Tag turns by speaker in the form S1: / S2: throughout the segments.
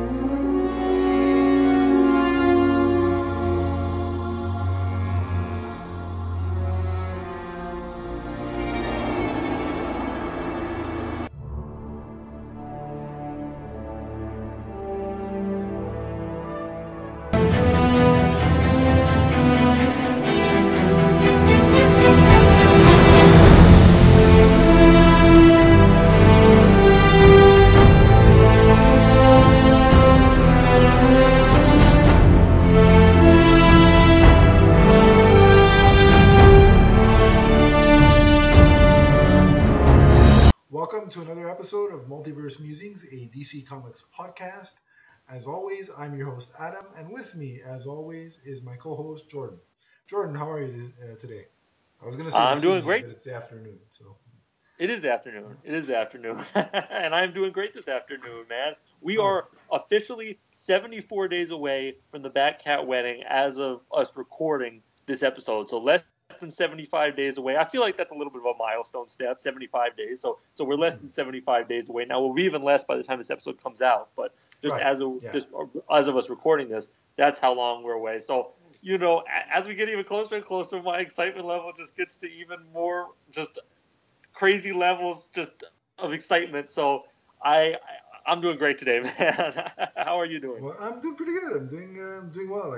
S1: Welcome to another episode of Multiverse Musings, a DC Comics podcast. As always, I'm your host Adam, and with me, as always, is my co-host Jordan. Jordan, how are you today? I was going to say
S2: I'm
S1: this
S2: doing
S1: evening,
S2: great.
S1: but it's the afternoon. So
S2: It is the afternoon. It is the afternoon. And I'm doing great this afternoon, man. We
S1: oh,
S2: are officially 74 days away from the Batcat wedding as of us recording this episode. So less than 75 days away. I feel like that's a little bit of a milestone step, 75 days. So we're less than 75 days away. Now we'll be even less by the time this episode comes out, but just
S1: right, yeah.
S2: just as of us recording this, that's how long we're away. So as we get even closer and closer, my excitement level just gets to even more just crazy levels just of excitement. So I I'm doing great today, man. How are you doing?
S1: Well, I'm doing pretty good. I'm doing well.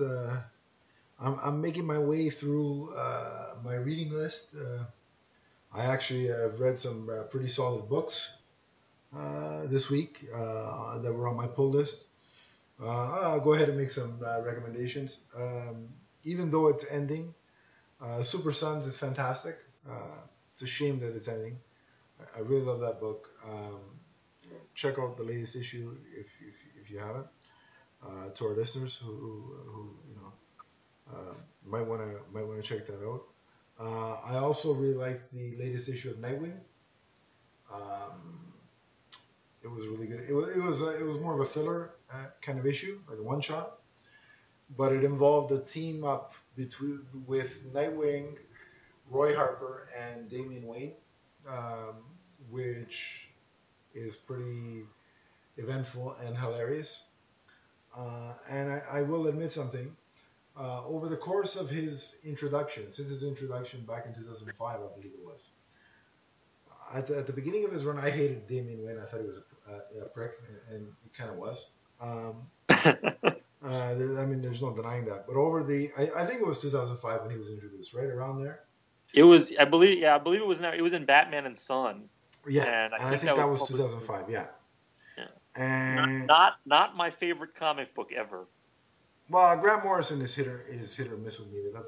S1: I'm making my way through my reading list. I actually have read some pretty solid books this week that were on my pull list. I'll go ahead and make some recommendations. Even though it's ending, Super Sons is fantastic. It's a shame that it's ending. I really love that book. Check out the latest issue if you haven't. To our listeners who might want to check that out. I also really like the latest issue of Nightwing. Um, it was really good. It was more of a filler kind of issue, like a one shot, but it involved a team up between with Nightwing, Roy Harper, and Damian Wayne, um, which is pretty eventful and hilarious. And I will admit something. Over the course of his introduction, since his introduction back in 2005, I believe it was, at the beginning of his run, I hated Damian Wayne. I thought he was a prick, and he kind of was. Um, I mean, there's no denying that. But I think it was 2005 when he was introduced, right around there.
S2: It was, I believe it was in Batman and Son,
S1: Yeah,
S2: and I
S1: and I
S2: think
S1: think
S2: that was
S1: that was
S2: published.
S1: 2005. Yeah,
S2: Yeah.
S1: and
S2: Not my favorite comic book ever.
S1: well, Grant Morrison is hit or miss with me. But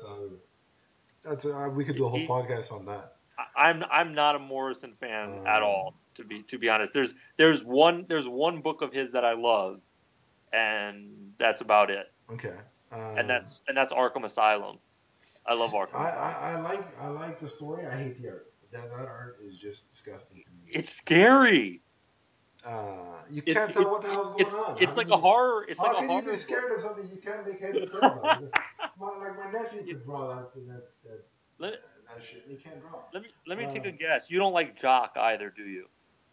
S1: we could do a whole
S2: He,
S1: podcast on that.
S2: I'm not a Morrison fan at
S1: Um,
S2: all. To be honest, there's one book of his that I love, and that's about it.
S1: okay.
S2: And
S1: Um,
S2: that's Arkham Asylum. I love Arkham Asylum.
S1: I like the story. I hate the art. That art is just disgusting to me.
S2: It's scary.
S1: You
S2: It's
S1: can't tell
S2: it,
S1: what the hell's going
S2: it's
S1: on.
S2: it's like a horror. It's like
S1: How
S2: a
S1: can you be
S2: horror book.
S1: scared of something you can't make heads or tails out of? My nephew
S2: You-
S1: could draw
S2: let,
S1: that shit, and he can't draw.
S2: let me take
S1: Uh,
S2: a guess. You don't like Jock either, do you?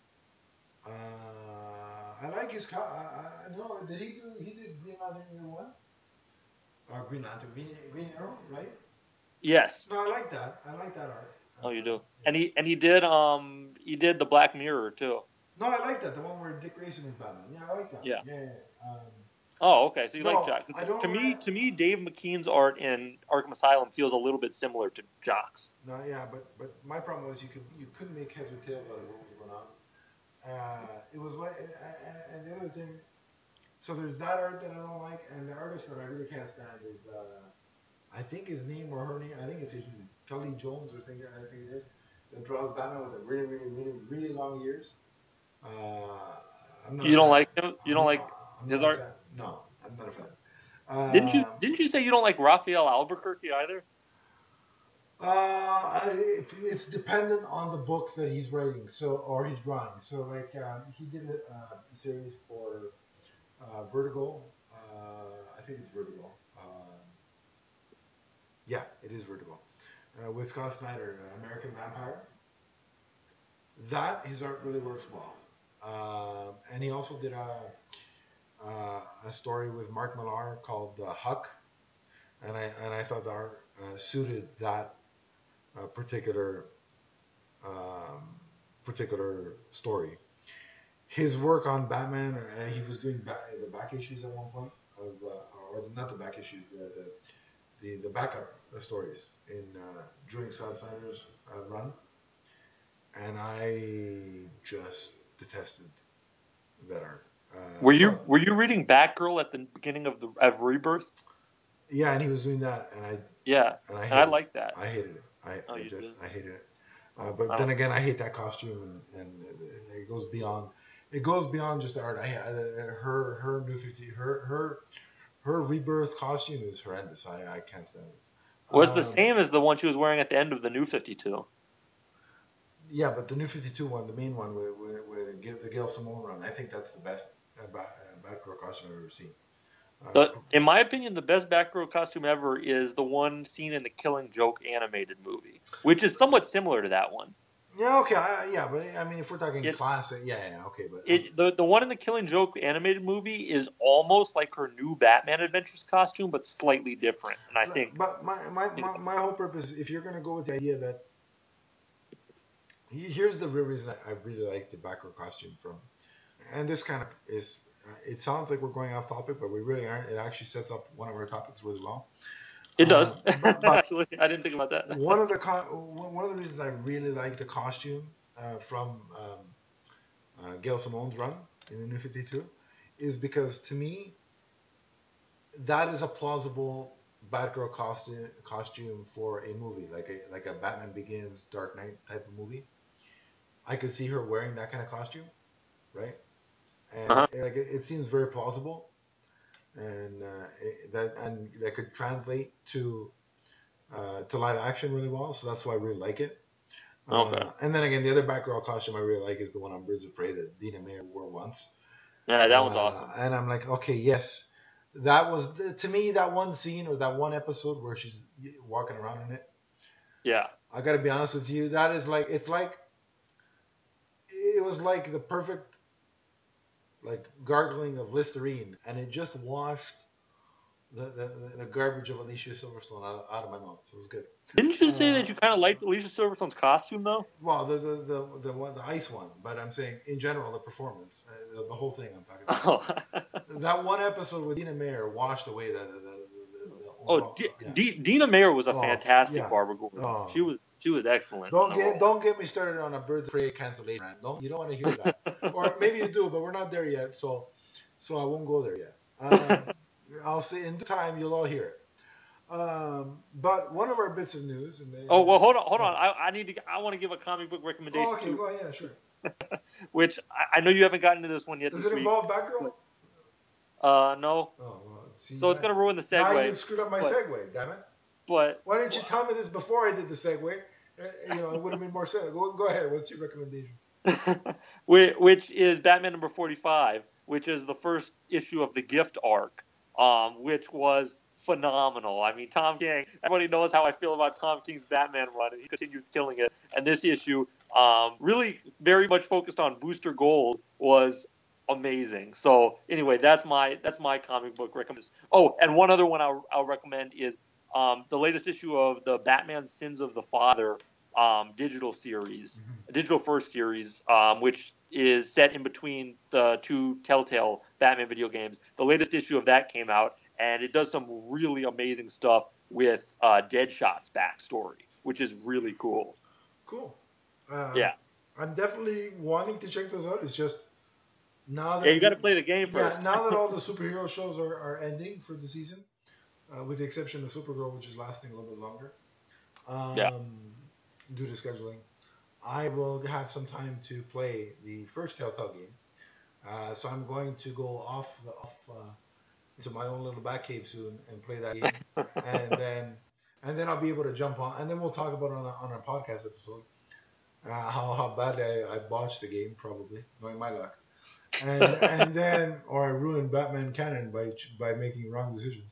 S1: I like his. No, did he do? He did Green Lantern Year One or Green Lantern, Green Arrow, right?
S2: Yes.
S1: No, I like that. I like that art.
S2: Oh, you do.
S1: Yeah.
S2: He did the Black Mirror too.
S1: No, I like that. The one where Dick Grayson is Batman. Yeah, I like that.
S2: Yeah.
S1: Yeah. Yeah.
S2: Oh, okay. So you like
S1: No,
S2: Jock?
S1: I don't like.
S2: To me, Dave McKean's art in Arkham Asylum feels a little bit similar to Jock's.
S1: No, yeah, but my problem was you couldn't make heads or tails out of what was going on. It was like, and the other thing, so there's that art that I don't like, and the artist that I really can't stand is, I think his name or her name, I think it's a he, Kelly Jones or thing, I think it is, that draws Batman with the really, really, really, really long ears. Uh, I'm not a
S2: You don't
S1: fan.
S2: like him? You don't like
S1: I'm
S2: his
S1: not a
S2: art?
S1: fan. No, I'm not a fan.
S2: Didn't you say you don't like Raphael Albuquerque either?
S1: It's dependent on the book that he's writing, so or he's drawing. So like he did a series for Vertigo. I think it's Vertigo. Yeah, it is Vertigo. With Scott Snyder, American Vampire. That his art really works well. And he also did a story with Mark Millar called Huck, and I thought the art suited that particular um, particular story. His work on Batman, he was doing the back issues at one point of, or not the back issues, the backup stories in during Scott Snyder's run, and I just detested that art. So
S2: Were you reading Batgirl at the beginning of Rebirth?
S1: yeah, and he was doing that,
S2: Yeah,
S1: and I
S2: and I
S1: hated it.
S2: like that.
S1: I hated it.
S2: Oh, you did?
S1: I hated it.
S2: Oh,
S1: But
S2: I
S1: then
S2: don't.
S1: again, I hate that costume, and it goes beyond. It goes beyond just the art. Her new 50 her rebirth costume is horrendous. I can't stand it.
S2: Was the same as the one she was wearing at the end of the New 52.
S1: Yeah, but the new 52 one, the main one with the Gail Simone run, I think that's the best Batgirl costume I've ever seen.
S2: In my opinion, the best Batgirl costume ever is the one seen in the Killing Joke animated movie, which is somewhat similar to that one.
S1: Yeah, okay, yeah, but I mean, if we're talking
S2: It's
S1: classic, yeah, okay, but
S2: the one in the Killing Joke animated movie is almost like her new Batman Adventures costume, but slightly different. And I think,
S1: but my whole purpose, if you're gonna go with the idea that here's the real reason I really like the Batgirl costume from, and this kind of is. It sounds like we're going off topic, but we really aren't. It actually sets up one of our topics really well.
S2: it does.
S1: But
S2: Actually, I didn't think about that.
S1: one of the reasons I really like the costume from Gail Simone's run in the New 52 is because to me that is a plausible Batgirl costume for a movie like a Batman Begins Dark Knight type of movie. I could see her wearing that kind of costume, right? And
S2: Uh-huh.
S1: it seems very plausible, and that could translate to live action really well. So that's why I really like it.
S2: Okay.
S1: And then again, the other Batgirl costume I really like is the one on Birds of Prey that Dina Meyer wore once.
S2: Yeah, that one's awesome.
S1: And I'm like, okay, yes, that was to me that one scene or that one episode where she's walking around in it.
S2: Yeah.
S1: I got to be honest with you, that is like it was like the perfect like gargling of Listerine, and it just washed the garbage of Alicia Silverstone out of my mouth. So it was good.
S2: Didn't you say that
S1: Uh,
S2: you kind of liked Alicia Silverstone's costume though?
S1: well, the one the ice one, but I'm saying in general the performance, the whole thing I'm talking about.
S2: Oh,
S1: That one episode with Dina Meyer washed away the
S2: oh,
S1: overall. Yeah.
S2: Dina Meyer was a
S1: Oh
S2: fantastic
S1: yeah.
S2: Barbara Gordon.
S1: Oh.
S2: She was excellent in the role.
S1: Don't get me started on a Birds of Prey cancellation. Man. You don't want to hear that, or maybe you do, but we're not there yet. So I won't go there yet. I'll say in due time you'll all hear it. But one of our bits of news,
S2: Oh well, hold on. I want to give a comic book recommendation
S1: okay,
S2: too,
S1: go ahead, yeah, sure.
S2: which I know you haven't gotten to this one yet.
S1: Does
S2: this
S1: it
S2: week.
S1: involve Batgirl?
S2: No.
S1: Oh, well, see,
S2: So it's gonna ruin the
S1: now
S2: segue.
S1: you've screwed up my segue, damn it.
S2: But
S1: Why didn't you tell me this before I did the segue? It would have been more sense. Go ahead. What's your recommendation?
S2: which is Batman number 45, which is the first issue of the Gift arc, which was phenomenal. I mean, Tom King, everybody knows how I feel about Tom King's Batman run, and he continues killing it. And this issue, really very much focused on Booster Gold, was amazing. So anyway, that's my comic book recommendation. Oh, and one other one I'll recommend is the latest issue of the Batman Sins of the Father digital series, digital first series, which is set in between the two Telltale Batman video games. The latest issue of that came out, and it does some really amazing stuff with Deadshot's backstory, which is really cool.
S1: Cool.
S2: Yeah.
S1: I'm definitely wanting to check those out. It's just now that
S2: Yeah, you got to play the game first.
S1: Yeah, now that all the superhero shows are ending for the season, with the exception of Supergirl, which is lasting a little bit longer.
S2: Yeah.
S1: Due to scheduling, I will have some time to play the first Telltale game. So I'm going to go off into my own little Batcave soon and play that game, and then I'll be able to jump on, and then we'll talk about it on our podcast episode how badly I botched the game, probably knowing my luck, and then or I ruined Batman canon by making wrong decisions.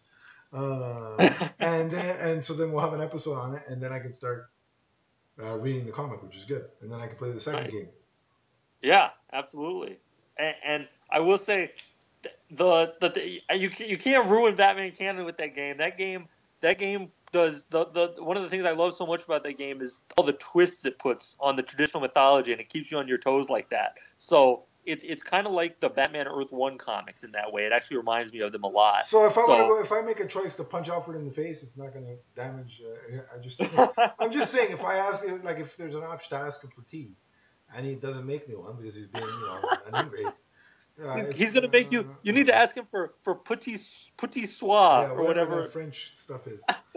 S1: And so then we'll have an episode on it, and then I can start reading the comic, which is good, and then I can play the second game.
S2: Yeah, absolutely. And I will say, you can't ruin Batman canon with that game. That game does the one of the things I love so much about that game is all the twists it puts on the traditional mythology, and it keeps you on your toes like that. So it's kind of like the Batman Earth One comics in that way. It actually reminds me of them a lot.
S1: So if I make a choice to punch Alfred in the face, it's not going to damage. I'm just saying, if I ask, like, if there's an option to ask him for tea, and he doesn't make me one because he's being, an ingrate.
S2: He's going to make you. You need to ask him for petit soir or whatever
S1: that French stuff is.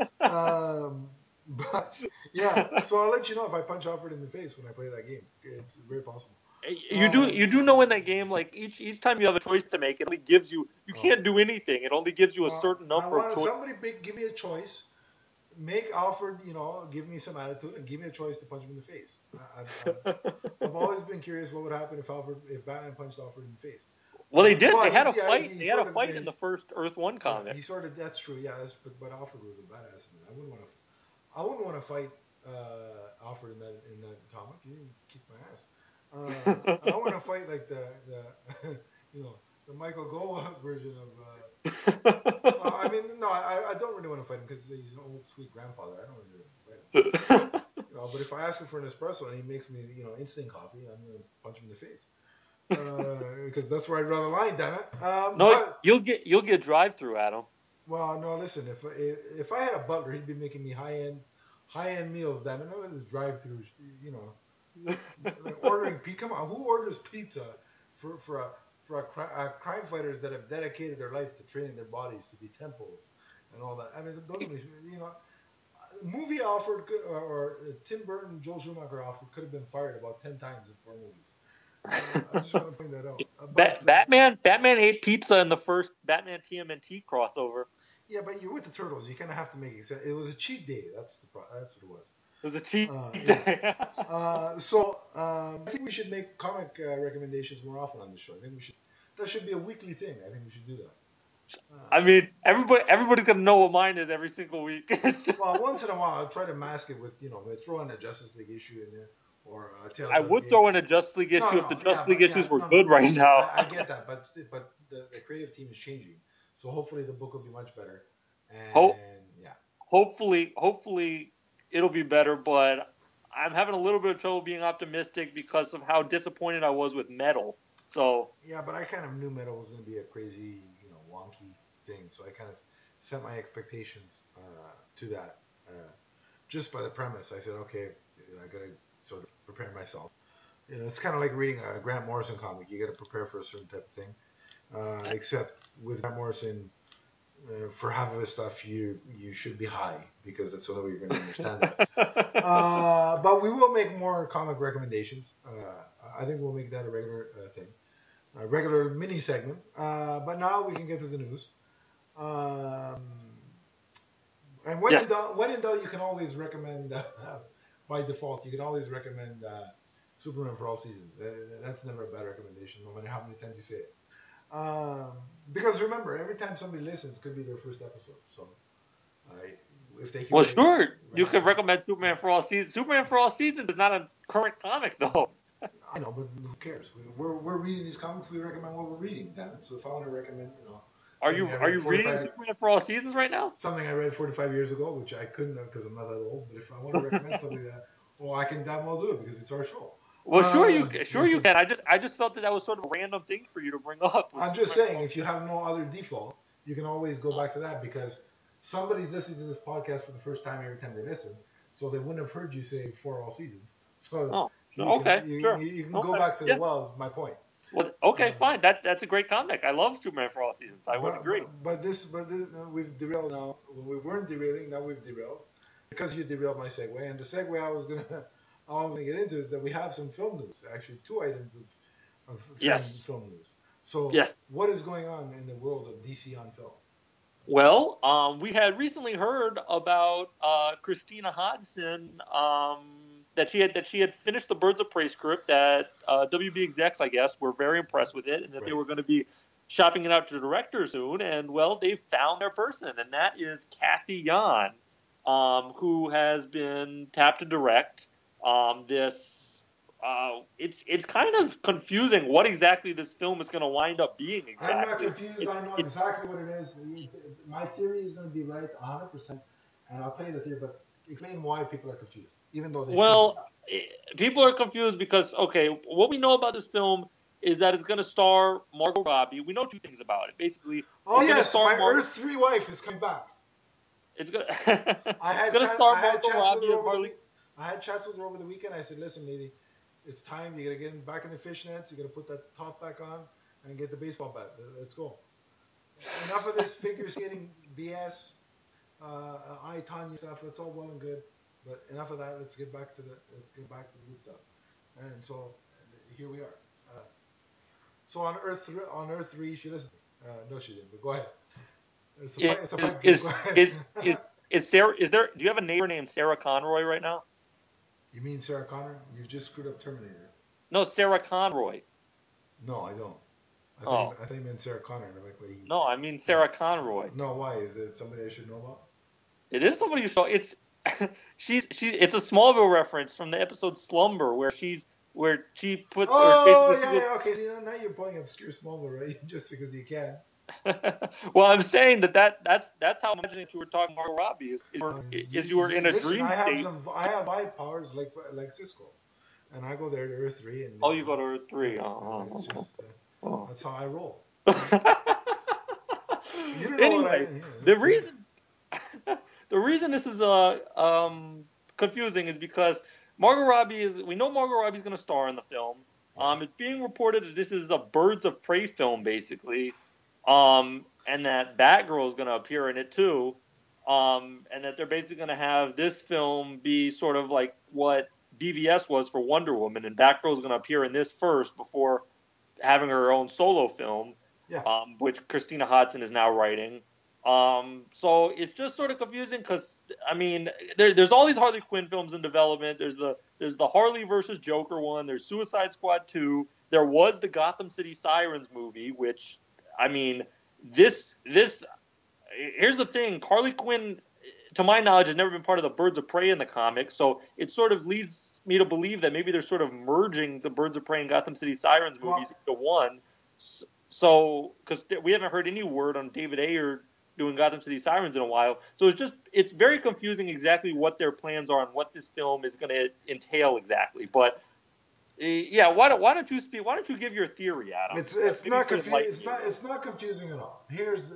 S1: But yeah, so I'll let you know if I punch Alfred in the face when I play that game. It's very possible.
S2: You do know in that game, like each time you have a choice to make, it only gives you can't do anything. It only gives you a certain number of choices.
S1: Somebody give me a choice. Make Alfred, give me some attitude and give me a choice to punch him in the face. I've always been curious what would happen if Batman punched Alfred in the face.
S2: Well, they did. They had a fight. They had a fight in the first Earth One comic.
S1: That's true. Yeah, but Alfred was a badass. I wouldn't want to fight Alfred in that comic. He didn't kick my ass. I want to fight like the the Michael Goa version of. I don't really want to fight him because he's an old sweet grandfather. I don't really fight him. But if I ask him for an espresso and he makes me instant coffee, I'm gonna punch him in the face. Because that's where I draw the line, damn it.
S2: You'll get drive-through, Adam.
S1: Well, no, listen. If I had a butler, he'd be making me high-end meals. Damn it, none of this drive-through. Like ordering pizza. Come on, who orders pizza for crime fighters that have dedicated their life to training their bodies to be temples and all that? I mean, movie Alfred or Tim Burton, Joel Schumacher Alfred could have been fired about 10 times in 4 movies. I just want to point that out.
S2: Batman ate pizza in the first Batman TMNT crossover.
S1: Yeah, but you're with the Turtles. You kind of have to make it. It was a cheat day. That's what it was.
S2: It was a cheat day.
S1: So I think we should make comic recommendations more often on the show. I think that should be a weekly thing. I think we should do that.
S2: I mean, everybody's gonna know what mine is every single week.
S1: Well, once in a while, I'll try to mask it with throw in a Justice League issue in there. Or
S2: I would throw in a Justice League issue if the Justice League issues were good right now.
S1: I get that, but the creative team is changing, so hopefully the book will be much better. And
S2: hopefully it'll be better, but I'm having a little bit of trouble being optimistic because of how disappointed I was with Metal. So
S1: yeah, but I kind of knew Metal was going to be a crazy, wonky thing, so I kind of set my expectations to that just by the premise. I said, okay, I got to sort of prepare myself. It's kind of like reading a Grant Morrison comic. You got to prepare for a certain type of thing. Except with Grant Morrison, for half of his stuff, you should be high because that's the only way you're going to understand it. But we will make more comic recommendations. I think we'll make that a regular thing, a regular mini segment. But now we can get to the news. And when in doubt, you can always recommend. By default, you can always recommend Superman for All Seasons. That's never a bad recommendation, no matter how many times you say it. Because remember, every time somebody listens, it could be their first episode. So, if they
S2: sure, you can recommend Superman for All Seasons. Superman for All Seasons is not a current comic, though.
S1: I know, but who cares? We're reading these comics. We recommend what we're reading. Damn it! So if I want to recommend,
S2: Are you reading Superman for All Seasons right now?
S1: Something I read 45 years ago, which I couldn't have because I'm not that old. But if I want to recommend something I can damn well do it because it's our show.
S2: Well, sure you can. I just felt that was sort of a random thing for you to bring up.
S1: I'm just saying, if you have no other default, you can always go back to that because somebody's listening to this podcast for the first time every time they listen, so they wouldn't have heard you say For All Seasons. So you can go back to the well. Is my point.
S2: Well, okay, fine. That's a great comic. I love Superman for All Seasons. I would agree.
S1: But this we've derailed now. When we weren't derailing, now we've derailed because you derailed my segue. And the segue I was gonna get into is that we have some film news. Actually, 2 items of film news. So what is going on in the world of DC on film?
S2: Well, we had recently heard about Christina Hodson. That she had finished the Birds of Prey script, that WB execs, I guess, were very impressed with it, and that they were going to be shopping it out to the director soon. And, well, they found their person, and that is Kathy Yan, who has been tapped to direct this it's kind of confusing what exactly this film is going to wind up being
S1: I'm not
S2: exactly.
S1: confused. I know exactly what it is. My theory is going to be right 100%, and I'll tell you the theory, but explain why people are confused, even though they shouldn't.
S2: Well, people are confused because, okay, what we know about this film is that it's going to star Margot Robbie. We know two things about it. Basically,
S1: Oh
S2: it's going to
S1: yes,
S2: star
S1: my Earth 3 wife is coming back.
S2: It's going
S1: I
S2: it's
S1: had
S2: going to star
S1: I had
S2: Margot
S1: chats with
S2: Robbie
S1: her
S2: as
S1: over the
S2: Harley.
S1: week. I had chats with her over the weekend. I said, listen, lady, it's time. You gotta get back in the fishnets. You gotta put that top back on and get the baseball bat. Let's go. Enough of this figure skating BS. I Tanya stuff. That's all well and good, but enough of that. Let's get back to the good stuff. And so here we are. So on Earth 3, she listened. No, she didn't. But go ahead. It's a fight. It's a fight. Go ahead.
S2: Is Sarah? Is there? Do you have a neighbor named Sarah Conroy right now?
S1: You mean Sarah Connor? You just screwed up Terminator.
S2: No, Sarah Conroy.
S1: No, I don't. I think you meant Sarah Connor.
S2: No, I mean Sarah Conroy.
S1: No, why? Is it somebody I should know about?
S2: It is somebody you saw. It's it's a Smallville reference from the episode Slumber where she put.
S1: Oh yeah. Okay, see, now you're pulling obscure Smallville, right? Just because you can.
S2: Well, I'm saying that's how I'm imagining you were talking to Margot Robbie is you were in a dream state.
S1: I have vibe powers like Cisco, and I go there to Earth 3 and.
S2: Oh, you go to Earth 3.
S1: That's how I roll.
S2: Anyway, the reason this is confusing is because we know Margot Robbie's going to star in the film. It's being reported that this is a Birds of Prey film, basically, and that Batgirl is going to appear in it too, and that they're basically going to have this film be sort of like what BVS was for Wonder Woman, and Batgirl is going to appear in this first before having her own solo film, which Christina Hodson is now writing. So it's just sort of confusing because I mean, there's all these Harley Quinn films in development. There's the Harley versus Joker one. There's Suicide Squad 2. There was the Gotham City Sirens movie, which I mean, here's the thing: Harley Quinn, to my knowledge, has never been part of the Birds of Prey in the comics. So it sort of leads me to believe that maybe they're sort of merging the Birds of Prey and Gotham City Sirens movies into one. So because we haven't heard any word on David Ayer doing Gotham City Sirens in a while. So it's very confusing exactly what their plans are and what this film is going to entail exactly. But yeah, why don't you speak? Why don't you give your theory, Adam?
S1: It's not confusing. It's not confusing at all. Here's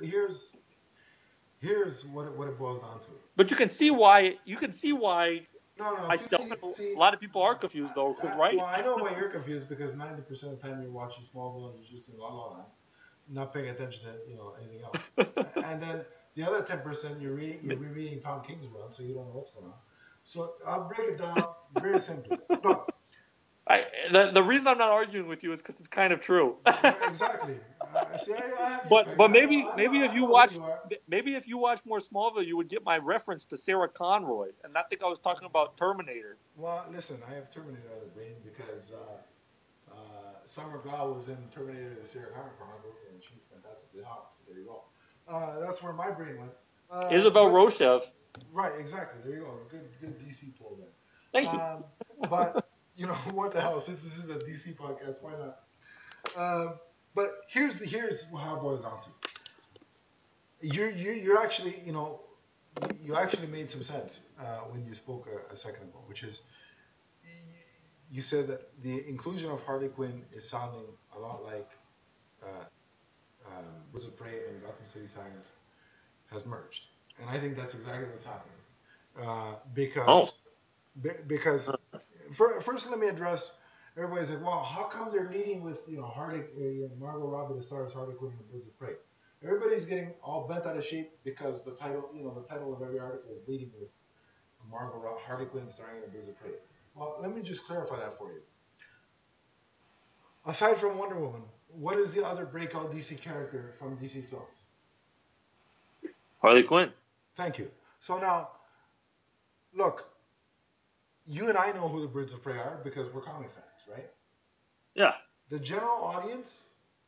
S1: what it boils down to.
S2: But you can see why.
S1: No.
S2: A lot of people are confused though, right?
S1: Well, I know why you're confused because 90% of the time you're watching Smallville and you're just in La La Land, not paying attention to anything else. And then the other 10% you're rereading Tom King's run, so you don't know what's going on. So I'll break it down very simply. Look.
S2: The reason I'm not arguing with you is because it's kind of true.
S1: Exactly.
S2: But maybe if you watch more Smallville, you would get my reference to Sarah Conroy, and not think I was talking about Terminator.
S1: Well, listen, I have Terminator out of the brain because Summer Glau was in Terminator: The Sarah Connor Chronicles, and she's fantastically hot. So there you go. That's where my brain went.
S2: Isabel Rochev.
S1: Right, exactly. There you go. Good DC pull there.
S2: Thank you.
S1: But what the hell? Since this is a DC podcast, why not? But here's how it boils down to. You're actually you actually made some sense when you spoke a second ago, which is you said that the inclusion of Harley Quinn is sounding a lot like Birds of Prey and Gotham City Sirens has merged, and I think that's exactly what's happening. Because first let me address. Everybody's like, well, how come they're leading with Margot Robbie, the star of Harley Quinn and Birds of Prey? Everybody's getting all bent out of shape because the title of every article is leading with Harley Quinn starring in Birds of Prey. Well, let me just clarify that for you. Aside from Wonder Woman, what is the other breakout DC character from DC films?
S2: Harley Quinn.
S1: Thank you. So now, look, you and I know who the Birds of Prey are because we're comic fans, right?
S2: Yeah.
S1: The general audience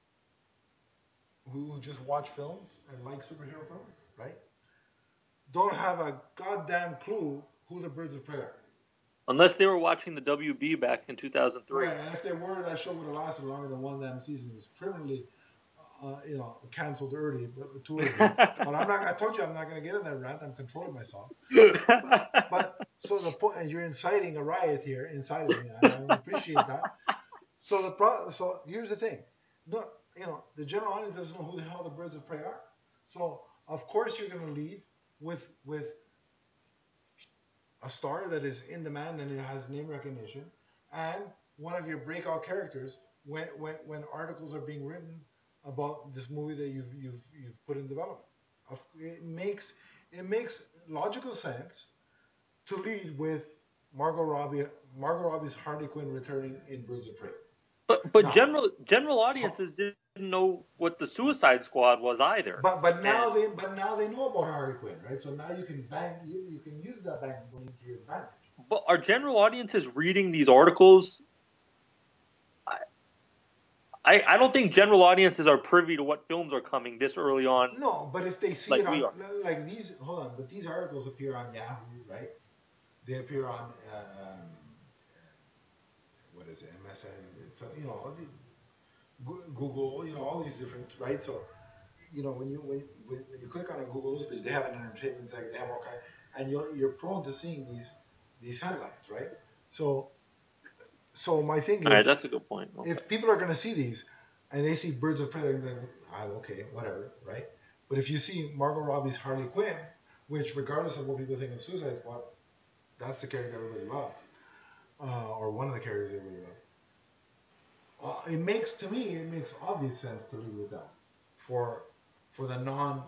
S1: who just watch films and like superhero films, right, don't have a goddamn clue who the Birds of Prey are.
S2: Unless they were watching the WB back in 2003.
S1: Right, and if they were, that show would have lasted longer than one damn season. It was criminally, canceled early, too early. But I'm not. I told you I'm not going to get in that rant. I'm controlling myself. But so the point, and you're inciting a riot here inside of me. I appreciate that. So here's the thing. No, the general audience doesn't know who the hell the Birds of Prey are. So of course you're going to lead with a star that is in demand and it has name recognition, and one of your breakout characters when articles are being written about this movie that you've put in development. It makes logical sense to lead with Margot Robbie's Harley Quinn returning in Birds of Prey.
S2: But now, general audiences didn't know what the Suicide Squad was either.
S1: But now they know about Harley Quinn, right? So now you can you can use that bang money to your advantage.
S2: But are general audiences reading these articles? I don't think general audiences are privy to what films are coming this early on.
S1: No, but if they see it on like these, hold on, but these articles appear on Yahoo, right? They appear on what is it, MSN? So Google, all these different, right? So when you click on a Google News page, they have an entertainment section, they have all kind, and you're prone to seeing these headlines, right? So my thing is,
S2: all right, that's a good point.
S1: Okay. If people are going to see these and they see Birds of Prey, they're going to be like, okay, whatever, right? But if you see Margot Robbie's Harley Quinn, which regardless of what people think of Suicide Squad, that's the character everybody loved, or one of the characters everybody loved. It makes obvious sense to lead with that for the non,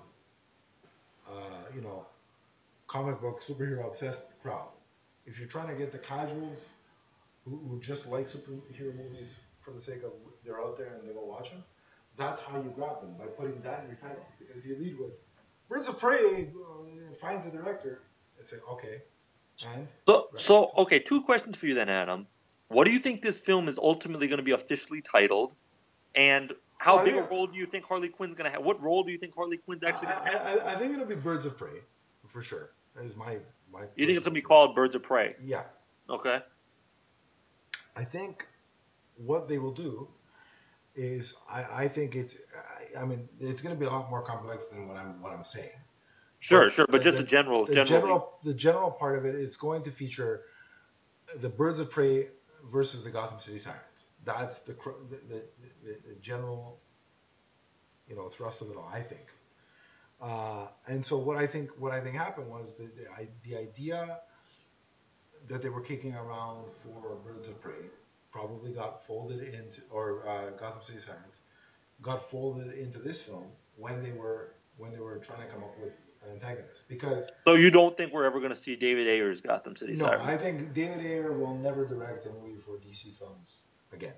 S1: comic book superhero obsessed crowd. If you're trying to get the casuals who just like superhero movies for the sake of they're out there and they go watch them, that's how you grab them, by putting that in your title. Because if you lead with Birds of Prey finds a director, it's like, okay. And
S2: so okay, two questions for you then, Adam. What do you think this film is ultimately going to be officially titled? And how big a role do you think Harley Quinn's going to have? What role do you think Harley Quinn's actually going to have?
S1: I think it'll be Birds of Prey, for sure. That is my
S2: You think it's going to be called Birds of Prey?
S1: Yeah.
S2: Okay.
S1: I think what they will do is I think it's going to be a lot more complex than what I'm saying.
S2: Sure, but just the
S1: general part of it, it's going to feature the Birds of Prey versus the Gotham City Sirens. That's the general thrust of it all, I think. And so what I think happened was the idea that they were kicking around for Birds of Prey probably got folded into, or Gotham City Sirens got folded into this film when they were trying to come up with an antagonist. Because
S2: so you don't think we're ever going to see David Ayer's Gotham City Sirens?
S1: No, I think David Ayer will never direct a movie for DC films again.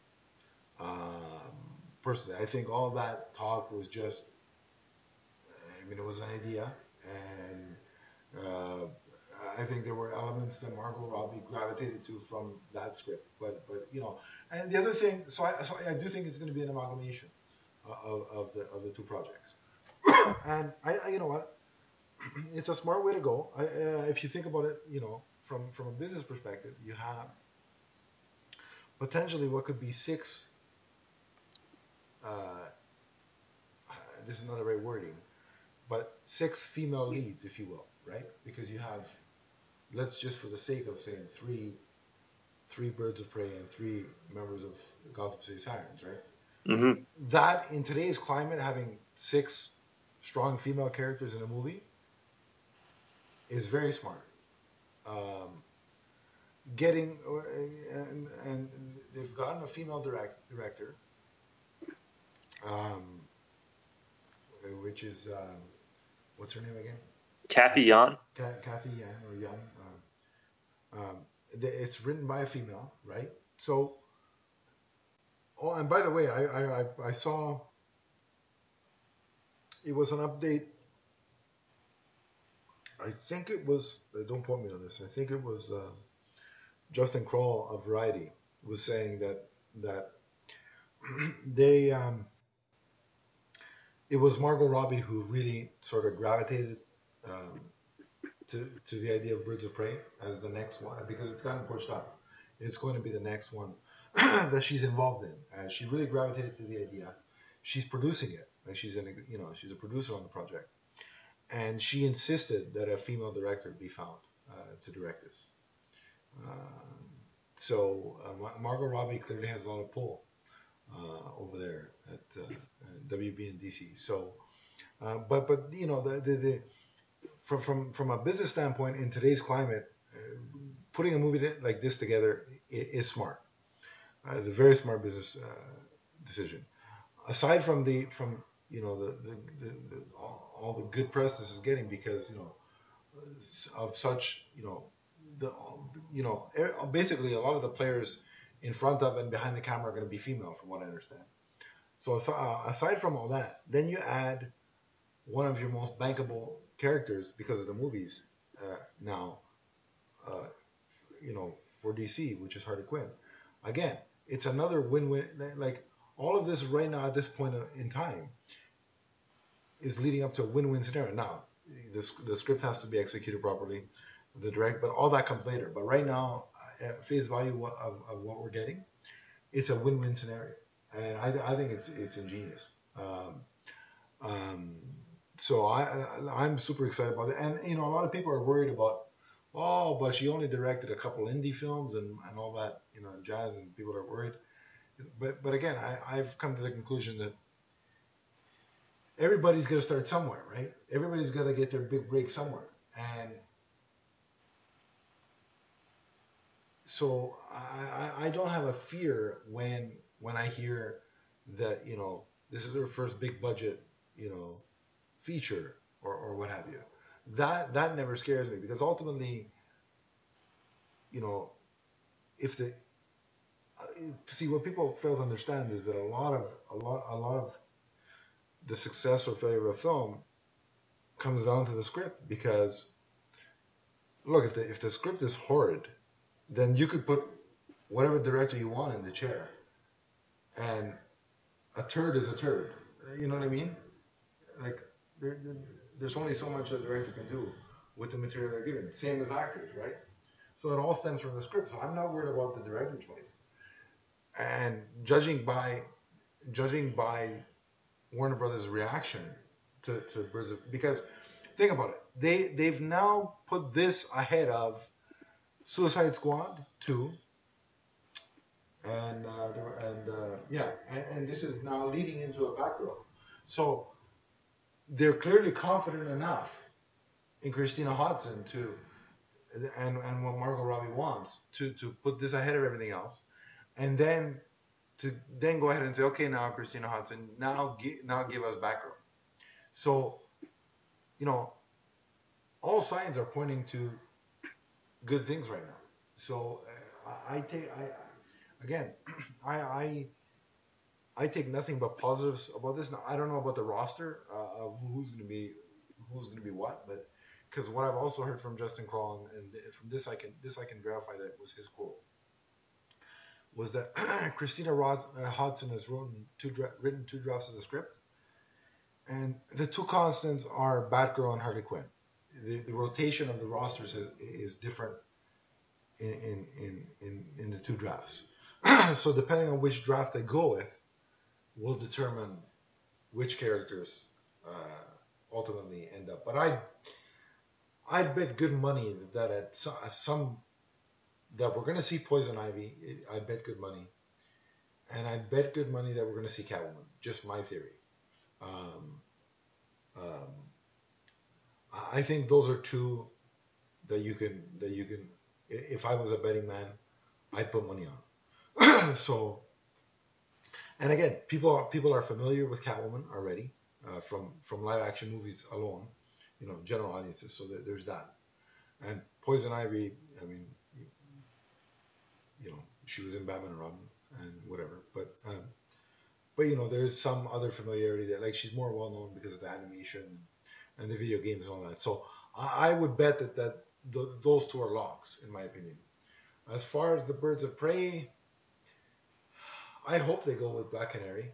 S1: Personally, I think all that talk was just, it was an idea, and I think there were elements that Margot Robbie gravitated to from that script, but and the other thing, so I do think it's going to be an amalgamation of the two projects, and I you know what, it's a smart way to go. If you think about it, from a business perspective, you have potentially what could be 6. This is not the right wording, but 6 female leads, if you will, right? Because you have, let's just for the sake of saying, three Birds of Prey and 3 members of Gotham City Sirens, right?
S2: Mm-hmm.
S1: That in today's climate, having 6 strong female characters in a movie is very smart. Getting and they've gotten a female director, which is what's her name again?
S2: Cathy Yan.
S1: Cathy Yan or Yan. It's written by a female, right? So, and by the way, I saw it was an update. I think it was. Don't quote me on this. I think it was Justin Kroll of Variety was saying that they it was Margot Robbie who really sort of gravitated to the idea of Birds of Prey as the next one because it's gotten pushed up. It's going to be the next one that she's involved in. She really gravitated to the idea. She's producing it. Like she's she's a producer on the project, and she insisted that a female director be found to direct this. So Margot Robbie clearly has a lot of pull over there at WB and DC. So, but the from a business standpoint in today's climate, putting a movie like this together is smart. It's a very smart business decision. Aside from all the good press this is getting because of such basically a lot of the players in front of and behind the camera are going to be female from what I understand. So aside from all that, then you add one of your most bankable characters because of the movies now, for DC, which is Harley Quinn. Again, it's another win-win. Like all of this right now at this point in time is leading up to a win-win scenario. Now, the script has to be executed properly, but all that comes later. But right now, at face value of what we're getting, it's a win-win scenario, and I think it's ingenious. So I'm super excited about it, and a lot of people are worried about, oh, but she only directed a couple indie films and all that, jazz, and people are worried. But again, I've come to the conclusion that everybody's got to start somewhere, right? Everybody's got to get their big break somewhere, and so I don't have a fear when I hear that this is her first big budget feature or what have you. That never scares me because ultimately, if the see what people fail to understand is that a lot of the success or failure of a film comes down to the script because look, if the script is horrid, then you could put whatever director you want in the chair, and a turd is a turd. You know what I mean? Like there's only so much a director can do with the material they're given. Same as actors, right? So it all stems from the script. So I'm not worried about the director choice. And judging by Warner Brothers' reaction to Birds of, because think about it, they've now put this ahead of Suicide Squad 2, and this is now leading into a Batgirl. So they're clearly confident enough in Christina Hodson and what Margot Robbie wants to put this ahead of everything else, and then to then go ahead and say, okay, now Christina Hodson, now give us Batgirl. So, all signs are pointing to good things right now. So I take nothing but positives about this. Now I don't know about the roster of who's going to be what, but because what I've also heard from Justin Kroll, and from this I can verify that it was his quote, was that Christina Hodson has written two drafts of the script, and the two constants are Batgirl and Harley Quinn. The rotation of the rosters is different in the two drafts. So depending on which draft they go with, will determine which characters ultimately end up. But I'd bet good money that at some that we're going to see Poison Ivy. I bet good money, and I bet good money that we're going to see Catwoman. Just my theory. I think those are two that you can. If I was a betting man, I'd put money on. So, and again, people are familiar with Catwoman already from live action movies alone, general audiences. So there's that. And Poison Ivy, I mean, she was in Batman and Robin and whatever, but there's some other familiarity that, like, she's more well known because of the animation and the video games and all that. So I would bet that those two are locks, in my opinion. As far as the Birds of Prey, I hope they go with Black Canary.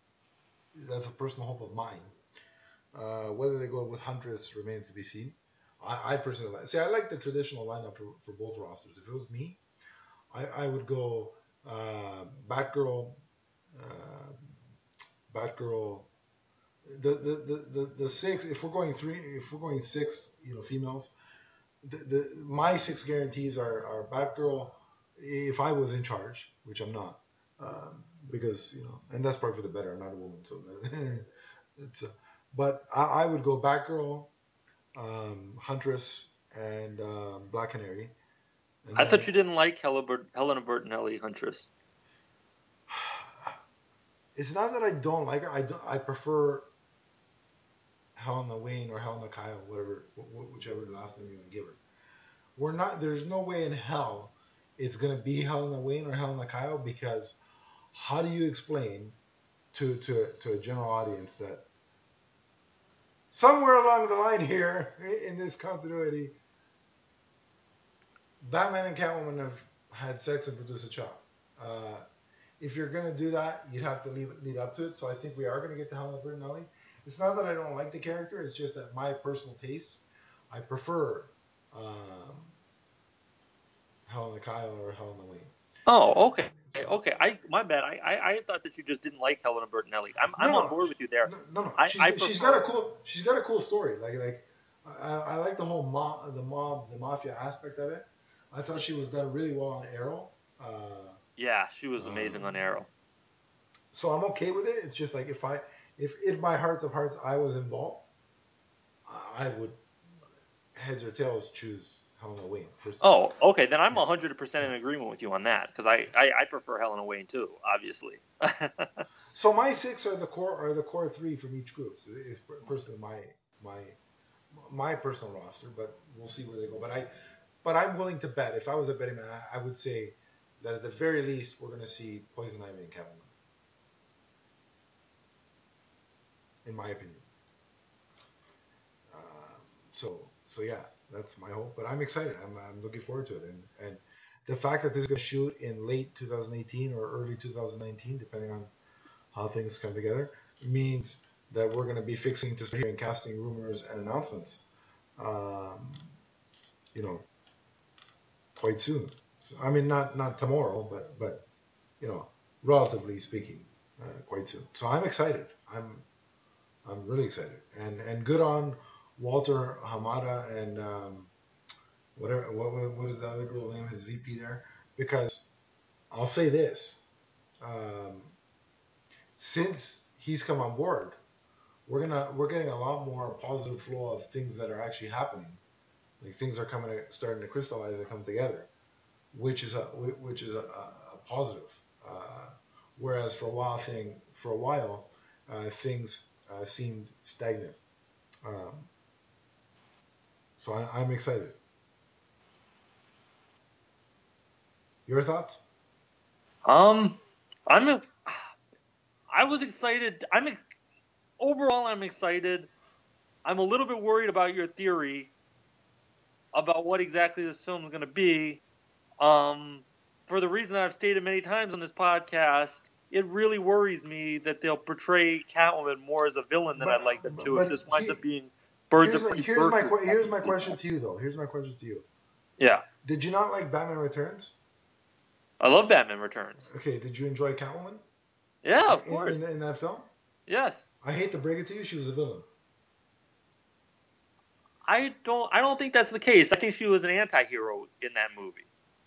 S1: That's a personal hope of mine. Whether they go with Huntress remains to be seen. I personally like. See, I like the traditional lineup for both rosters. If it was me, I would go Batgirl, uh, Batgirl. The six. If we're going three, if we're going six, females. My six guarantees are Batgirl. If I was in charge, which I'm not, because and that's probably for the better. I'm not a woman, so it's. But I would go Batgirl, Huntress, and Black Canary. And
S2: I
S1: then
S2: thought you didn't like Helena Bertinelli Huntress.
S1: it's not that I don't like her. I prefer Helena Wayne or Helena Kyle, whichever last name you want to give her. We're not. There's no way in hell it's gonna be Helena Wayne or Helena Kyle, because how do you explain to a general audience that somewhere along the line here in this continuity, Batman and Catwoman have had sex and produced a child? If you're gonna do that, you'd have to lead up to it. So I think we are gonna get to Helena Bertinelli. It's not that I don't like the character; it's just that my personal tastes, I prefer Helena Kyle or Helena Wayne.
S2: Oh, okay. Okay, my bad. I thought that you just didn't like Helena Bertinelli. I'm on board with you there.
S1: No.
S2: I
S1: She's got a cool story. Like I like the whole the mafia aspect of it. I thought she was done really well on Arrow.
S2: Yeah, she was amazing on Arrow.
S1: So I'm okay with it. It's just like if in my hearts of hearts I was involved, I would heads or tails choose Helena Wayne.
S2: Oh, okay. Then I'm 100% in agreement with you on that, because I prefer Helena Wayne too, obviously.
S1: So my six are the core three from each group. So it's personally my personal roster, but we'll see where they go. But I'm willing to bet. If I was a betting man, I would say that at the very least we're going to see Poison Ivy and Catwoman, in my opinion. So yeah, that's my hope. But I'm excited. I'm looking forward to it, and the fact that this is going to shoot in late 2018 or early 2019, depending on how things come together, means that we're going to be fixing to start hearing casting rumors and announcements, um, quite soon. So, I mean, not tomorrow, but relatively speaking, quite soon. So I'm excited. I'm really excited, and good on Walter Hamada and whatever. What is the other girl's name? His VP there, because I'll say this: since he's come on board, we're getting a lot more positive flow of things that are actually happening. Like things are starting to crystallize and come together, which is a positive. Whereas for a while, things seemed stagnant. Um, so I'm excited. Your thoughts?
S2: I'm I was excited. Overall I'm excited. I'm a little bit worried about your theory about what exactly this film is going to be. For the reason that I've stated many times on this podcast, it really worries me that they'll portray Catwoman more as a villain than I'd like them to. If this winds up being Birds of Prey.
S1: Here's my question to you, though. Here's my question to you.
S2: Yeah.
S1: Did you not like Batman Returns?
S2: I love Batman Returns.
S1: Okay. Did you enjoy Catwoman?
S2: Yeah, of course.
S1: In that film?
S2: Yes.
S1: I hate to break it to you, she was a villain.
S2: I don't think that's the case. I think she was an anti-hero in that movie.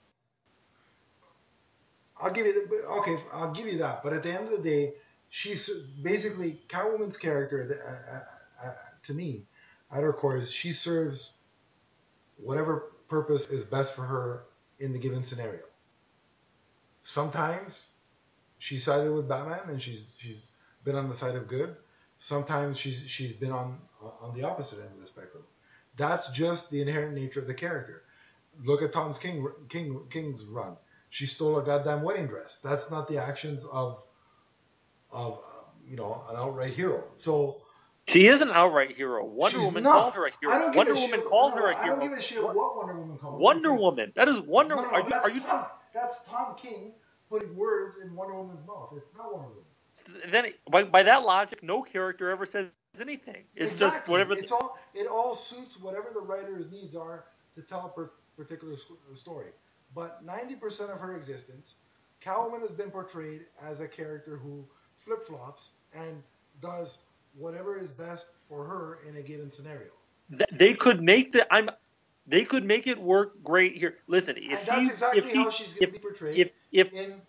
S1: I'll give you that. But at the end of the day, she's basically Catwoman's character. To me, at her core, is she serves whatever purpose is best for her in the given scenario. Sometimes she sided with Batman and she's been on the side of good. Sometimes she's been on the opposite end of the spectrum. That's just the inherent nature of the character. Look at Tom's King's run. She stole a goddamn wedding dress. That's not the actions of an outright hero. So
S2: she is an outright hero. Wonder Woman called her a hero. Wonder Woman called her a hero.
S1: I don't give a shit what Wonder Woman called her.
S2: Wonder Woman. That is Wonder
S1: Woman. That's Tom King putting words in Wonder Woman's mouth. It's not Wonder Woman.
S2: Then, by that logic, no character ever says anything. It's
S1: Exactly.
S2: just whatever.
S1: It all suits whatever the writer's needs are to tell a particular story. But 90% of her existence, Catwoman has been portrayed as a character who flip flops and does whatever is best for her in a given scenario.
S2: They could make They could make it work great here. Listen,
S1: And that's exactly how she's going to be portrayed.
S2: And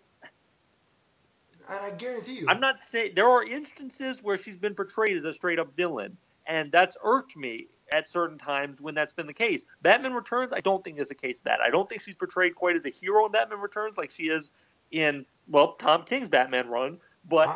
S1: I guarantee you,
S2: I'm not saying there are instances where she's been portrayed as a straight up villain, and that's irked me at certain times when that's been the case. Batman Returns, I don't think is the case of that. I don't think she's portrayed quite as a hero in Batman Returns like she is in Tom King's Batman run. But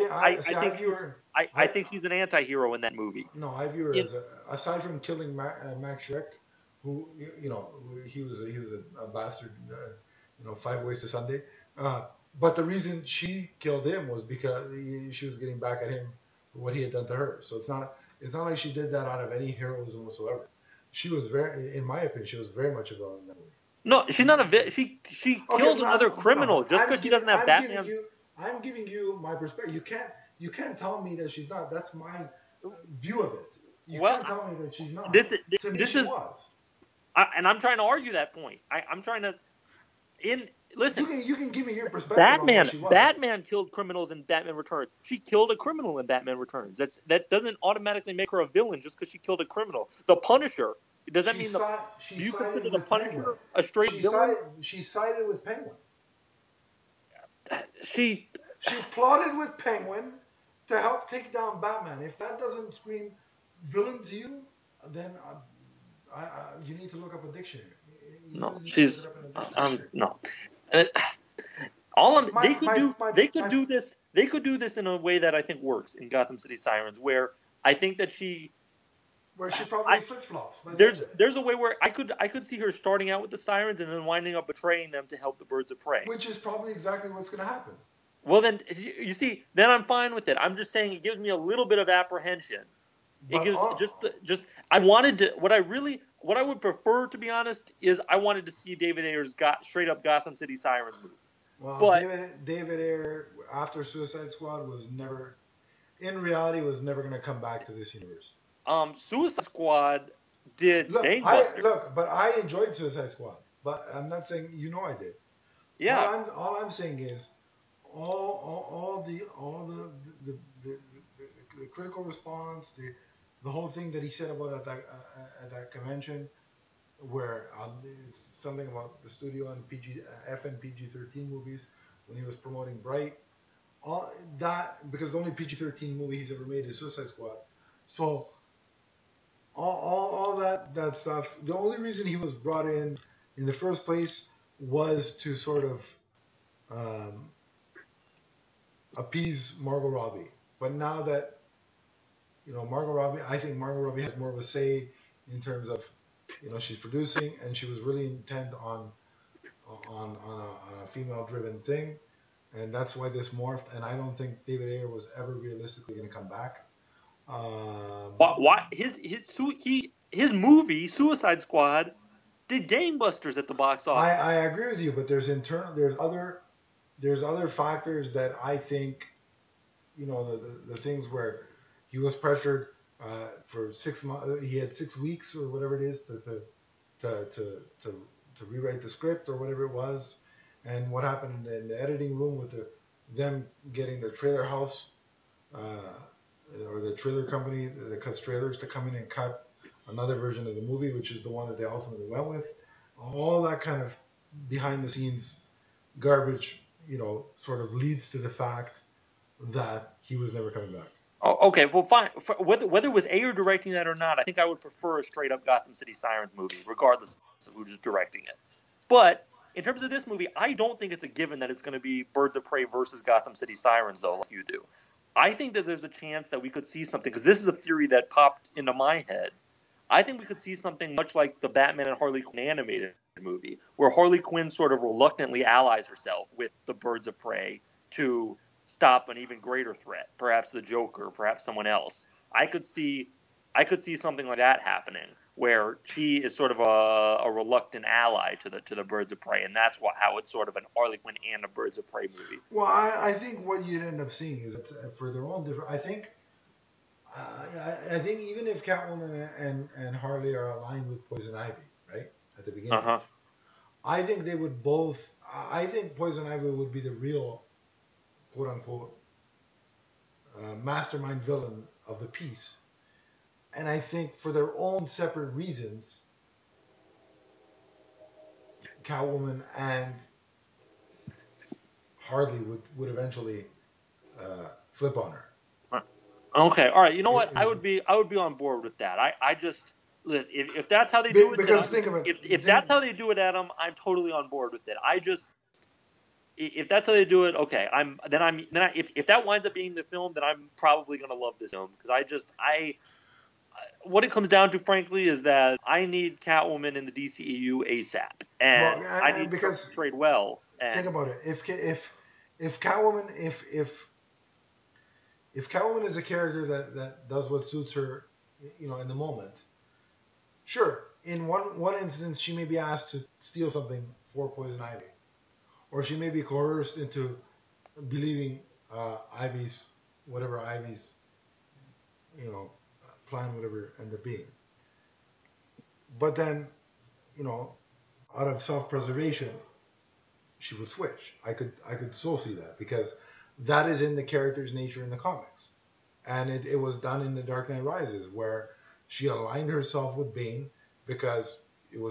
S2: I think she's an anti-hero in that movie.
S1: No, I view her as aside from killing Max Schreck, who he was a bastard, 5 Ways to Sunday. But the reason she killed him was because she was getting back at him for what he had done to her. So it's not like she did that out of any heroism whatsoever. She was in my opinion, she was very much a villain in that movie.
S2: No, she's not she killed another criminal just because she doesn't have Batman's.
S1: I'm giving you my perspective. You can't tell me that she's not. That's my view of it. You can't tell me that she's not. To me, she was.
S2: And I'm trying to argue that point. I'm trying to. Listen.
S1: You can give me your perspective.
S2: Batman killed criminals in Batman Returns. She killed a criminal in Batman Returns. That doesn't automatically make her a villain just because she killed a criminal. The Punisher. Does that mean you consider the Punisher a straight villain?
S1: She sided with Penguin.
S2: She
S1: plotted with Penguin to help take down Batman. If that doesn't scream villain to you, then you need to look up a dictionary.
S2: No, she's no. They could do this. They could do this in a way that I think works in Gotham City Sirens, where I think that she
S1: probably flip flops.
S2: There's a way where I could see her starting out with the Sirens and then winding up betraying them to help the Birds of Prey.
S1: Which is probably exactly what's going to happen.
S2: Well, then you see, then I'm fine with it. I'm just saying it gives me a little bit of apprehension. It gives I wanted to what I would prefer, to be honest, is I wanted to see David Ayer's straight up Gotham City Sirens movie.
S1: Well, David Ayer after Suicide Squad was never going to come back to this universe.
S2: Suicide Squad did gangbusters.
S1: But I enjoyed Suicide Squad. But I'm not saying I did.
S2: Yeah.
S1: All I'm saying is all the critical response, the whole thing that he said about at that convention, where something about the studio and PG-13 movies when he was promoting Bright, all that, because the only PG-13 movie he's ever made is Suicide Squad. So all that stuff. The only reason he was brought in the first place was to sort of appease Margot Robbie. But now that Margot Robbie, I think Margot Robbie has more of a say in terms of she's producing, and she was really intent on a female-driven thing, and that's why this morphed. And I don't think David Ayer was ever realistically going to come back.
S2: Why his movie Suicide Squad did gangbusters at the box office.
S1: I agree with you, but there's other factors that I think the things where he was pressured for 6 months. He had 6 weeks or whatever it is to rewrite the script or whatever it was, and what happened in the editing room with them getting the trailer house or the trailer company that cuts trailers to come in and cut another version of the movie, which is the one that they ultimately went with. All that kind of behind the scenes garbage, sort of leads to the fact that he was never coming back.
S2: Oh, okay, well, fine. Whether it was Ayer directing that or not, I think I would prefer a straight-up Gotham City Sirens movie, regardless of who's directing it. But in terms of this movie, I don't think it's a given that it's going to be Birds of Prey versus Gotham City Sirens, though, like you do. I think that there's a chance that we could see something, because this is a theory that popped into my head. I think we could see something much like the Batman and Harley Quinn animated movie, where Harley Quinn sort of reluctantly allies herself with the Birds of Prey to stop an even greater threat, perhaps the Joker, perhaps someone else. I could see something like that happening, where she is sort of a reluctant ally to the Birds of Prey, and that's how it's sort of an Harley Quinn and a Birds of Prey movie.
S1: Well, I think what you'd end up seeing is for their own different. I think even if Catwoman and Harley are aligned with Poison Ivy, right at the
S2: Uh
S1: beginning,
S2: huh.
S1: I think they would both. I think Poison Ivy would be the real quote unquote mastermind villain of the piece, and I think for their own separate reasons, Catwoman and Harley would eventually flip on her.
S2: Okay, all right. You know what?
S1: Is
S2: I would be on board with that. I just if that's how they do it, then
S1: because think of it.
S2: if that's how they do it, Adam, I'm totally on board with it. I just if that's how they do it, okay. If that winds up being the film, then I'm probably gonna love this film because I what it comes down to, frankly, is that I need Catwoman in the DCEU ASAP,
S1: Well,
S2: and I need her
S1: because
S2: portrayed well.
S1: think
S2: And
S1: about it. If Catwoman if Catwoman is a character that does what suits her, in the moment, sure. In one instance, she may be asked to steal something for Poison Ivy, or she may be coerced into believing Ivy's whatever Ivy's you know plan, whatever end up being. But then, you know, out of self-preservation, she would switch. I could so see that because that is in the character's nature in the comics, and it was done in The Dark Knight Rises where she aligned herself with Bane because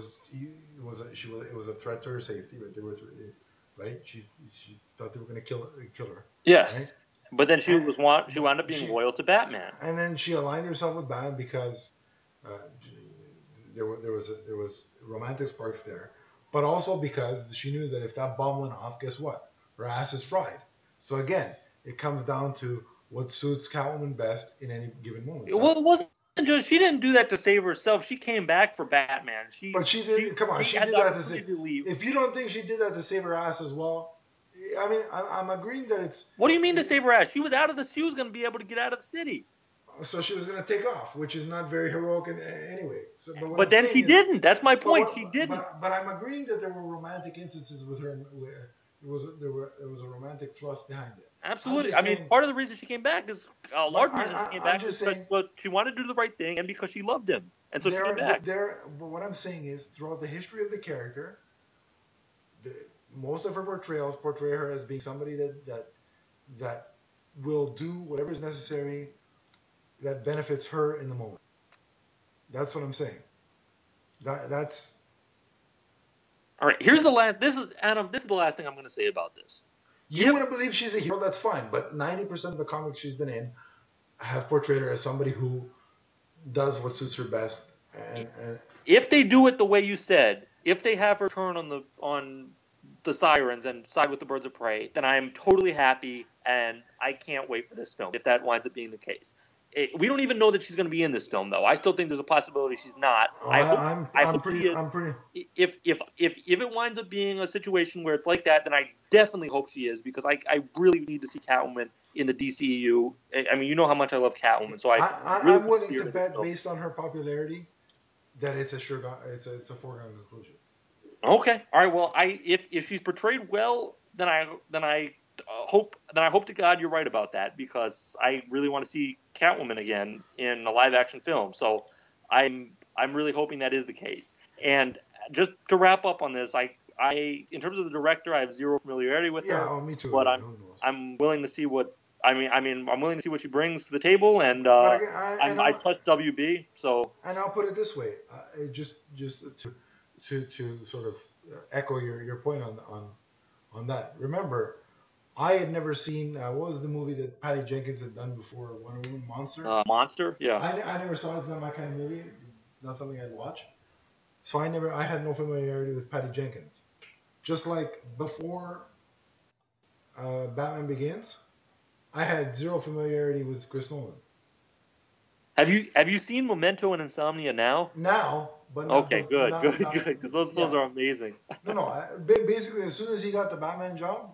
S1: it was a threat to her safety. Right, there was right. She thought they were going to kill her. Right,
S2: yes, but then
S1: and
S2: she wound up being loyal to Batman.
S1: and then she aligned herself with Batman because uh, there was romantic sparks there, but also because she knew that if that bomb went off, guess what? Her ass is fried. So again, it comes down to what suits Catwoman best in any given moment.
S2: Well, it wasn't just she didn't do that to save herself. She came back for Batman.
S1: But she did. Come on, she
S2: had
S1: did
S2: the
S1: that to save.
S2: opportunity to leave.
S1: If you don't think she did that to save her ass as well, I mean, I'm agreeing that it's.
S2: What do you mean to save her ass? She was She was going to be able to get out of the city.
S1: So she was going to take off, which is not very heroic anyway. So, but what
S2: But
S1: I'm
S2: then
S1: saying
S2: she
S1: is,
S2: didn't. That's my point.
S1: But,
S2: She didn't.
S1: but I'm agreeing that there were romantic instances with her where there was a romantic thrust behind it.
S2: Absolutely. I mean, part of the reason she came back is a large reason she came back is because she wanted to do the right thing and because she loved him, and so she came back.
S1: But what I'm saying is, throughout the history of the character, most of her portrayals portray her as being somebody that will do whatever is necessary that benefits her in the moment. That's what I'm saying. That's
S2: all right. Here's the last. This is Adam. This is the last thing I'm going to say about this.
S1: You want to believe she's a hero, that's fine. But 90% of the comics she's been in have portrayed her as somebody who does what suits her best. And
S2: if they do it the way you said, if they have her turn on the sirens and side with the birds of prey, then I am totally happy, and I can't wait for this film if that winds up being the case. We don't even know that she's going to be in this film, though. I still think there's a possibility she's not. I'm pretty. If it winds up being a situation where it's like that, then I definitely hope she is because I really need to see Catwoman in the DCEU. I mean, you know how much I love Catwoman, so
S1: I'm willing to bet based on her popularity that it's a foregone conclusion.
S2: Okay, all right. Well, if she's portrayed well, then I hope to God you're right about that because I really want to see Catwoman again in a live action film. So I'm really hoping that is the case. And just to wrap up on this, I in terms of the director, I have zero familiarity with her.
S1: Yeah, me too.
S2: But I'm willing to see what I'm willing to see what she brings to the table, and I trust WB. So
S1: and I'll put it this way, just to sort of echo your point on that. Remember, I had never seen what was the movie that Patty Jenkins had done before Wonder Woman, Monster?
S2: Monster, yeah.
S1: I never saw it. It's not my kind of movie. Not something I'd watch. So I had no familiarity with Patty Jenkins. Just like before Batman Begins, I had zero familiarity with Chris Nolan.
S2: Have you seen Memento and Insomnia now?
S1: Now, but
S2: okay, good, because those films are amazing.
S1: No. Basically, as soon as he got the Batman job,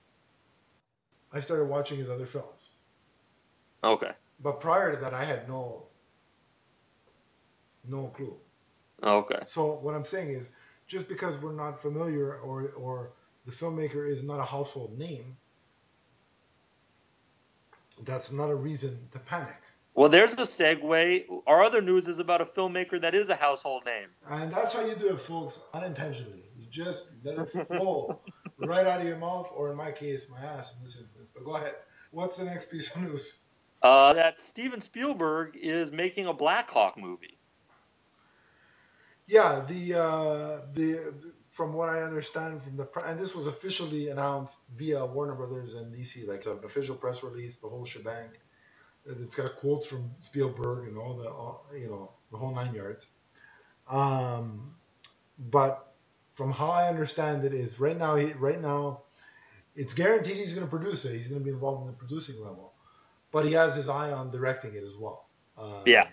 S1: I started watching his other films.
S2: Okay.
S1: But prior to that, I had no clue.
S2: Okay.
S1: So what I'm saying is, just because we're not familiar or the filmmaker is not a household name, that's not a reason to panic.
S2: Well, there's a segue. Our other news is about a filmmaker that is a household name.
S1: And that's how you do it, folks, unintentionally. You just let it flow right out of your mouth, or in my case, my ass in this instance. But go ahead. What's the next piece of news?
S2: That Steven Spielberg is making a Black Hawk movie.
S1: Yeah, the from what I understand from and this was officially announced via Warner Brothers and DC, like an official press release, the whole shebang. It's got quotes from Spielberg and the whole 9 yards. But from how I understand it is right now it's guaranteed he's going to produce it. He's going to be involved in the producing level, but he has his eye on directing it as well.
S2: Yeah.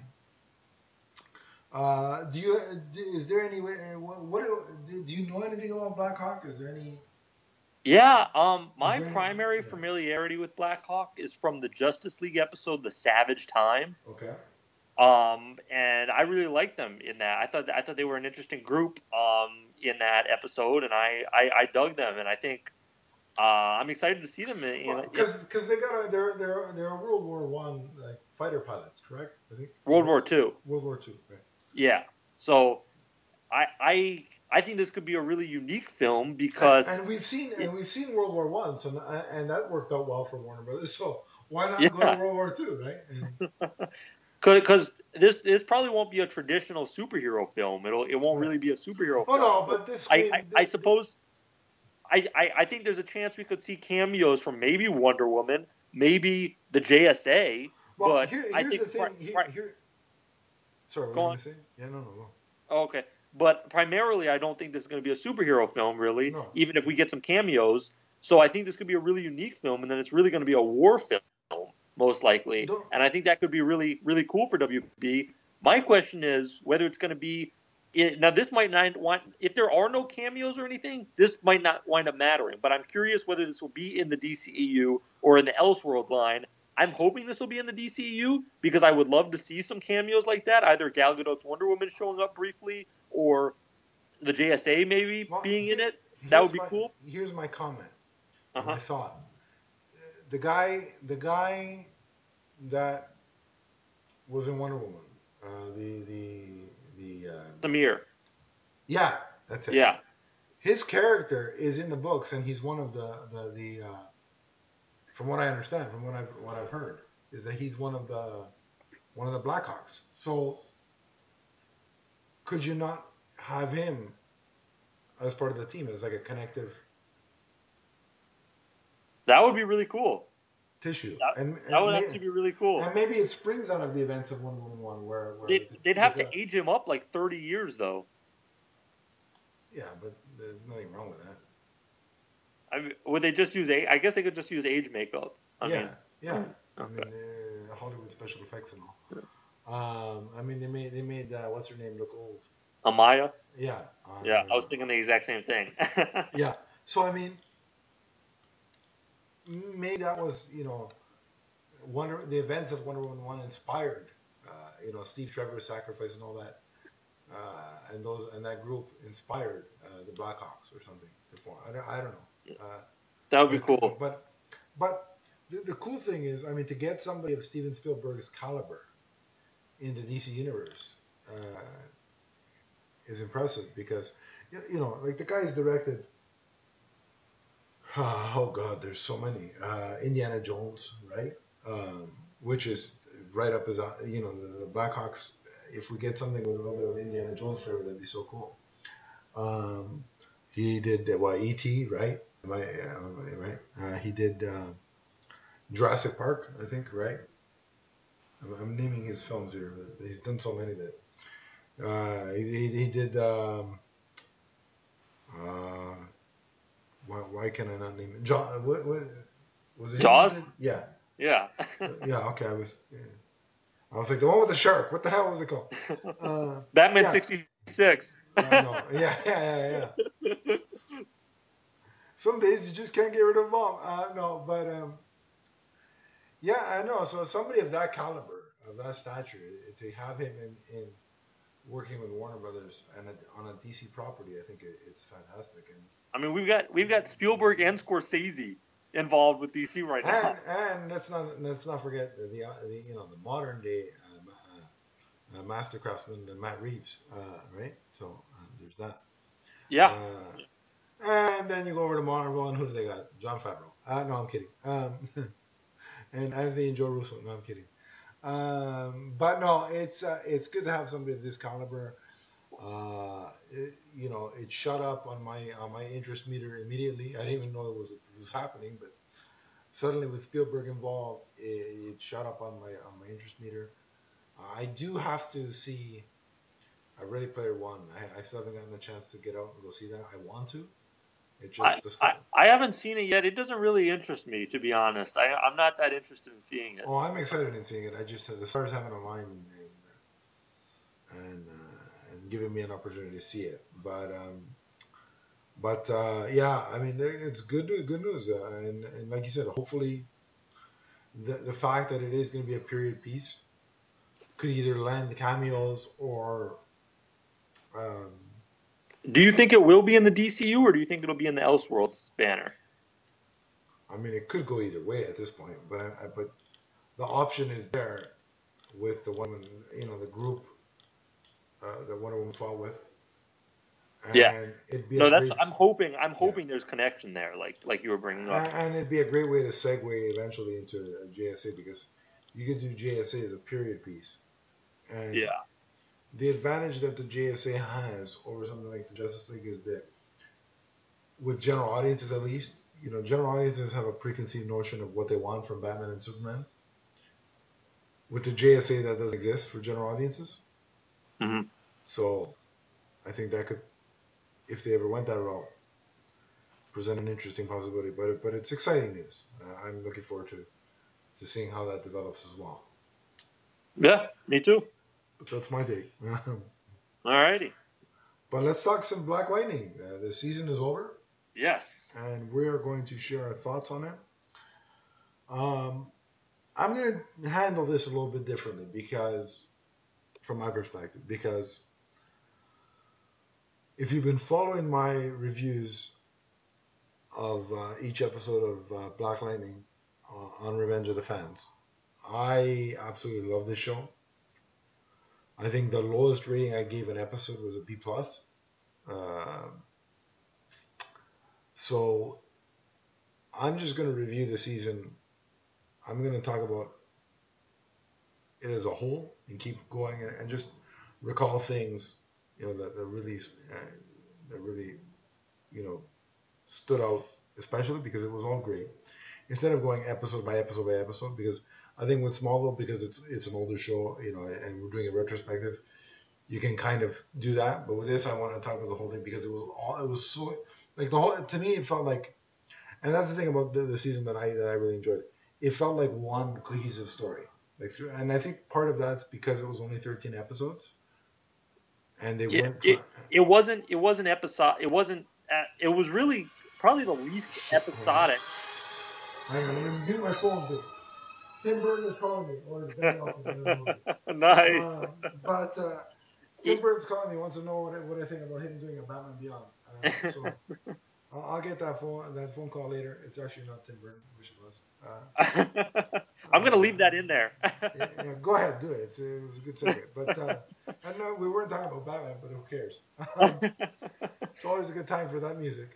S1: Is there any way? Do you know anything about Black Hawk? Is there any?
S2: Yeah. My primary familiarity with Black Hawk is from the Justice League episode, The Savage Time.
S1: Okay.
S2: And I really liked them in that. I thought they were an interesting group. In that episode, and I dug them, and I think I'm excited to see them.
S1: Because they're World War One like fighter pilots, correct? I think
S2: World War Two.
S1: World War Two, right?
S2: Yeah. So I think this could be a really unique film because
S1: and we've seen World War One, so and that worked out well for Warner Brothers. So why not go to World War Two, right?
S2: Because this probably won't be a traditional superhero film. It won't really be a superhero film.
S1: No, but this.
S2: I suppose. I think there's a chance we could see cameos from maybe Wonder Woman, maybe the JSA.
S1: Well,
S2: but
S1: here's
S2: I think
S1: the thing. Sorry, what were you going to say? Yeah, no.
S2: Okay. But primarily, I don't think this is going to be a superhero film, really, even if we get some cameos. So I think this could be a really unique film, and then it's really going to be a war film, most likely. And I think that could be really, really cool for WB. My question is whether it's going to be now, this might not want, if there are no cameos or anything, this might not wind up mattering. But I'm curious whether this will be in the DCEU or in the Elseworld line. I'm hoping this will be in the DCEU because I would love to see some cameos like that, either Gal Gadot's Wonder Woman showing up briefly or the JSA maybe being in it. That would be cool.
S1: Here's my comment. My thought. The guy that was in Wonder Woman,
S2: Samir.
S1: Yeah, that's it.
S2: Yeah.
S1: His character is in the books, and he's one of the from what I understand, from what I've heard, is that he's one of the Blackhawks. So could you not have him as part of the team as like a connective?
S2: That would be really cool.
S1: Tissue.
S2: That would actually be really cool.
S1: And maybe it springs out of the events of Wonder Woman 1 where
S2: they'd have to age him up like 30 years though.
S1: Yeah, but there's nothing wrong with that.
S2: I mean, would they just use I guess they could just use age makeup.
S1: Yeah.
S2: Okay.
S1: I mean, Hollywood special effects and all. I mean, they made what's her name look old.
S2: Amaya.
S1: Yeah.
S2: Yeah, I was thinking the exact same thing.
S1: Yeah. So I mean, maybe that was the events of Wonder Woman 1 inspired Steve Trevor's sacrifice and all that, and that group inspired the Blackhawks or something. I don't know.
S2: That would be cool.
S1: But the cool thing is, I mean, to get somebody of Steven Spielberg's caliber in the DC universe is impressive because like the guy's directed. Oh God, there's so many. Indiana Jones, right? Which is right up his, the Blackhawks. If we get something with a little bit of Indiana Jones flavor, that'd be so cool. He did E.T., right? Right. He did Jurassic Park, I think, right? I'm naming his films here, but he's done so many that. He did. Why can I not name it? What was it?
S2: Jaws?
S1: Yeah.
S2: Yeah.
S1: Yeah. Okay. I was like the one with the shark. What the hell was it called?
S2: Batman 66.
S1: No. Yeah. Some days you just can't get rid of them all. No, but yeah, I know. So somebody of that caliber, of that stature, to have him in working with Warner Brothers and on a DC property, I think it's fantastic. And
S2: I mean, we've got Spielberg and Scorsese involved with DC right now.
S1: And let's not forget the modern day master craftsman Matt Reeves, right? So there's that.
S2: Yeah.
S1: Uh, and then you go over to Marvel, and who do they got? John Favreau. No, I'm kidding. And Anthony and Joe Russo. No, I'm kidding. But no, it's good to have somebody of this caliber. It shut up on my interest meter immediately. I didn't even know it was happening, but suddenly with Spielberg involved, it shut up on my interest meter. I do have to see a Ready Player One. I still haven't gotten a chance to get out and go see that. I want to. It
S2: I,
S1: just the
S2: I
S1: stuff.
S2: I haven't seen it yet. It doesn't really interest me, to be honest. I'm not that interested in seeing it.
S1: Oh, I'm excited in seeing it. I just the stars having a mind and giving me an opportunity to see it. But yeah, I mean it's good news. And like you said, hopefully the fact that it is going to be a period piece could either lend cameos or um,
S2: Do you think it will be in the DCU, or do you think it'll be in the Elseworlds banner?
S1: I mean it could go either way at this point. But the option is there with the woman, the group that Wonder Woman fought with,
S2: Yeah.
S1: and it'd be a
S2: No,
S1: great
S2: I'm
S1: yeah.
S2: hoping there's connection there, like you were bringing up.
S1: And it'd be a great way to segue eventually into JSA because you could do JSA as a period piece. And
S2: Yeah.
S1: the advantage that the JSA has over something like the Justice League is that with general audiences at least, general audiences have a preconceived notion of what they want from Batman and Superman. With the JSA, that doesn't exist for general audiences.
S2: Hmm.
S1: So I think that could, if they ever went that route, present an interesting possibility. But it's exciting news. I'm looking forward to seeing how that develops as well.
S2: Yeah, me too.
S1: But that's my take.
S2: Alrighty.
S1: But let's talk some Black Lightning. The season is over,
S2: Yes.
S1: and we are going to share our thoughts on it. I'm going to handle this a little bit differently because, from my perspective, because if you've been following my reviews of each episode of Black Lightning on Revenge of the Fans, I absolutely love this show. I think the lowest rating I gave an episode was a B plus. Uh, so I'm just going to review the season. I'm going to talk about it as a whole and keep going and just recall things, that really, you know, stood out, especially because it was all great. Instead of going episode by episode by episode, because I think with Smallville, because it's an older show, and we're doing a retrospective, you can kind of do that. But with this, I want to talk about the whole thing because it was so like the whole to me it felt like, and that's the thing about the season that I really enjoyed. It felt like one cohesive story. And I think part of that's because it was only 13 episodes, and they
S2: Yeah.
S1: weren't
S2: It
S1: trying.
S2: it wasn't it wasn't episode. It wasn't. It was really probably the least episodic.
S1: Hang on, let me mute my phone. Dude. Tim Burton is calling me, or is Benny Elfman? I don't know.
S2: Nice.
S1: But Tim
S2: It,
S1: Burton's calling me. Wants to know what I think about him doing a Batman Beyond. So I'll get that phone call later. It's actually not Tim Burton. Wish it was.
S2: I'm gonna leave that in
S1: Uh,
S2: there.
S1: yeah, go ahead, do it. It was a good segue. But I know we weren't talking about Batman, but who cares? It's always a good time for that music.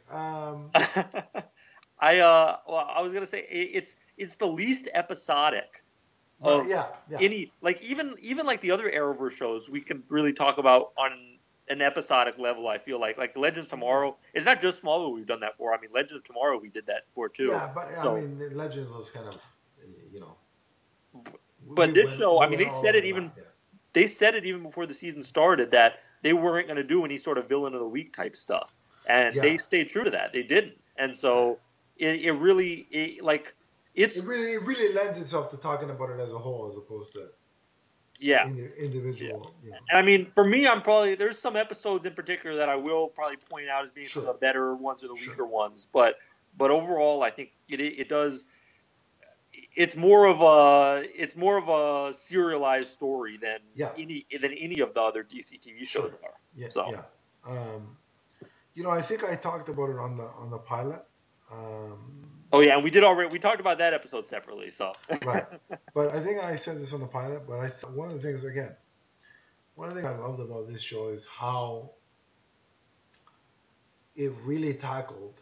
S2: I was gonna say it's the least episodic
S1: Right?
S2: of
S1: Yeah, yeah,
S2: any, like, even like the other Arrowverse shows we can really talk about on an episodic level. I feel like Legends of Tomorrow. It's not just Smallville we've done that for. I mean, Legends of Tomorrow we did that for too.
S1: yeah. But I
S2: So,
S1: mean, Legends was kind of, you know, we
S2: but this
S1: went
S2: show,
S1: we
S2: I mean,
S1: went all over the map. Yeah.
S2: they said it even before the season started that they weren't going to do any sort of villain of the week type stuff, and
S1: Yeah.
S2: they stayed true to that. They didn't, and so it really it's
S1: It really lends itself to talking about it as a whole as opposed to
S2: yeah. Yeah.
S1: individual.
S2: And I mean, for me, there's some episodes in particular that I will probably point out as being some of
S1: Sure.
S2: the better ones or the
S1: Sure.
S2: weaker ones. But overall, I think it does. It's more of a serialized story than
S1: Yeah.
S2: any of the other DC TV shows
S1: Sure.
S2: are.
S1: Yeah.
S2: So
S1: Yeah. I think I talked about it on the pilot. Um,
S2: Oh yeah, and we talked about that episode separately. So
S1: Right. But I think I said this on the pilot. But one of the things I loved about this show is how it really tackled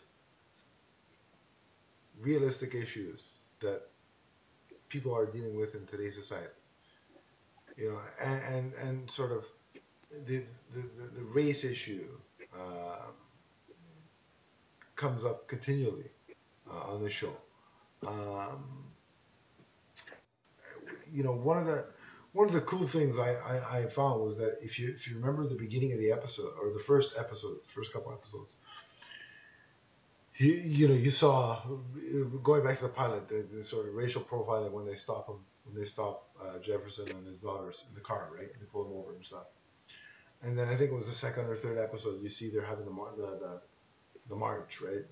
S1: realistic issues that people are dealing with in today's society. And sort of the race issue uh, comes up continually on the show. Um, one of the cool things I found was that if you remember the beginning of the episode or the first couple episodes, you saw going back to the pilot the sort of racial profiling when they stop Jefferson and his daughters in the car, right? They pull them over and stuff. And then I think it was the second or third episode. You see they're having the march, right?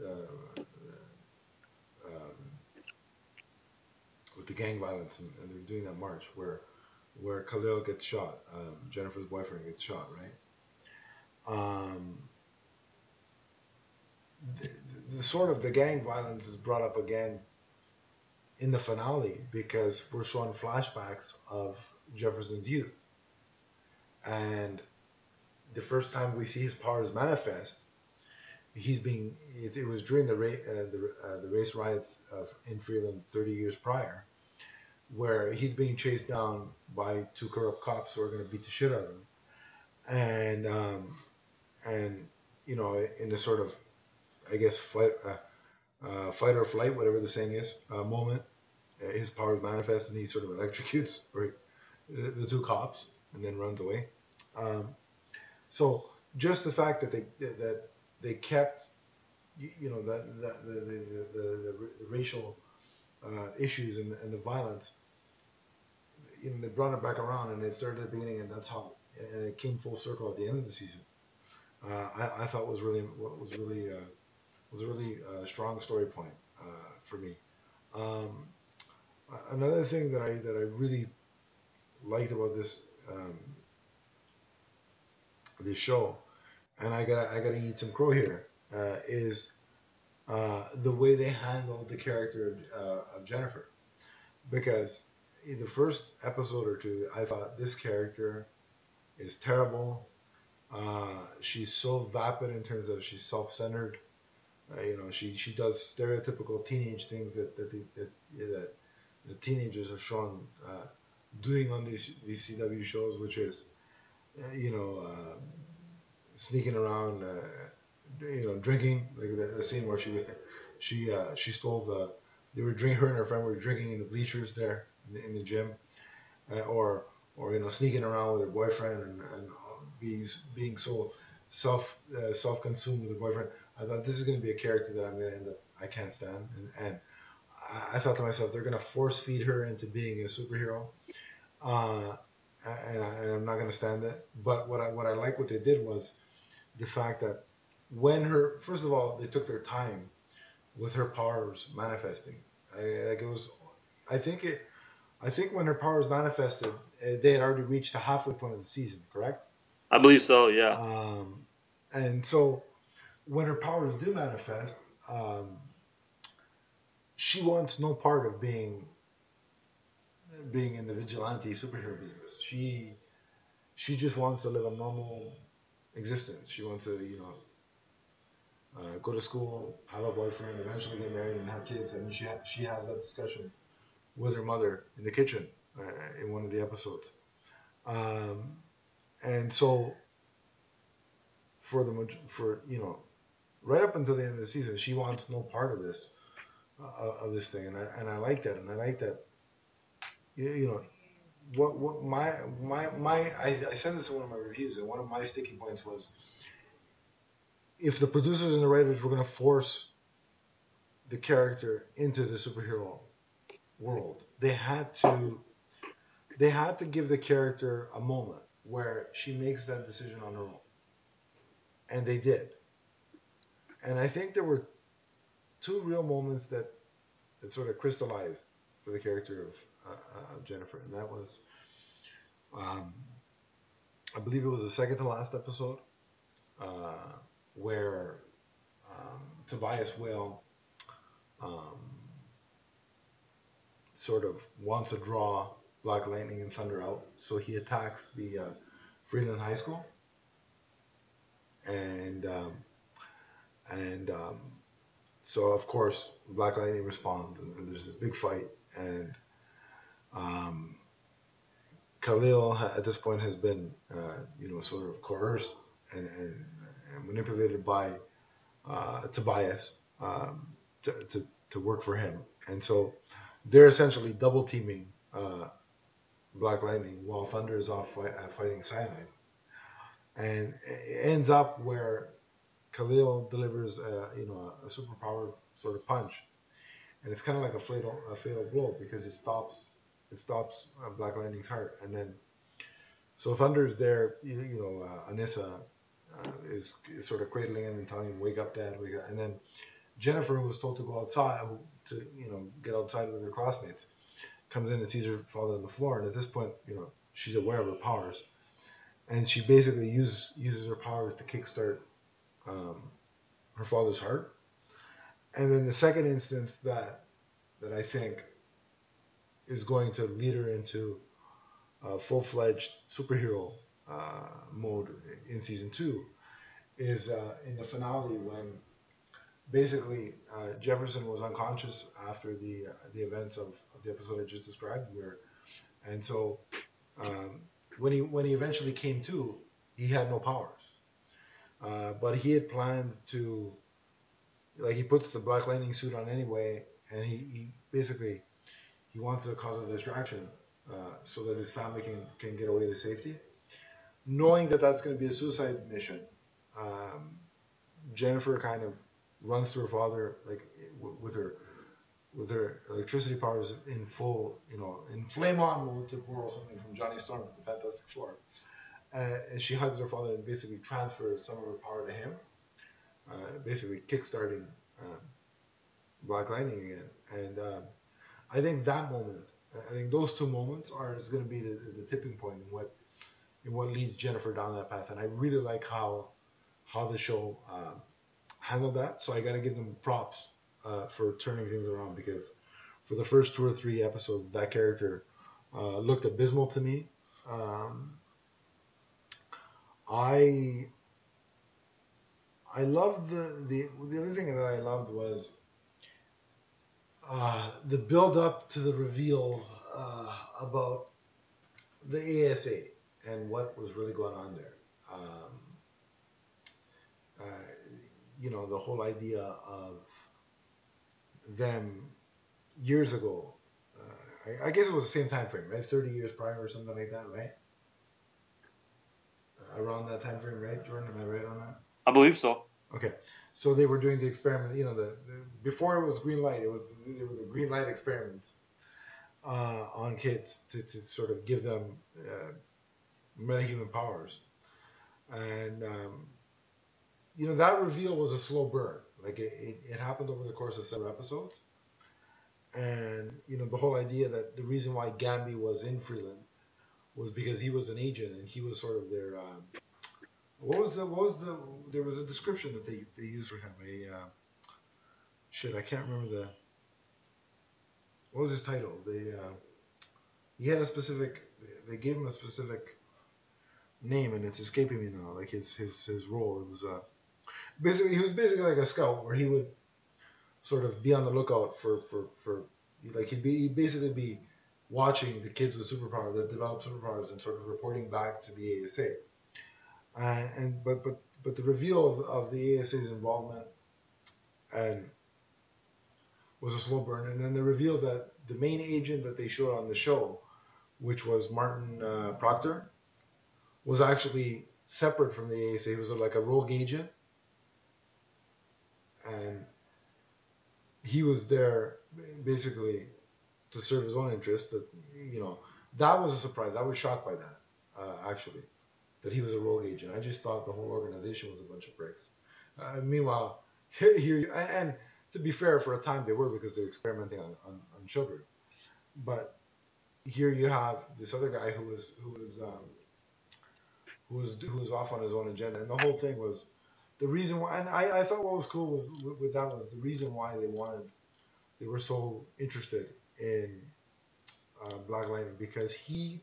S1: With the gang violence, and they're doing that march where Khalil gets shot, Jennifer's boyfriend gets shot, right? Um, the sort of the gang violence is brought up again in the finale because we're showing flashbacks of Jefferson's youth, and the first time we see his powers manifest, it was during the race riots in Freeland 30 years prior, where he's being chased down by two corrupt cops who are going to beat the shit out of him, and in a sort of, I guess, fight or flight, whatever the saying is, moment, his powers manifest and he sort of electrocutes the two cops and then runs away. So just the fact that they kept the racial issues and the violence, they brought it back around and it started at the beginning, and it came full circle at the end of the season. I thought was a really strong story point for me. Um, Another thing that I really liked about this show, and I gotta eat some crow here, is the way they handled the character of Jennifer. Because in the first episode or two, I thought this character is terrible. She's so vapid in terms of she's self-centered. She does stereotypical teenage things that the teenagers are shown doing on these CW shows, which is sneaking around, drinking. Like the scene where she stole her and her friend were drinking in the bleachers there in the gym, or sneaking around with her boyfriend and being so self-consumed with her boyfriend. I thought this is going to be a character that I'm going to end up I can't stand, and I thought to myself they're going to force feed her into being a superhero, uh, and I'm not going to stand it. But what I like what they did was the fact that first of all, they took their time with her powers manifesting. I think when her powers manifested, they had already reached the halfway point of the season, correct?
S2: I believe so. Yeah.
S1: And so when her powers do manifest, um, she wants no part of being in the vigilante superhero business. She just wants to live a normal existence. She wants to, go to school, have a boyfriend, eventually get married and have kids. And she has that discussion with her mother in the kitchen in one of the episodes. And so for right up until the end of the season, she wants no part of this thing, and I like that, and I like that. What I said this in one of my reviews, and one of my sticking points was if the producers and the writers were going to force the character into the superhero world, they had to give the character a moment where she makes that decision on her own, and they did. And I think there were two real moments that sort of crystallized for the character of Jennifer, and that was, I believe it was the second to last episode, where Tobias Whale um, sort of wants to draw Black Lightning and Thunder out. So he attacks the Freeland High School, and and so of course Black Lightning responds, and there's this big fight, and um, Khalil at this point has been sort of coerced and manipulated by Tobias um, to work for him, and so they're essentially double teaming Black Lightning while Thunder is off fighting Cyanide, and it ends up where Khalil delivers a superpowered sort of punch, and it's kind of like a fatal blow because it stops Black Lightning's heart, and then so Thunder's there, Anissa is sort of cradling him and telling him, "Wake up, Dad, wake up," and then Jennifer, who was told to go outside to get outside with her classmates, comes in and sees her falling on the floor, and at this point, she's aware of her powers, and she basically uses her powers to kickstart um, her father's heart. And then the second instance that I think is going to lead her into full-fledged superhero mode in season two is in the finale when basically Jefferson was unconscious after the events of the episode I just described, and so um, when he eventually came to, he had no powers, but he had planned to, like, he puts the Black Lightning suit on anyway, and he basically he wants to cause a distraction so that his family can get away to safety, knowing that that's going to be a suicide mission. Um, Jennifer kind of runs to her father like with her electricity powers in full, in flame on mode, to borrow something from Johnny Storm from the Fantastic Four. And she hugs her father and basically transfers some of her power to him, basically kickstarting uh, Black Lightning again. And I think those two moments is going to be the tipping point in what leads Jennifer down that path. And I really like how the show handled that. So I got to give them props for turning things around, because for the first 2 or 3 episodes, that character looked abysmal to me. Um, I I loved the other thing that I loved was the build up to the reveal about the ASA and what was really going on there. Um, uh, the whole idea of them years ago. I guess it was the same time frame, right? 30 years prior or something like that, right? Around that time frame, right, Jordan? Am I right on that?
S2: I believe so.
S1: Okay, so they were doing the experiment. Before it was green light, they were the green light experiments on kids to sort of give them metahuman powers, and that reveal was a slow burn. Like it happened over the course of several episodes, and the whole idea that the reason why Gambi was in Freeland was because he was an agent and he was sort of their there was a description that they used for him, I can't remember what was his title. He had a specific, they gave him a specific name, and it's escaping me now, like his role. It was basically, he was basically like a scout, where he would sort of be on the lookout for like he'd basically be watching the kids with superpowers that develop superpowers and sort of reporting back to the ASA. But the reveal of the ASA's involvement and was a slow burn, and then the reveal that the main agent that they showed on the show, which was Martin Proctor, was actually separate from the ASA. He was like a rogue agent, and he was there basically to serve his own interest. That was a surprise. I was shocked by that, actually, that he was a rogue agent. I just thought the whole organization was a bunch of bricks. Meanwhile, here and to be fair, for a time they were, because they're experimenting on children. But here you have this other guy who was off on his own agenda, and the whole thing was the reason why. And I thought what was cool was with that was the reason why they wanted they were so interested in Black Lightning because he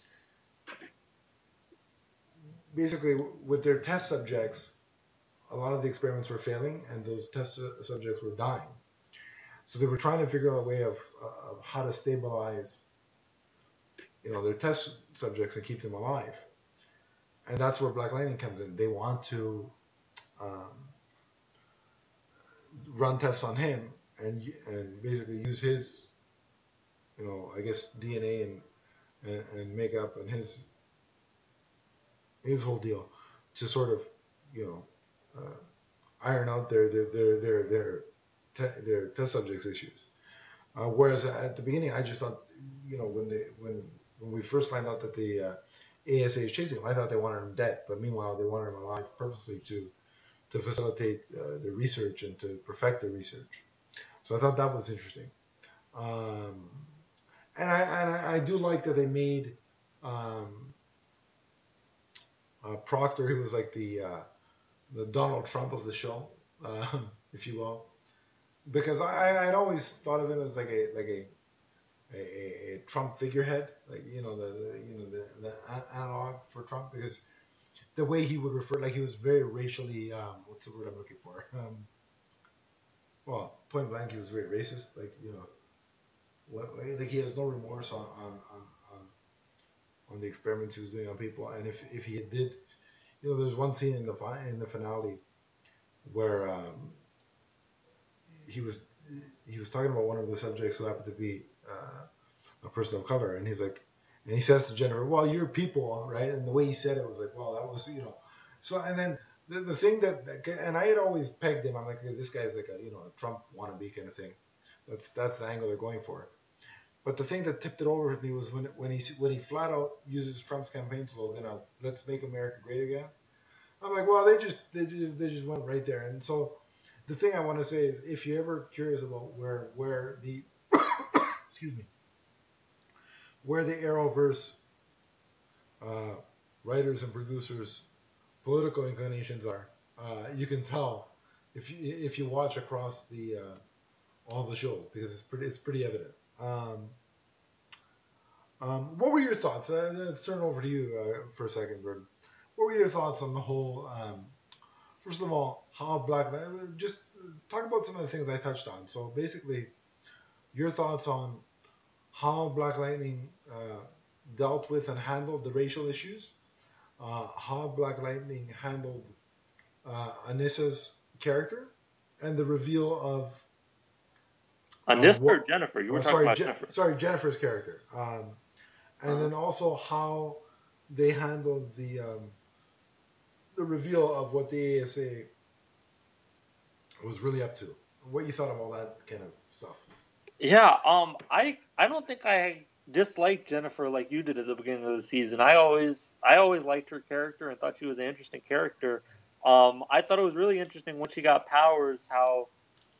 S1: basically with their test subjects, a lot of the experiments were failing, and those test subjects were dying. So they were trying to figure out a way of how to stabilize, their test subjects and keep them alive. And that's where Black Lightning comes in. They want to um, run tests on him and basically use his, I guess DNA and makeup and his whole deal to sort of, you know, iron out their test subjects issues. Whereas at the beginning, I just thought, when we first found out that the ASA is chasing him, I thought they wanted him dead, but meanwhile they wanted him alive purposely to facilitate the research and to perfect the research. So I thought that was interesting. Um, and I do like that they made um, Proctor, who was like the Donald Trump of the show, if you will, because I'd always thought of him as like a Trump figurehead, like the analog for Trump, because the way he would refer, like he was very racially, what's the word I'm looking for? Well, point blank, he was very racist. Like like he has no remorse on the experiments he was doing on people. And if he did, there's one scene in the finale where he was he was talking about one of the subjects who happened to be a person of color, and he's like, and he says to Jennifer, "Well, you're people, right?" And the way he said it was like, "Well, that was." So and then the thing and I had always pegged him. I'm like, okay, this guy's like a Trump wannabe kind of thing. That's the angle they're going for. But the thing that tipped it over with me was when he flat out uses Trump's campaign slogan of "Let's make America great again." I'm like, well, they just went right there. And so the thing I want to say is, if you're ever curious about where the excuse me, where the Arrowverse uh, writers and producers political inclinations are, you can tell if you watch across the all the shows, because it's pretty evident. What were your thoughts? Let's turn it over to you for a second, Gordon. What were your thoughts on the whole? First of all, how just talk about some of the things I touched on. So basically, your thoughts on how Black Lightning dealt with and handled the racial issues, how Black Lightning handled Anissa's character, and the reveal of
S2: Anissa or
S1: what.
S2: Jennifer? You were talking
S1: Sorry,
S2: about Jennifer.
S1: Jennifer's character, and then also how they handled the reveal of what the ASA was really up to. What you thought of all that kind of stuff?
S2: Yeah, I don't think I disliked Jennifer like you did at the beginning of the season. I always liked her character and thought she was an interesting character. I thought it was really interesting when she got powers how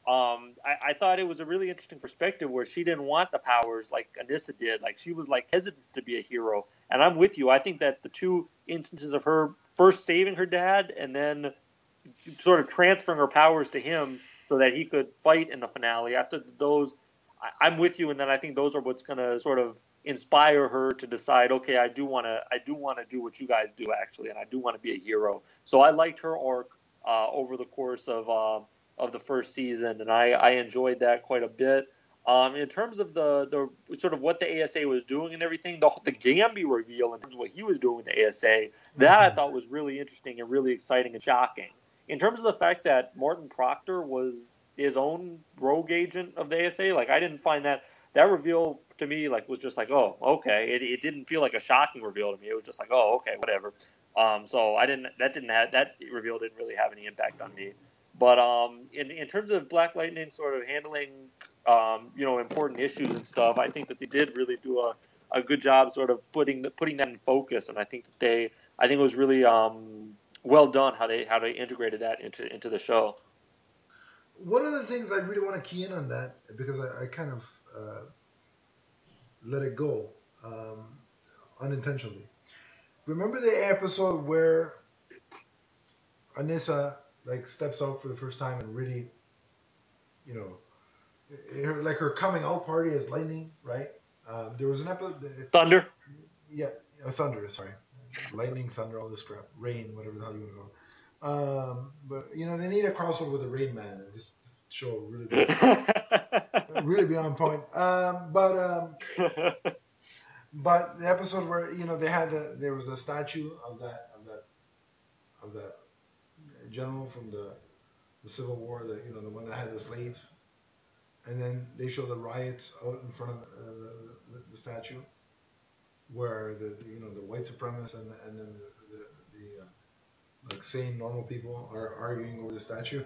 S2: I thought it was a really interesting perspective where she didn't want the powers like Anissa did. Like she was like hesitant to be a hero. And I'm with you. I think that the two instances of her first saving her dad and then sort of transferring her powers to him so that he could fight in the finale. After those, I'm with you, and then I think those are what's going to sort of inspire her to decide, okay, I do want to do what you guys do actually, and I do want to be a hero. So I liked her arc over the course of the first season, and I enjoyed that quite a bit. In terms of the sort of what the ASA was doing and everything, the Gambi reveal in terms of what he was doing with the ASA, that I thought was really interesting and really exciting and shocking. In terms of the fact that Morton Proctor was his own rogue agent of the ASA, like I didn't find that reveal to me like was just like, oh, okay. It didn't feel like a shocking reveal to me. It was just like, oh, okay, whatever. So that reveal didn't really have any impact on me. But in terms of Black Lightning sort of handling important issues and stuff, I think that they did really do a good job sort of putting that in focus, and I think it was really well done how they integrated that into the show.
S1: One of the things I really want to key in on that, because I kind of let it go unintentionally. Remember the episode where Anissa like steps out for the first time and really, you know, her coming out party as Lightning, right? There was an episode.
S2: Thunder.
S1: Yeah, Thunder. Sorry, Lightning, Thunder, all this crap, Rain, whatever the hell you want to call it. But they need a crossover with the Rain Man, and this show really be on point. But the episode where they had there was a statue of that general from the Civil War, the one that had the slaves, and then they show the riots out in front of the statue, where the white supremacists and then the like sane normal people are arguing over the statue.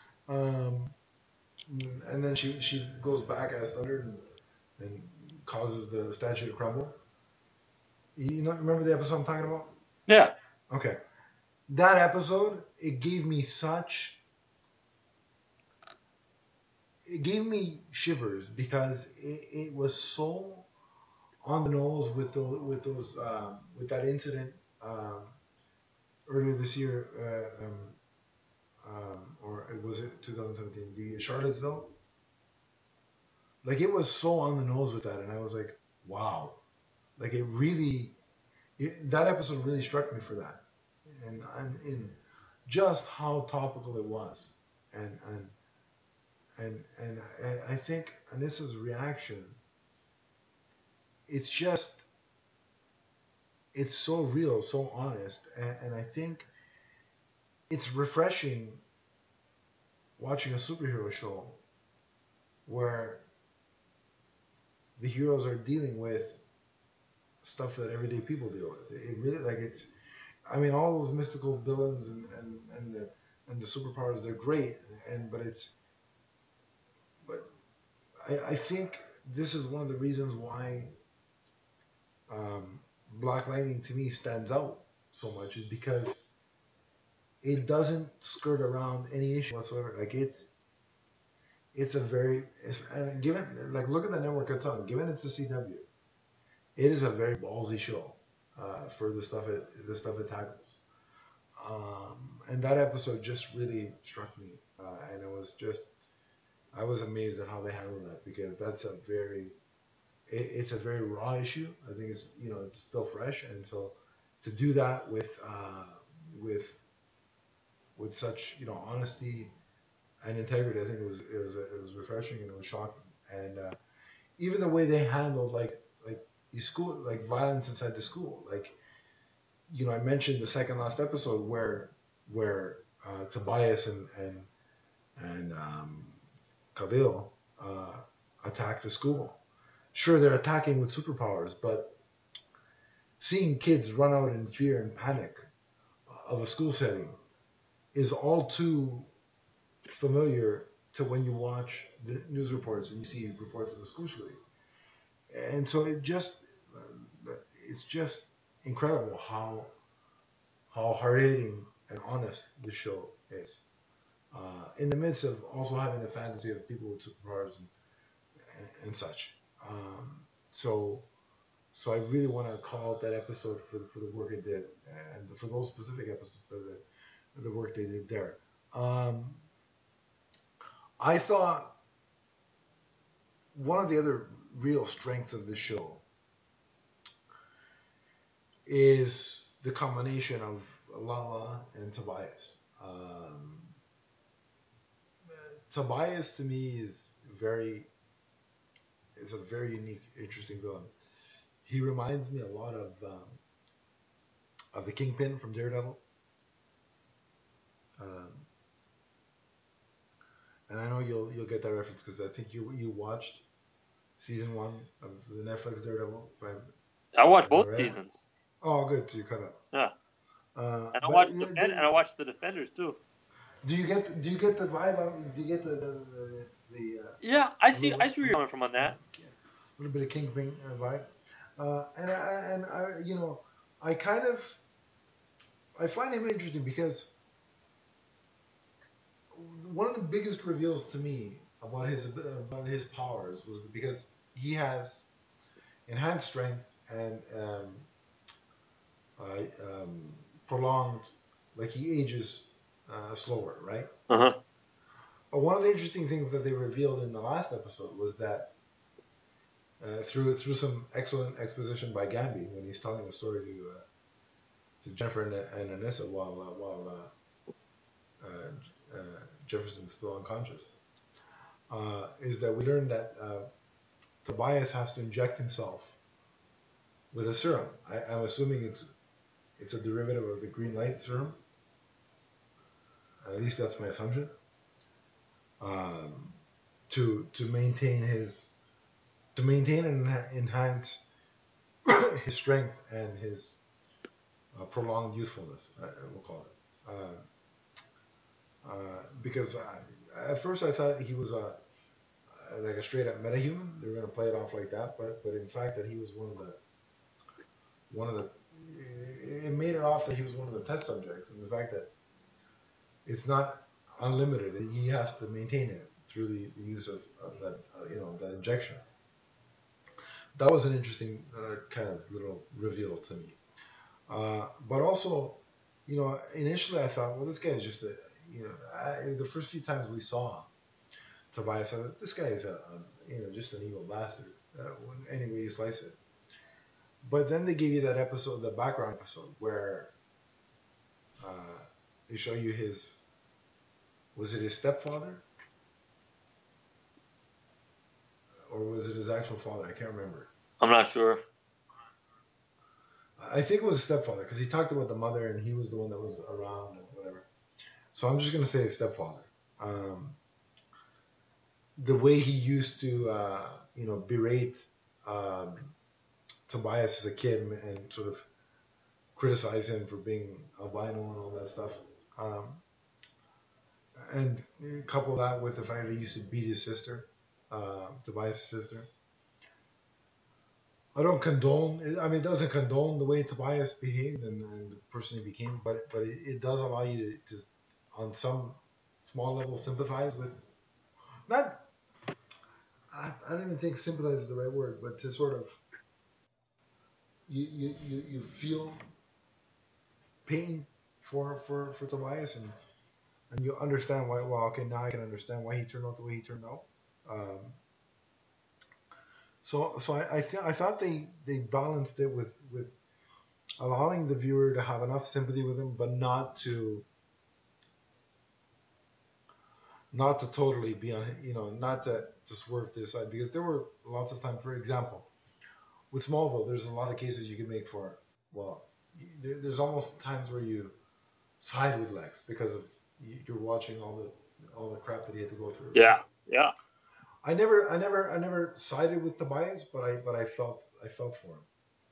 S1: And then she goes back as Thunder and causes the statue to crumble. Remember the episode I'm talking about?
S2: Yeah.
S1: Okay. That episode, it gave me shivers because it was so on the nose with that incident earlier this year, or was it 2017? The Charlottesville. Like it was so on the nose with that, and I was like, wow, like that episode really struck me for that, and in just how topical it was, and I think Anissa's reaction, it's so real, so honest, and I think it's refreshing watching a superhero show where the heroes are dealing with stuff that everyday people deal with. It really all those mystical villains and the superpowers, they're great, but I think this is one of the reasons why Black Lightning to me stands out so much, is because it doesn't skirt around any issue whatsoever. Like it's a very, given, like, look at the network it's on. Given it's the CW, it is a very ballsy show for the stuff it tackles. And that episode just really struck me, and I was amazed at how they handled that, because it's a very raw issue. I think it's still fresh, and so to do that with such honesty and integrity, I think it was refreshing, and it was shocking. And even the way they handled like school, like violence inside the school, like I mentioned the second last episode where Tobias and Khalil attacked the school. Sure, they're attacking with superpowers, but seeing kids run out in fear and panic of a school setting is all too familiar to when you watch the news reports and you see reports of a school shooting. And so it's just incredible how hard-hitting and honest this show is. In the midst of also having the fantasy of people with superpowers and such. So I really want to call out that episode for the work it did, and for those specific episodes, the work they did there. I thought one of the other real strengths of the show is the combination of Lala and Tobias. Tobias to me is a very unique, interesting villain. He reminds me a lot of the Kingpin from Daredevil. And I know you'll get that reference because I think you watched season 1 of the Netflix Daredevil.
S2: I watched both seasons.
S1: Oh, good. So you cut up.
S2: Yeah. And I watched the Defenders too.
S1: Do you get the vibe? Do you get the
S2: yeah, I see where you're coming from on that.
S1: A little bit of Kingpin vibe, and I find him interesting because one of the biggest reveals to me about his powers was because he has enhanced strength and prolonged, like he ages slower, right? One of the interesting things that they revealed in the last episode was that through some excellent exposition by Gambi when he's telling the story to Jennifer and Anissa while Jefferson's still unconscious, is that we learned that Tobias has to inject himself with a serum. I'm assuming it's a derivative of the green light serum. At least that's my assumption. To maintain and enhance his strength and his prolonged youthfulness, we'll call it. Because at first I thought he was like a straight up metahuman. They were going to play it off like that, but in fact that he was one of the it made it off that he was one of the test subjects, and the fact that it's not unlimited. He has to maintain it through the use of that that injection. That was an interesting kind of little reveal to me. But also, initially I thought, well, this guy is just the first few times we saw Tobias, I thought, this guy is just an evil bastard, any way you slice it. But then they give you that episode, the background episode, where they show you was it his stepfather? Or was it his actual father? I can't remember.
S2: I'm not sure.
S1: I think it was his stepfather because he talked about the mother and he was the one that was around and whatever. So I'm just going to say his stepfather. The way he used to, berate Tobias as a kid and sort of criticize him for being albino and all that stuff. And couple that with the fact that he used to beat his sister, Tobias' sister. I don't condone. I mean, it doesn't condone the way Tobias behaved and the person he became, but it does allow you to, on some small level, sympathize with. Not. I don't even think sympathize is the right word, but to sort of you feel pain for Tobias and you understand why. Well, okay, now I can understand why he turned out the way he turned out. Um, so I thought they balanced it with allowing the viewer to have enough sympathy with him, but not to totally be on, not to swerve to the side, because there were lots of times, for example, with Smallville, there's a lot of cases you can make for, well, there's almost times where you side with Lex because of you're watching all the crap that he had to go through.
S2: Yeah, yeah.
S1: I never sided with Tobias, but I felt for him,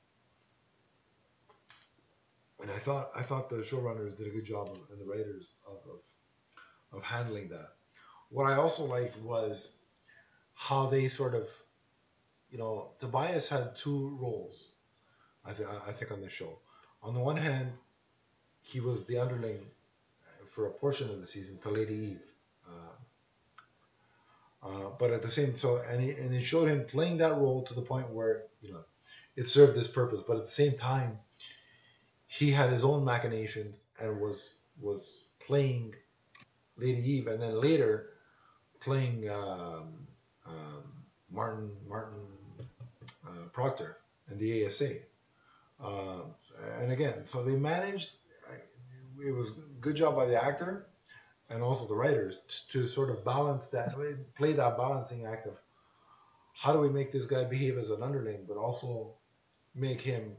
S1: and I thought the showrunners did a good job and the writers of handling that. What I also liked was how they sort of, Tobias had two roles. I think on the show. On the one hand, he was the underling for a portion of the season to Lady Eve. But at the same, and it showed him playing that role to the point where it served his purpose. But at the same time, he had his own machinations and was playing Lady Eve, and then later playing Martin Proctor and the ASA. And again, so they managed. It was a good job by the actor and also the writers to sort of balance that, play that balancing act of how do we make this guy behave as an underling, but also make him,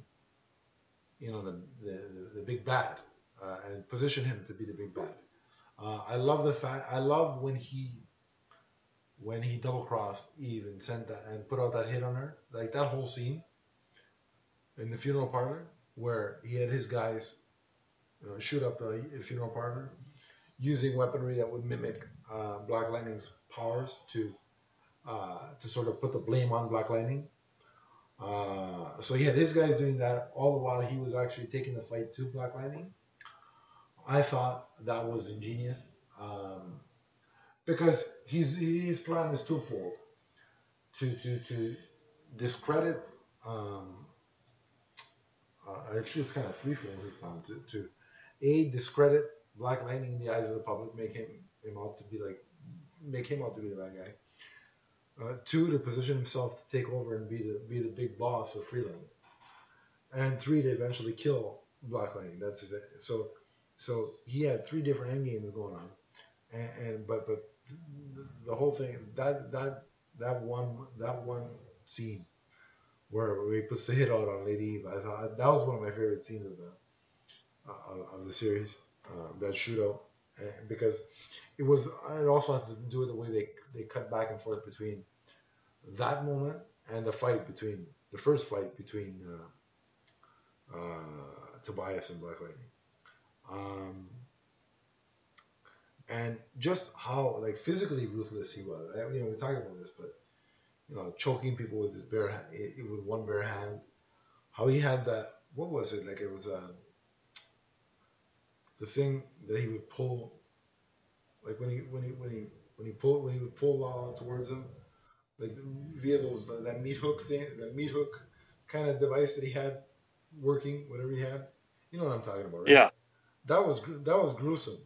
S1: the big bad, and position him to be the big bad. I love the fact. I love when he double crossed Eve and sent that and put out that hit on her. Like that whole scene in the funeral parlor where he had his guys shoot up the funeral parlor using weaponry that would mimic Black Lightning's powers to sort of put the blame on Black Lightning. So he had his guys doing that all the while he was actually taking the fight to Black Lightning. I thought that was ingenious because his plan is twofold: to discredit. Actually, it's kind of threefold. His plan to discredit Black Lightning in the eyes of the public, make him out to be like make him out to be the bad guy. Two, to position himself to take over and be the big boss of Freeland. And three, to eventually kill Black Lightning. That's his, so he had three different end games going on, but the whole thing, that one scene where he puts the hit out on Lady Eve, I thought that was one of my favorite scenes of the series, that shootout, because it also had to do with the way they cut back and forth between that moment and the first fight between Tobias and Black Lightning. Um, and just how like physically ruthless he was. We talk about this, but choking people with his bare hand, with one bare hand. How he had that. What was it? Like it was the thing that he would pull, like when he would pull towards him, like via that meat hook thing, that meat hook kind of device that he had working, whatever he had. You know what I'm talking about, right?
S2: Yeah.
S1: That was gruesome.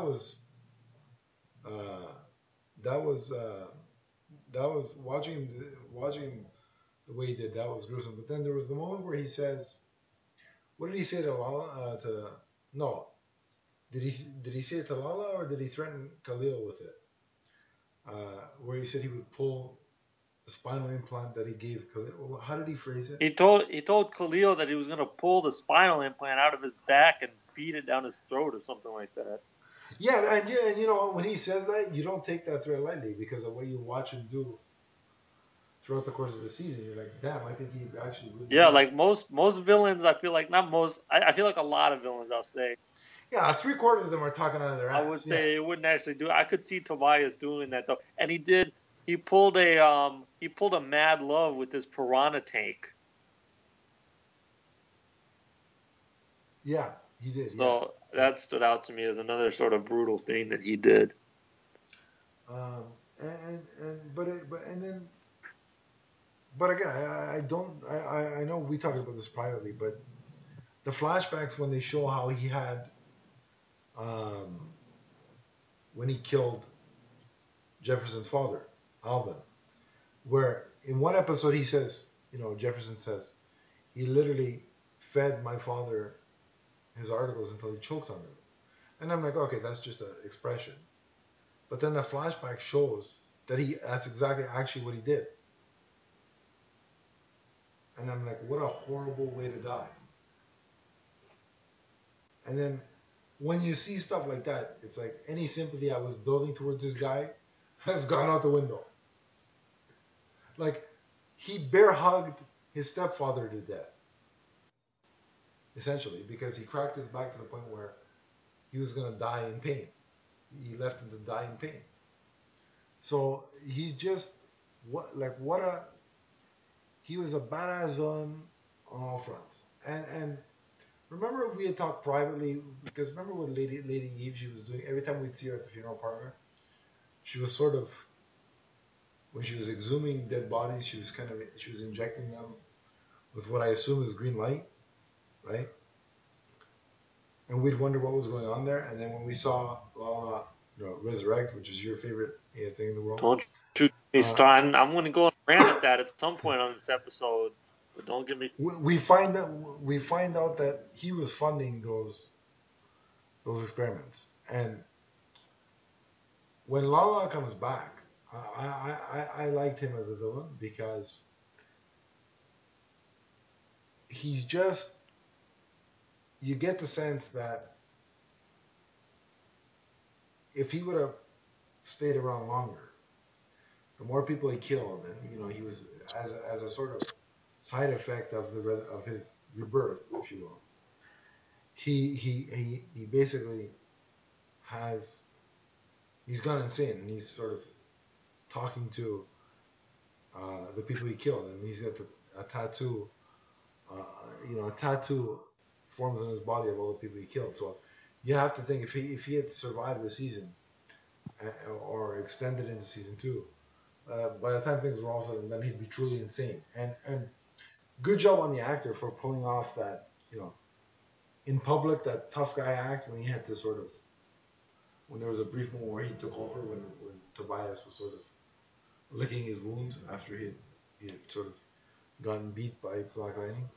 S1: Uh, that was that was watching him the way he did. That was gruesome. But then there was the moment where he says, "What did he say to Lala?" No, did he say it to Lala or did he threaten Khalil with it? Where he said he would pull the spinal implant that he gave Khalil. How did he phrase it?
S2: He told Khalil that he was going to pull the spinal implant out of his back and feed it down his throat or something like that.
S1: Yeah, and when he says that, you don't take that threat lightly because of what you watch him do throughout the course of the season. You're like, damn, I think he actually really.
S2: Yeah, like most villains, I feel like not most. I feel like a lot of villains, I'll say.
S1: Yeah, 3/4 of them are talking out of their ass.
S2: I would say it wouldn't actually do. I could see Tobias doing that though, and he did. He pulled a Mad Love with this piranha tank.
S1: Yeah, he did.
S2: So that stood out to me as another sort of brutal thing that he did.
S1: But again, I don't. I know we talked about this privately, but the flashbacks when they show how he had, when he killed Jefferson's father, Alvin, where in one episode he says, Jefferson says, he literally fed my father his articles until he choked on them. And I'm like, okay, that's just an expression. But then the flashback shows that that's exactly actually what he did. And I'm like, what a horrible way to die. And then when you see stuff like that, it's like any sympathy I was building towards this guy has gone out the window. Like, he bear hugged his stepfather to death, essentially, because he cracked his back to the point where he was going to die in pain. He left him to die in pain. So he's just he was a badass villain on all fronts. And remember we had talked privately, because remember what Lady Eve, she was doing every time we'd see her at the funeral parlor, she was sort of, when she was exhuming dead bodies, she was injecting them with what I assume is green light, right? And we'd wonder what was going on there. And then when we saw Lala resurrect, which is your favorite thing in the world,
S2: don't you get me started. I'm going to go and rant at that at some point on this episode, but don't get me.
S1: We find out that he was funding those experiments, and when Lala comes back, I liked him as a villain because he's just, you get the sense that if he would have stayed around longer, the more people he killed, and he was as a sort of side effect of his rebirth, if you will. He basically he's gone insane, and he's sort of talking to the people he killed, and he's got a tattoo. A tattoo forms on his body of all the people he killed. So you have to think, if he had survived the season or extended into season 2, by the time things were all said and done, he'd be truly insane. And good job on the actor for pulling off that, in public, that tough guy act when he had to sort of when there was a brief moment where he took over when Tobias was sort of licking his wounds after he had sort of gotten beat by Black Lightning.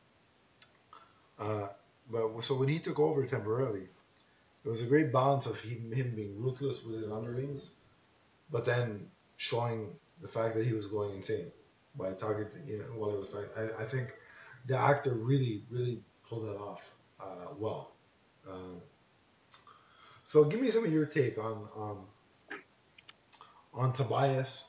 S1: Uh, but so when he took over temporarily, it was a great balance of him being ruthless with his underlings, but then showing the fact that he was going insane by targeting. While it was like I think the actor really pulled that off well. Um, so give me some of your take on Tobias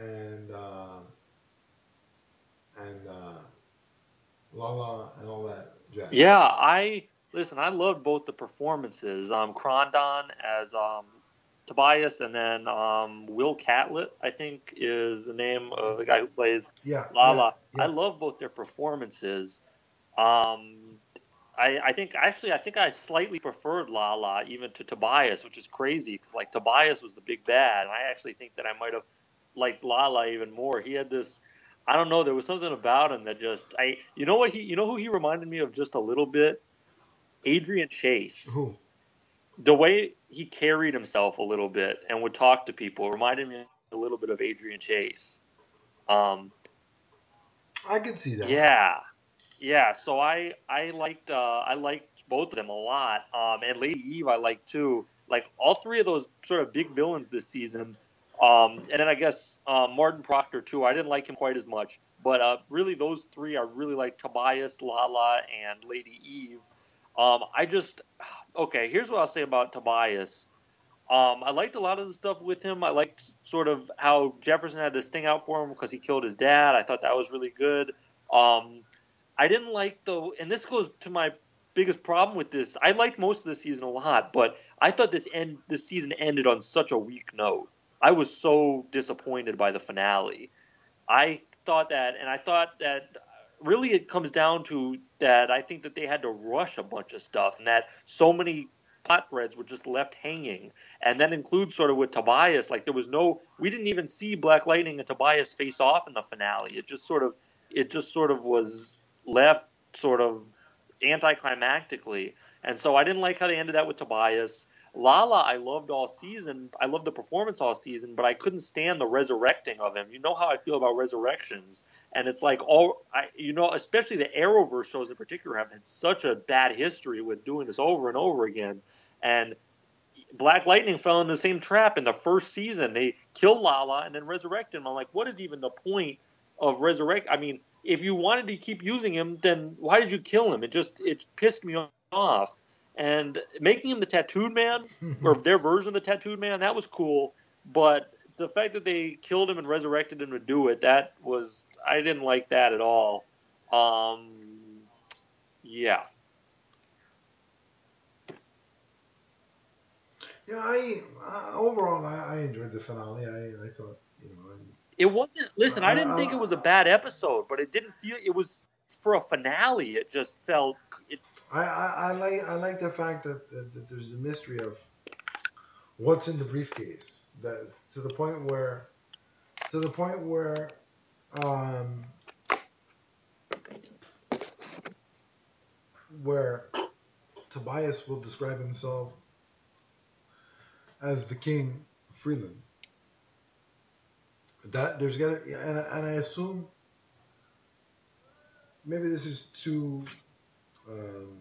S1: and Lala and all that jazz.
S2: Yeah, I loved both the performances. Crondon as Tobias, and then Will Catlett, I think, is the name of the guy who plays
S1: Yeah, yeah,
S2: Lala. I
S1: yeah.
S2: love both their performances. Um, I think actually I think I slightly preferred Lala even to Tobias, which is crazy because like Tobias was the big bad, and I actually think that I might have liked Lala even more. He had this, I don't know, there was something about him that just you know who he reminded me of just a little bit, Adrian Chase.
S1: Who?
S2: The way he carried himself a little bit and would talk to people reminded me a little bit of Adrian Chase. Um,
S1: I could see that.
S2: yeah, Yeah, so I liked both of them a lot. And Lady Eve I liked too. Like all three of those sort of big villains this season. And then I guess Martin Proctor too. I didn't like him quite as much, but really those three I really like Tobias, Lala, and Lady Eve. I just okay. Here's what I'll say about Tobias. I liked a lot of the stuff with him. I liked sort of how Jefferson had this thing out for him because he killed his dad. I thought that was really good. Um, I didn't like the, and this goes to my biggest problem with this. I liked most of the season a lot, but I thought this season ended on such a weak note. I was so disappointed by the finale. I thought that really it comes down to that. I think that they had to rush a bunch of stuff, and that so many plot threads were just left hanging. And that includes sort of with Tobias. Like we didn't even see Black Lightning and Tobias face off in the finale. It just sort of was left sort of anticlimactically. And so I didn't like how they ended that with Tobias. Lala, I loved all season. I loved the performance all season, but I couldn't stand the resurrecting of him. You know how I feel about resurrections, and it's like especially the Arrowverse shows in particular have had such a bad history with doing this over and over again. And Black Lightning fell in the same trap in the first season. They killed Lala and then resurrected him. I'm like, what is even the point of resurrect? I mean, if you wanted to keep using him, then why did you kill him? It pissed me off. And making him the Tattooed Man, or their version of the Tattooed Man, that was cool. But the fact that they killed him and resurrected him to do it, I didn't like that at all. Um, yeah.
S1: Yeah, overall I enjoyed the finale. I thought
S2: It wasn't. Listen, I didn't think it was a
S1: I,
S2: bad episode, but it didn't feel. It was for a finale. It just felt.
S1: I like the fact that there's the mystery of what's in the briefcase. That to the point where um, where Tobias will describe himself as the king of Freeland. That there's got to, and I assume maybe this is too um,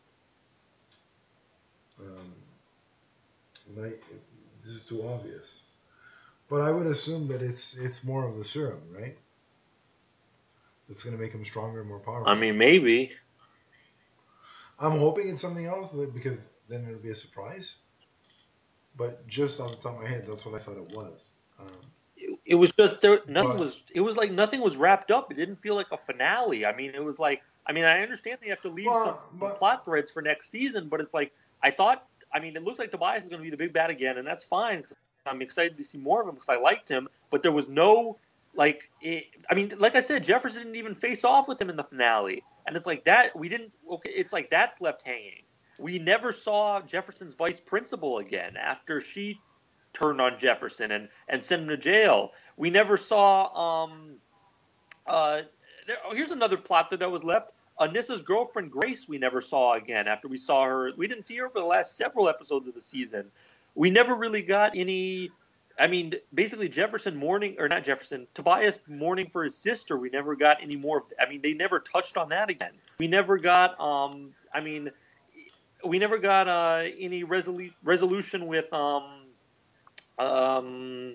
S1: um, like this is too obvious, but I would assume that it's more of the serum, right? That's going to make him stronger and more
S2: I
S1: powerful.
S2: mean, maybe
S1: I'm hoping it's something else because then it'll be a surprise. But just off the top of my head, that's what I thought it was.
S2: it was just there. Nothing
S1: But
S2: was. It was like nothing was wrapped up. It didn't feel like a finale. I mean, it was like. I mean, I understand they have to leave some
S1: well, but
S2: plot threads for next season, but it's like I thought. I mean, it looks like Tobias is going to be the big bad again, and that's fine. 'Cause I'm excited to see more of him because I liked him. But there was no I mean, like I said, Jefferson didn't even face off with him in the finale, and it's like that we didn't. Okay, it's like that's left hanging. We never saw Jefferson's vice principal again after she turned on Jefferson and sent him to jail. We never saw. Uh, Here's another plot that was left. Anissa's girlfriend Grace we never saw again after we saw her. We didn't see her for the last several episodes of the season. we never really got any. I mean, basically Jefferson mourning, or not Jefferson, Tobias mourning for his sister. We never got any more. I mean, they never touched on that again. We never got. I mean, we never got any resolution with um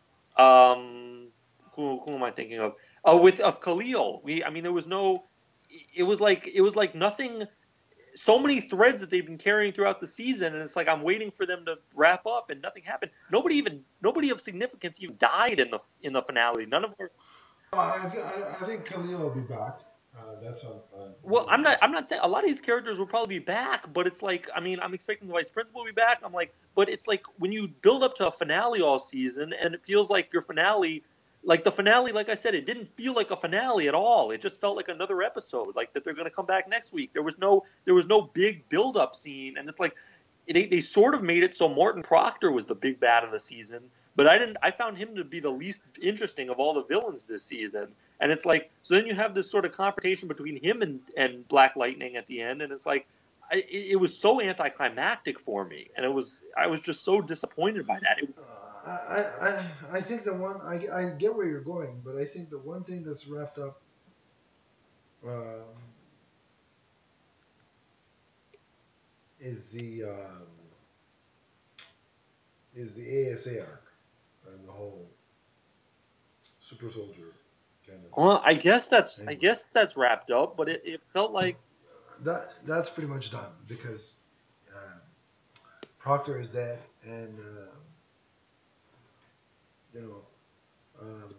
S2: who am I thinking of? With of Khalil. I mean, there was no. It was like nothing. So many threads that they've been carrying throughout the season, and it's like I'm waiting for them to wrap up, and nothing happened. Nobody of significance even died in the finale. None of them.
S1: I think Khalil will be back. That's on.
S2: Well, I'm not saying a lot of these characters will probably be back, but it's like, I mean, I'm expecting the vice principal to be back. I'm like, but it's like when you build up to a finale all season, and it feels like your finale, like the finale, like I said, it didn't feel like a finale at all. It just felt like another episode, like that they're going to come back next week. There was no big build up scene, and it's like they sort of made it so Morton Proctor was the big bad of the season, but I found him to be the least interesting of all the villains this season. And it's like, so then you have this sort of confrontation between him and Black Lightning at the end, and it's like, it was so anticlimactic for me, and I was just so disappointed by that.
S1: I think I get where you're going, but I think the one thing that's wrapped up is the ASA arc and the whole super soldier kind of.
S2: Well, I guess that's wrapped up, but it felt like
S1: that's pretty much done because Proctor is dead, and um,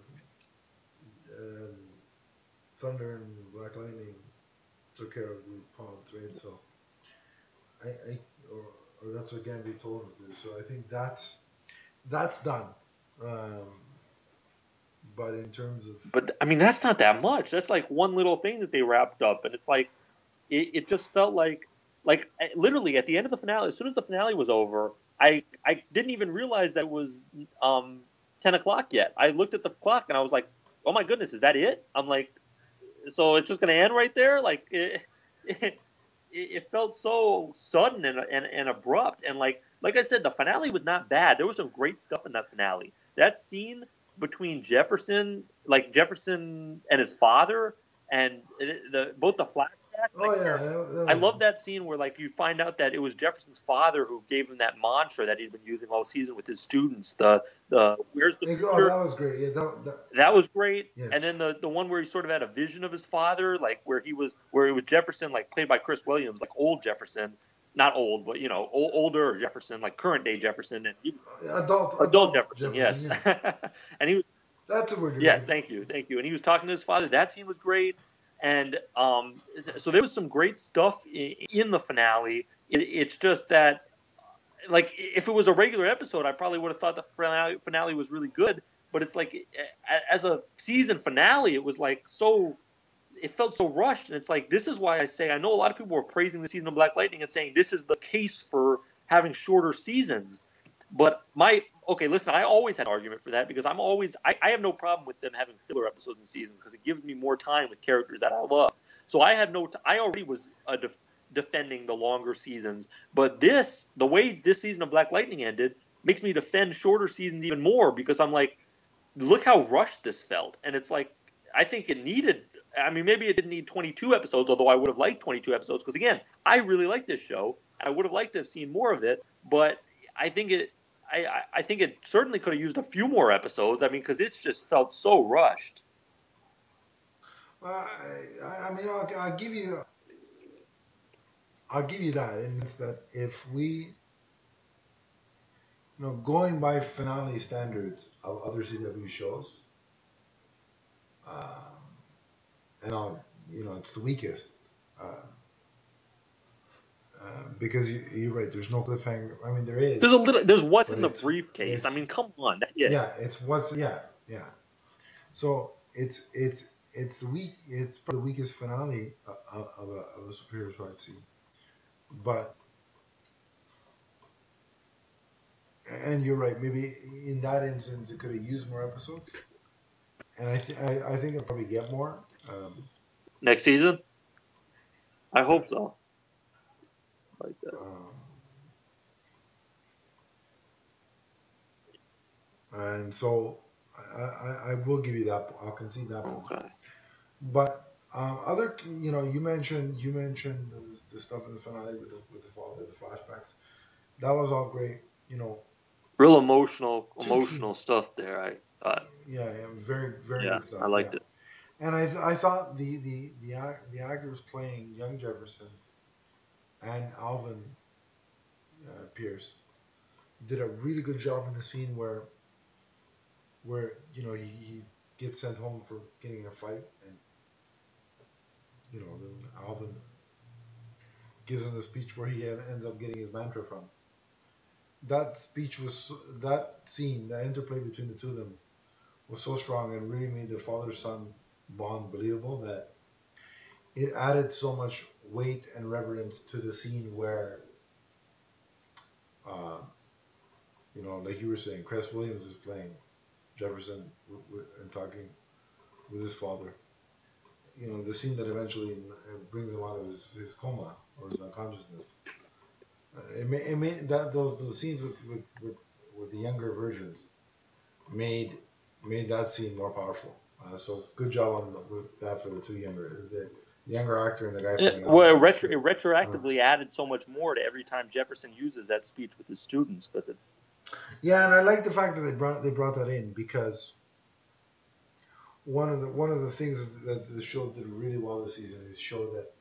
S1: Thunder and Black Lightning took care of the Palm Trade, so or that's what Gambit told him to do. So I think that's done. But in terms of,
S2: but I mean, that's not that much. That's like one little thing that they wrapped up, and it's like it just felt like literally at the end of the finale, as soon as the finale was over, I didn't even realize that it was 10 o'clock yet. I looked at the clock and I was like, oh my goodness, is that it? I'm like, so it's just going to end right there? Like it felt so sudden and abrupt. And like I said, the finale was not bad. There was some great stuff in that finale. That scene between Jefferson and his father, and both the flashbacks.
S1: oh yeah,
S2: I love that scene where like you find out that it was Jefferson's father who gave him that mantra that he'd been using all season with his students. The where's the future?
S1: Oh, that was great. Yeah,
S2: that was great.
S1: Yes.
S2: And then the one where he sort of had a vision of his father, like where it was Jefferson, like played by Chris Williams, like old Jefferson, not old, but older Jefferson, like current day Jefferson, and adult Jefferson, yes.
S1: Yeah.
S2: And he was.
S1: That's a word.
S2: Yes, thank you. And he was talking to his father. That scene was great. And so there was some great stuff in the finale. It's just that, like, if it was a regular episode, I probably would have thought the finale was really good. But it's like, as a season finale, it was like it felt so rushed. And it's like, this is why I say, I know a lot of people were praising the season of Black Lightning and saying this is the case for having shorter seasons. But listen, I always had an argument for that because I have no problem with them having filler episodes and seasons because it gives me more time with characters that I love. So I already was defending the longer seasons. But the way this season of Black Lightning ended makes me defend shorter seasons even more because I'm like, look how rushed this felt. And it's like, I think it needed, I mean, maybe it didn't need 22 episodes, although I would have liked 22 episodes because, again, I really like this show. I would have liked to have seen more of it, but I think it certainly could have used a few more episodes. I mean, because it just felt so rushed.
S1: Well, I mean, I'll give you that, and it's that if we, going by finale standards of other CW shows, and it's the weakest. Because you're right. There's no cliffhanger. I mean, there is.
S2: There's what's in the briefcase. I mean, come on.
S1: Yeah, it's what's. Yeah. So it's the weak. It's probably the weakest finale of a superhero show I've seen. But and you're right. Maybe in that instance, it could have used more episodes. And I think it'll probably get more.
S2: Next season. I hope so. Like that.
S1: And so I will give you that. I'll concede that point.
S2: Okay.
S1: But you mentioned the stuff in the finale with the father, the flashbacks. That was all great. You know,
S2: Real emotional stuff there. I thought.
S1: yeah, very very
S2: Yeah,
S1: good stuff.
S2: I
S1: Yeah,
S2: liked it.
S1: and I thought the actors playing young Jefferson and Alvin Pierce did a really good job in the scene where he gets sent home for getting in a fight, and then Alvin gives him the speech where he ends up getting his mantra from. That speech that scene, that interplay between the two of them was so strong and really made the father son bond believable that it added so much weight and reverence to the scene where, uh, like you were saying, Cress Williams is playing Jefferson and talking with his father. The scene that eventually brings him out of his coma or his unconsciousness. It made that those scenes with the younger versions made made that scene more powerful. So good job with that for the two the younger actor and the guy playing
S2: Well,
S1: Alvin.
S2: it retroactively added so much more to every time Jefferson uses that speech with his students, because it's
S1: Yeah, and I like the fact that they brought that in because one of the things that the show did really well this season is show that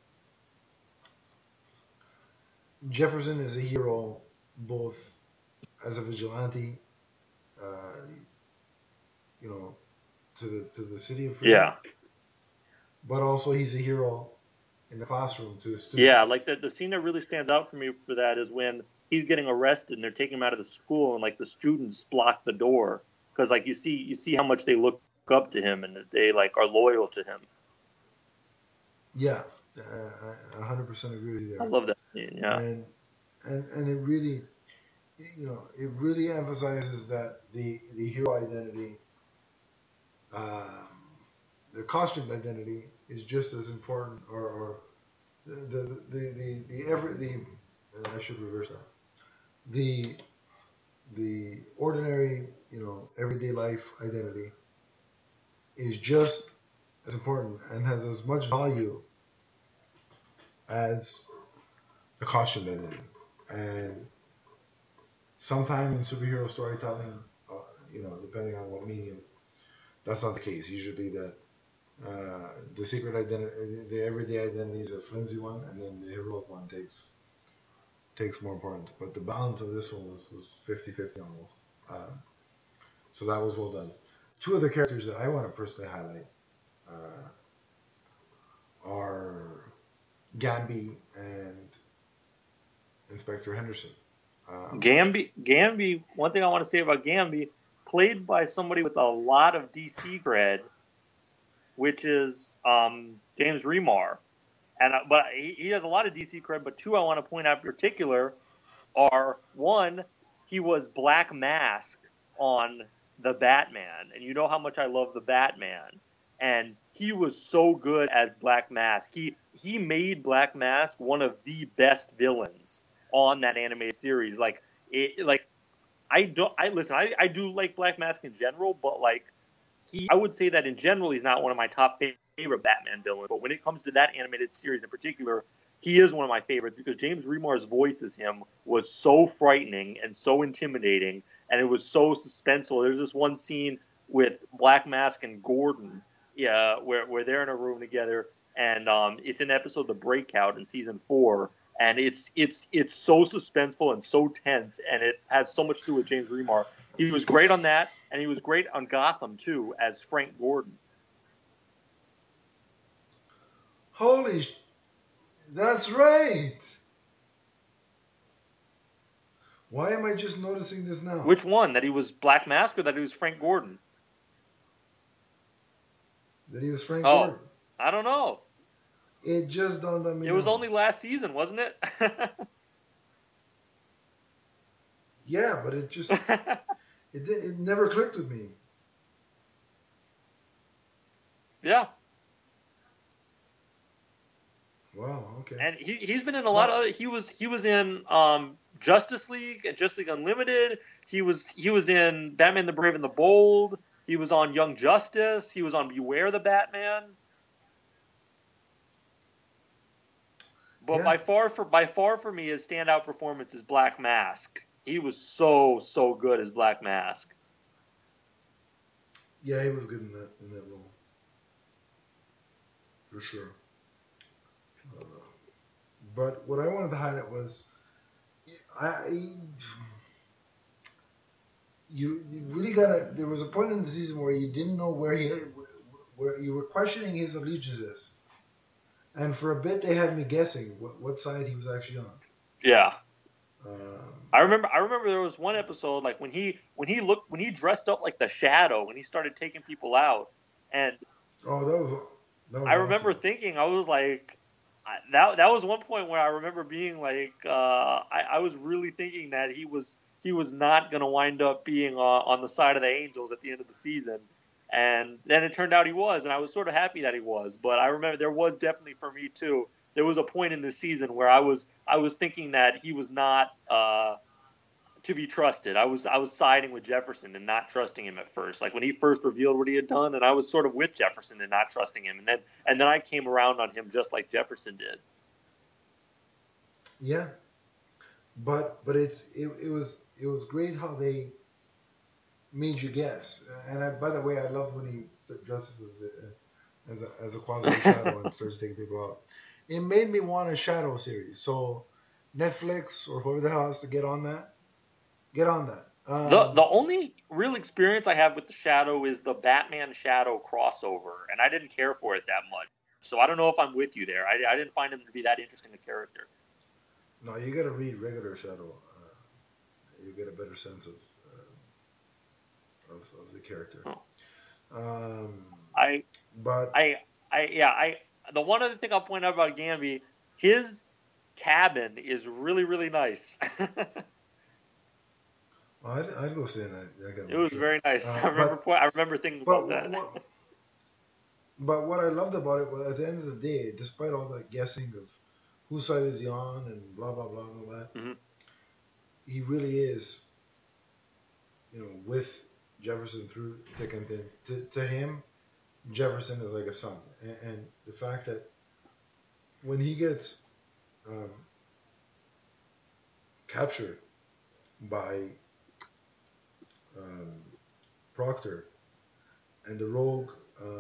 S1: Jefferson is a hero both as a vigilante, uh, you know, to the city of Freedom,
S2: yeah,
S1: but also he's a hero in the classroom to his
S2: yeah.
S1: students.
S2: Like the scene that really stands out for me for that is when he's getting arrested and they're taking him out of the school, and like the students block the door because like you see how much they look up to him and that they like are loyal to him.
S1: Yeah, I 100% agree with you
S2: I
S1: there,
S2: love that scene. Yeah,
S1: and it really emphasizes that the hero identity, um, the costume identity is just as important, or the every the I should reverse that. The ordinary, everyday life identity is just as important and has as much value as the costume identity. And sometimes in superhero storytelling, depending on what medium, that's not the case. Usually, the secret identity, the everyday identity is a flimsy one, and then the heroic one takes more importance. But the balance of this one was 50-50 almost. So that was well done. Two other characters that I want to personally highlight uh, are Gamby and Inspector Henderson. Um,
S2: Gamby. One thing I want to say about Gamby, played by somebody with a lot of DC cred, which is James Remar. And but he has a lot of DC cred. But two I want to point out in particular are one, he was Black Mask on the Batman, and you know how much I love the Batman, and he was so good as Black Mask. He made Black Mask one of the best villains on that animated series. Like I listen. I do like Black Mask in general, but like I would say that in general he's not one of my top favorite Batman villains. But when it comes to that animated series in particular, he is one of my favorites because James Remar's voice as him was so frightening and so intimidating, and it was so suspenseful. There's this one scene with Black Mask and Gordon, yeah, where they're in a room together, and it's an episode of The Breakout in season 4, and it's so suspenseful and so tense, and it has so much to do with James Remar. He was great on that, and he was great on Gotham too as Frank Gordon.
S1: Holy, that's right. Why am I just noticing this now?
S2: Which one? That he was Black Mask or that he was Frank Gordon?
S1: That he was Frank
S2: Oh,
S1: Gordon.
S2: I don't know.
S1: It just dawned on me
S2: It was
S1: now.
S2: only last season, wasn't it?
S1: Yeah, but it never clicked with me.
S2: Yeah.
S1: Wow. Okay.
S2: And he's been in a lot of
S1: Well,
S2: other, he was in Justice League and Justice League Unlimited. He was in Batman the Brave and the Bold. He was on Young Justice. He was on Beware the Batman. But
S1: Yeah.
S2: by far for me, his standout performance is Black Mask. He was so good as Black Mask.
S1: Yeah, he was good in that role. For sure. But what I wanted to highlight was, you really gotta. There was a point in the season where you didn't know where you were questioning his allegiances, and for a bit they had me guessing what side he was actually on.
S2: Yeah.
S1: Um,
S2: I remember there was one episode like when he dressed up like the Shadow when he started taking people out, and
S1: oh, that was
S2: I remember
S1: awesome.
S2: thinking I was like that was one point where I remember being like I was really thinking that he was not going to wind up being on the side of the Angels at the end of the season, and then it turned out he was, and I was sort of happy that he was. But I remember there was definitely for me too. There was a point in the season where I was thinking that he was not to be trusted. I was siding with Jefferson and not trusting him at first. Like when he first revealed what he had done, and I was sort of with Jefferson and not trusting him. And then I came around on him just like Jefferson did.
S1: Yeah, but it was great how they made you guess. And by the way, I love when he dresses as a quasi shadow and starts taking people out. It made me want a Shadow series. So Netflix or whoever the hell has to get on that. Get on that.
S2: The only real experience I have with the Shadow is the Batman Shadow crossover, and I didn't care for it that much. So I don't know if I'm with you there. I didn't find him to be that interesting a character.
S1: No, you got to read regular Shadow. You get a better sense of the character.
S2: Oh.
S1: Um,
S2: I
S1: but
S2: the one other thing I'll point out about Gamby, his cabin is really, really nice.
S1: I'd go stay in that.
S2: It was very nice. I remember thinking about that.
S1: But what I loved about it was at the end of the day, despite all that guessing of whose side is he on and blah blah blah and all that,
S2: mm-hmm.
S1: he really is, with Jefferson through thick and thin. To him, Jefferson is like a son, and the fact that when he gets captured by Proctor and the rogue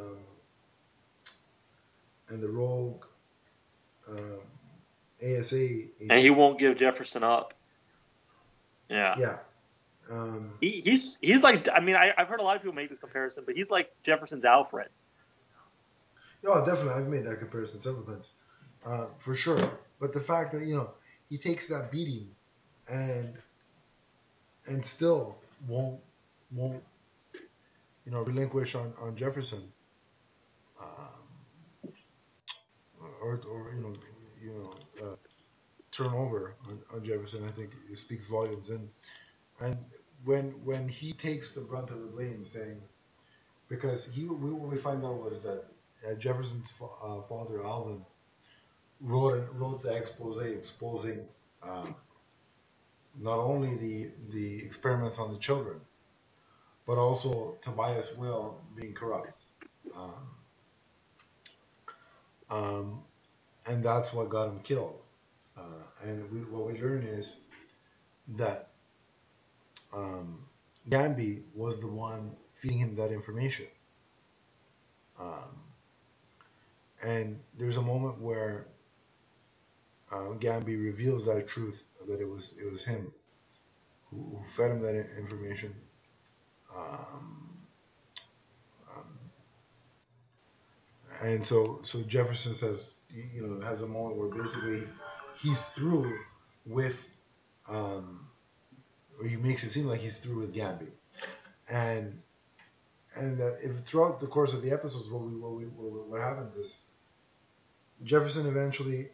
S1: ASA agent,
S2: And he won't give Jefferson up. Yeah.
S1: Yeah.
S2: He's like, I mean, I've heard a lot of people make this comparison, but he's like Jefferson's Alfred.
S1: Oh, definitely. I've made that comparison several times, for sure. But the fact that he takes that beating and still won't relinquish on Jefferson, or turn over on Jefferson, I think it speaks volumes. And when he takes the brunt of the blame, saying, because what we find out was that Jefferson's father Alvin wrote the expose exposing not only the experiments on the children, but also Tobias Will being corrupt. And that's what got him killed. And what we learn is that Gamby was the one feeding him that information. And there's a moment where Gamby reveals that truth, that it was him who fed him that information. And so Jefferson says, has a moment where basically he's through with, or he makes it seem like he's through with Gamby, and that if throughout the course of the episodes, what happens is Jefferson eventually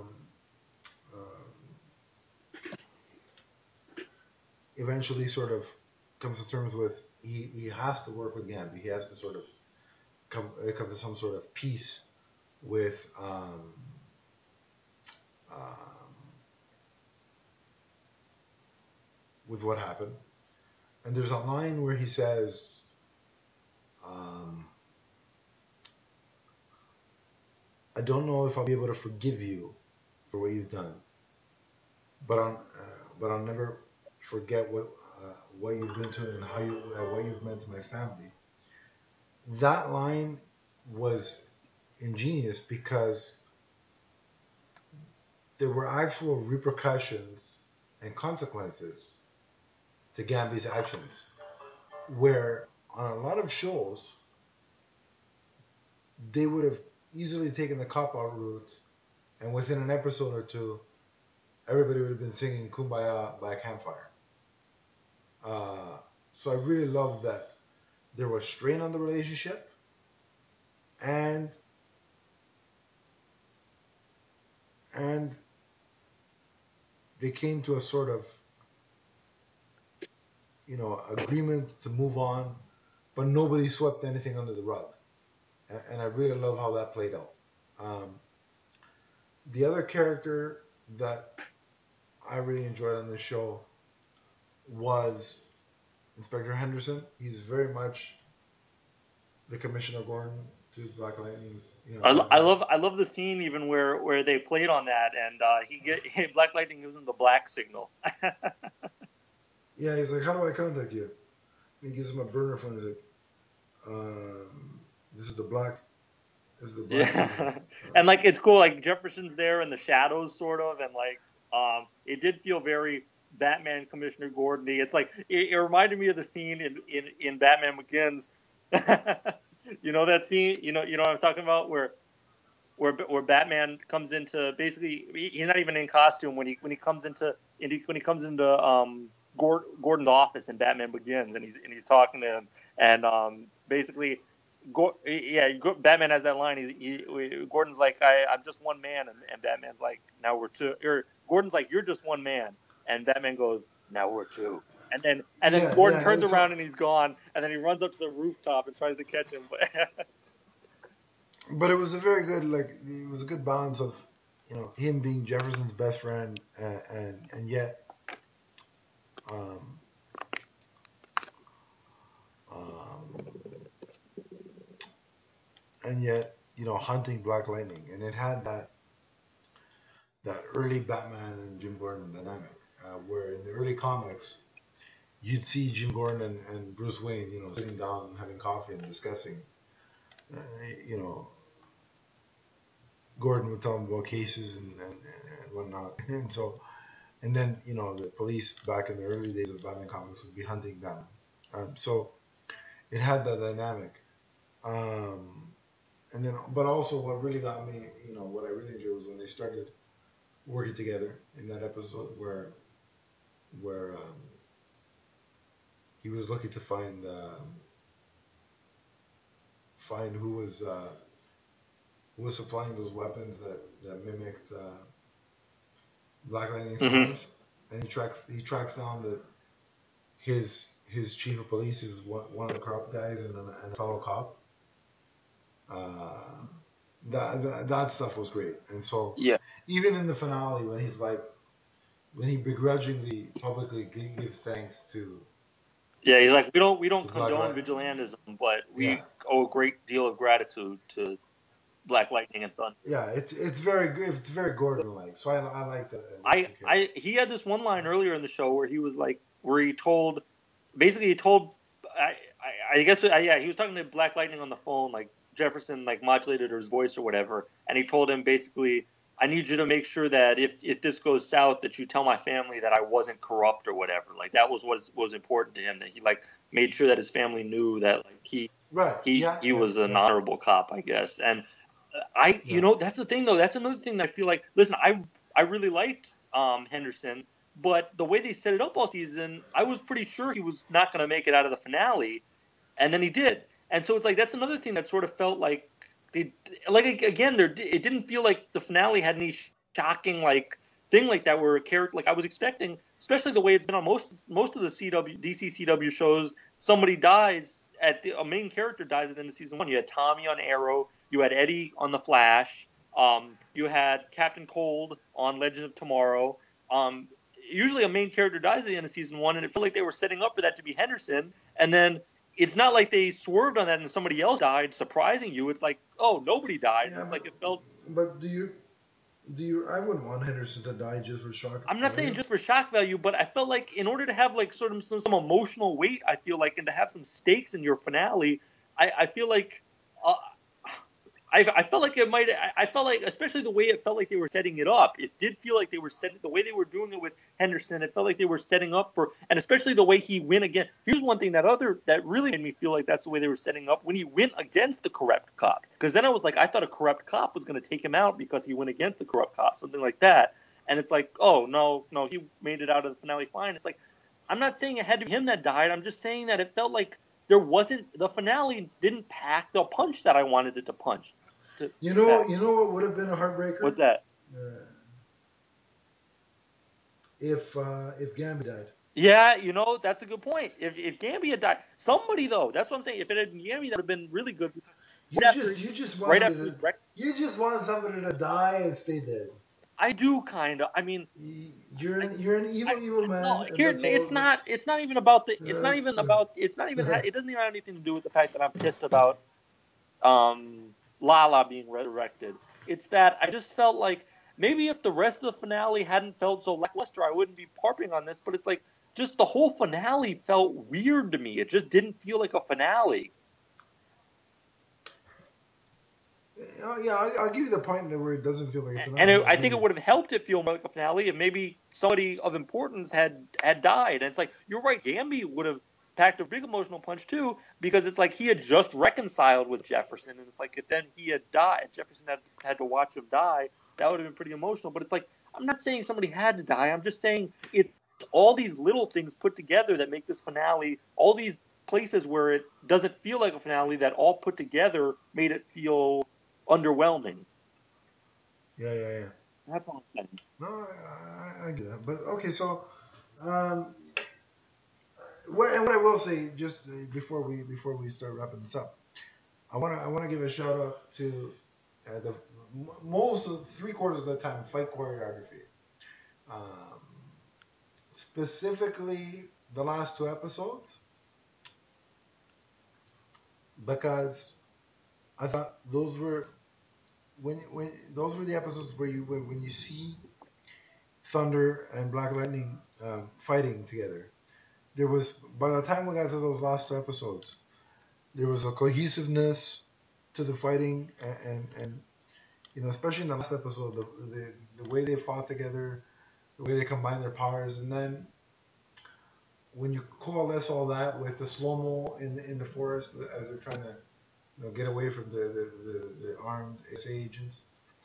S1: sort of comes to terms with he has to work with Gamby. He has to sort of come to some sort of peace with with what happened. And there's a line where he says, "I don't know if I'll be able to forgive you for what you've done, but I'll never forget what you've been to and what you've meant to my family." That line was ingenious because there were actual repercussions and consequences to Gambi's actions, where on a lot of shows they would have easily taken the cop out route, and within an episode or two, everybody would have been singing "Kumbaya" by a campfire. So I really loved that there was strain on the relationship, and and they came to a sort of agreement to move on, but nobody swept anything under the rug, and I really love how that played out. The other character that I really enjoyed on this show was Inspector Henderson. He's very much the Commissioner Gordon to Black Lightning's.
S2: I love the scene even where they played on that, and Black Lightning gives him the black signal.
S1: Yeah, he's like, "How do I contact you?" And he gives him a burner phone. He's like, "This is the black." This is the black.
S2: Yeah, and like it's cool. Like Jefferson's there in the shadows, sort of, and like it did feel very Batman Commissioner Gordon-y. It's like it reminded me of the scene in Batman Begins. You know that scene? You know what I'm talking about, where Batman comes into, basically he's not even in costume when he comes into Gordon's office in Batman Begins, and he's talking to him, and basically Batman has that line. Gordon's like, I'm just one man, and Batman's like, now we're two. Or Gordon's like, you're just one man, and Batman goes, now we're two. And then Gordon turns around and he's gone, and then he runs up to the rooftop and tries to catch him.
S1: But it was a very good, it was a good balance of, him being Jefferson's best friend, and yet, hunting Black Lightning, and it had that early Batman and Jim Gordon dynamic, where in the early comics, you'd see Jim Gordon and Bruce Wayne, sitting down and having coffee and discussing, Gordon would tell him about cases and whatnot, and then the police back in the early days of Batman comics would be hunting Batman. So it had that dynamic. And then, but also what really got me, what I really enjoyed was when they started working together in that episode where he was looking to find who was supplying those weapons that mimicked Black Lightning's powers, and he tracks down that his chief of police is one of the cop guys and a fellow cop. That stuff was great, and so even in the finale when he begrudgingly publicly gives thanks to.
S2: Yeah, he's like, we don't condone vigilantism, but we owe a great deal of gratitude to Black Lightning and Thunder.
S1: Yeah, it's very Gordon-like. So I like that.
S2: He had this one line earlier in the show where he was like, where he told, he was talking to Black Lightning on the phone, like Jefferson like modulated his voice or whatever, and he told him basically, I need you to make sure that if this goes south, that you tell my family that I wasn't corrupt or whatever. Like that was important to him, that he like made sure that his family knew that like he was an honorable cop, I guess. And that's the thing though. That's another thing that I feel like. Listen, I really liked Henderson, but the way they set it up all season, I was pretty sure he was not going to make it out of the finale, and then he did. And so it's like that's another thing that sort of felt like. It didn't feel like the finale had any shocking like thing like that where a character like I was expecting, especially the way it's been on most of the DC CW shows. Somebody dies a main character dies at the end of season 1. You had Tommy on Arrow, you had Eddie on The Flash, you had Captain Cold on Legend of Tomorrow. usually a main character dies at the end of season 1, and it felt like they were setting up for that to be Henderson, and then it's not like they swerved on that and somebody else died, surprising you. It's like, oh, nobody died.
S1: Yeah,
S2: It's like it felt.
S1: But do you? I wouldn't want Henderson to die just for shock
S2: I'm not saying
S1: value.
S2: just for shock value, but I felt like in order to have like sort of some emotional weight, I feel like, and to have some stakes in your finale, I feel like. I felt like it might. I felt like, especially the way it felt like they were setting it up. It did feel like they were setting the way they were doing it with Henderson. It felt like they were setting up for, and especially the way he went again. Here's one thing that really made me feel like that's the way they were setting up when he went against the corrupt cops. Because then I was like, I thought a corrupt cop was going to take him out because he went against the corrupt cop, something like that. And it's like, oh no, he made it out of the finale fine. It's like, I'm not saying it had to be him that died. I'm just saying that it felt like the finale didn't pack the punch that I wanted it to punch.
S1: You know what would have been a heartbreaker?
S2: What's that?
S1: If Gambi died.
S2: Yeah, that's a good point. If Gambi had died, somebody though, that's what I'm saying. If it had been Gambi, that would have been really good.
S1: You just want somebody to die and stay dead.
S2: I do kind of. I mean,
S1: you're an evil man.
S2: No, it's not even about the. It's not even about. It's not even. It doesn't even have anything to do with the fact that I'm pissed about, Lala being resurrected. It's that I just felt like maybe if the rest of the finale hadn't felt so lackluster, I wouldn't be harping on this. But it's like just the whole finale felt weird to me. It just didn't feel like a finale.
S1: Yeah, I'll give you the point where it doesn't feel like a finale.
S2: And I think it would have helped it feel more like a finale if maybe somebody of importance had died. And it's like, you're right, Gambi would have packed a big emotional punch too, because it's like he had just reconciled with Jefferson, and it's like if then he had died, Jefferson had to watch him die, that would have been pretty emotional. But it's like, I'm not saying somebody had to die. I'm just saying it's all these little things put together that make this finale, all these places where it doesn't feel like a finale that all put together made it feel underwhelming.
S1: Yeah.
S2: That's all I'm saying.
S1: No, I get that. But okay, so what I will say just before we start wrapping this up, I wanna give a shout out to the most of 3/4 of the time fight choreography. Specifically the last 2 episodes, because I thought those were when those were the episodes where when you see Thunder and Black Lightning fighting together. There was, by the time we got to those last 2 episodes, there was a cohesiveness to the fighting, and especially in the last episode, the way they fought together, the way they combined their powers, and then when you coalesce all that with the slow-mo in the forest as they're trying to get away from the armed ASA agents,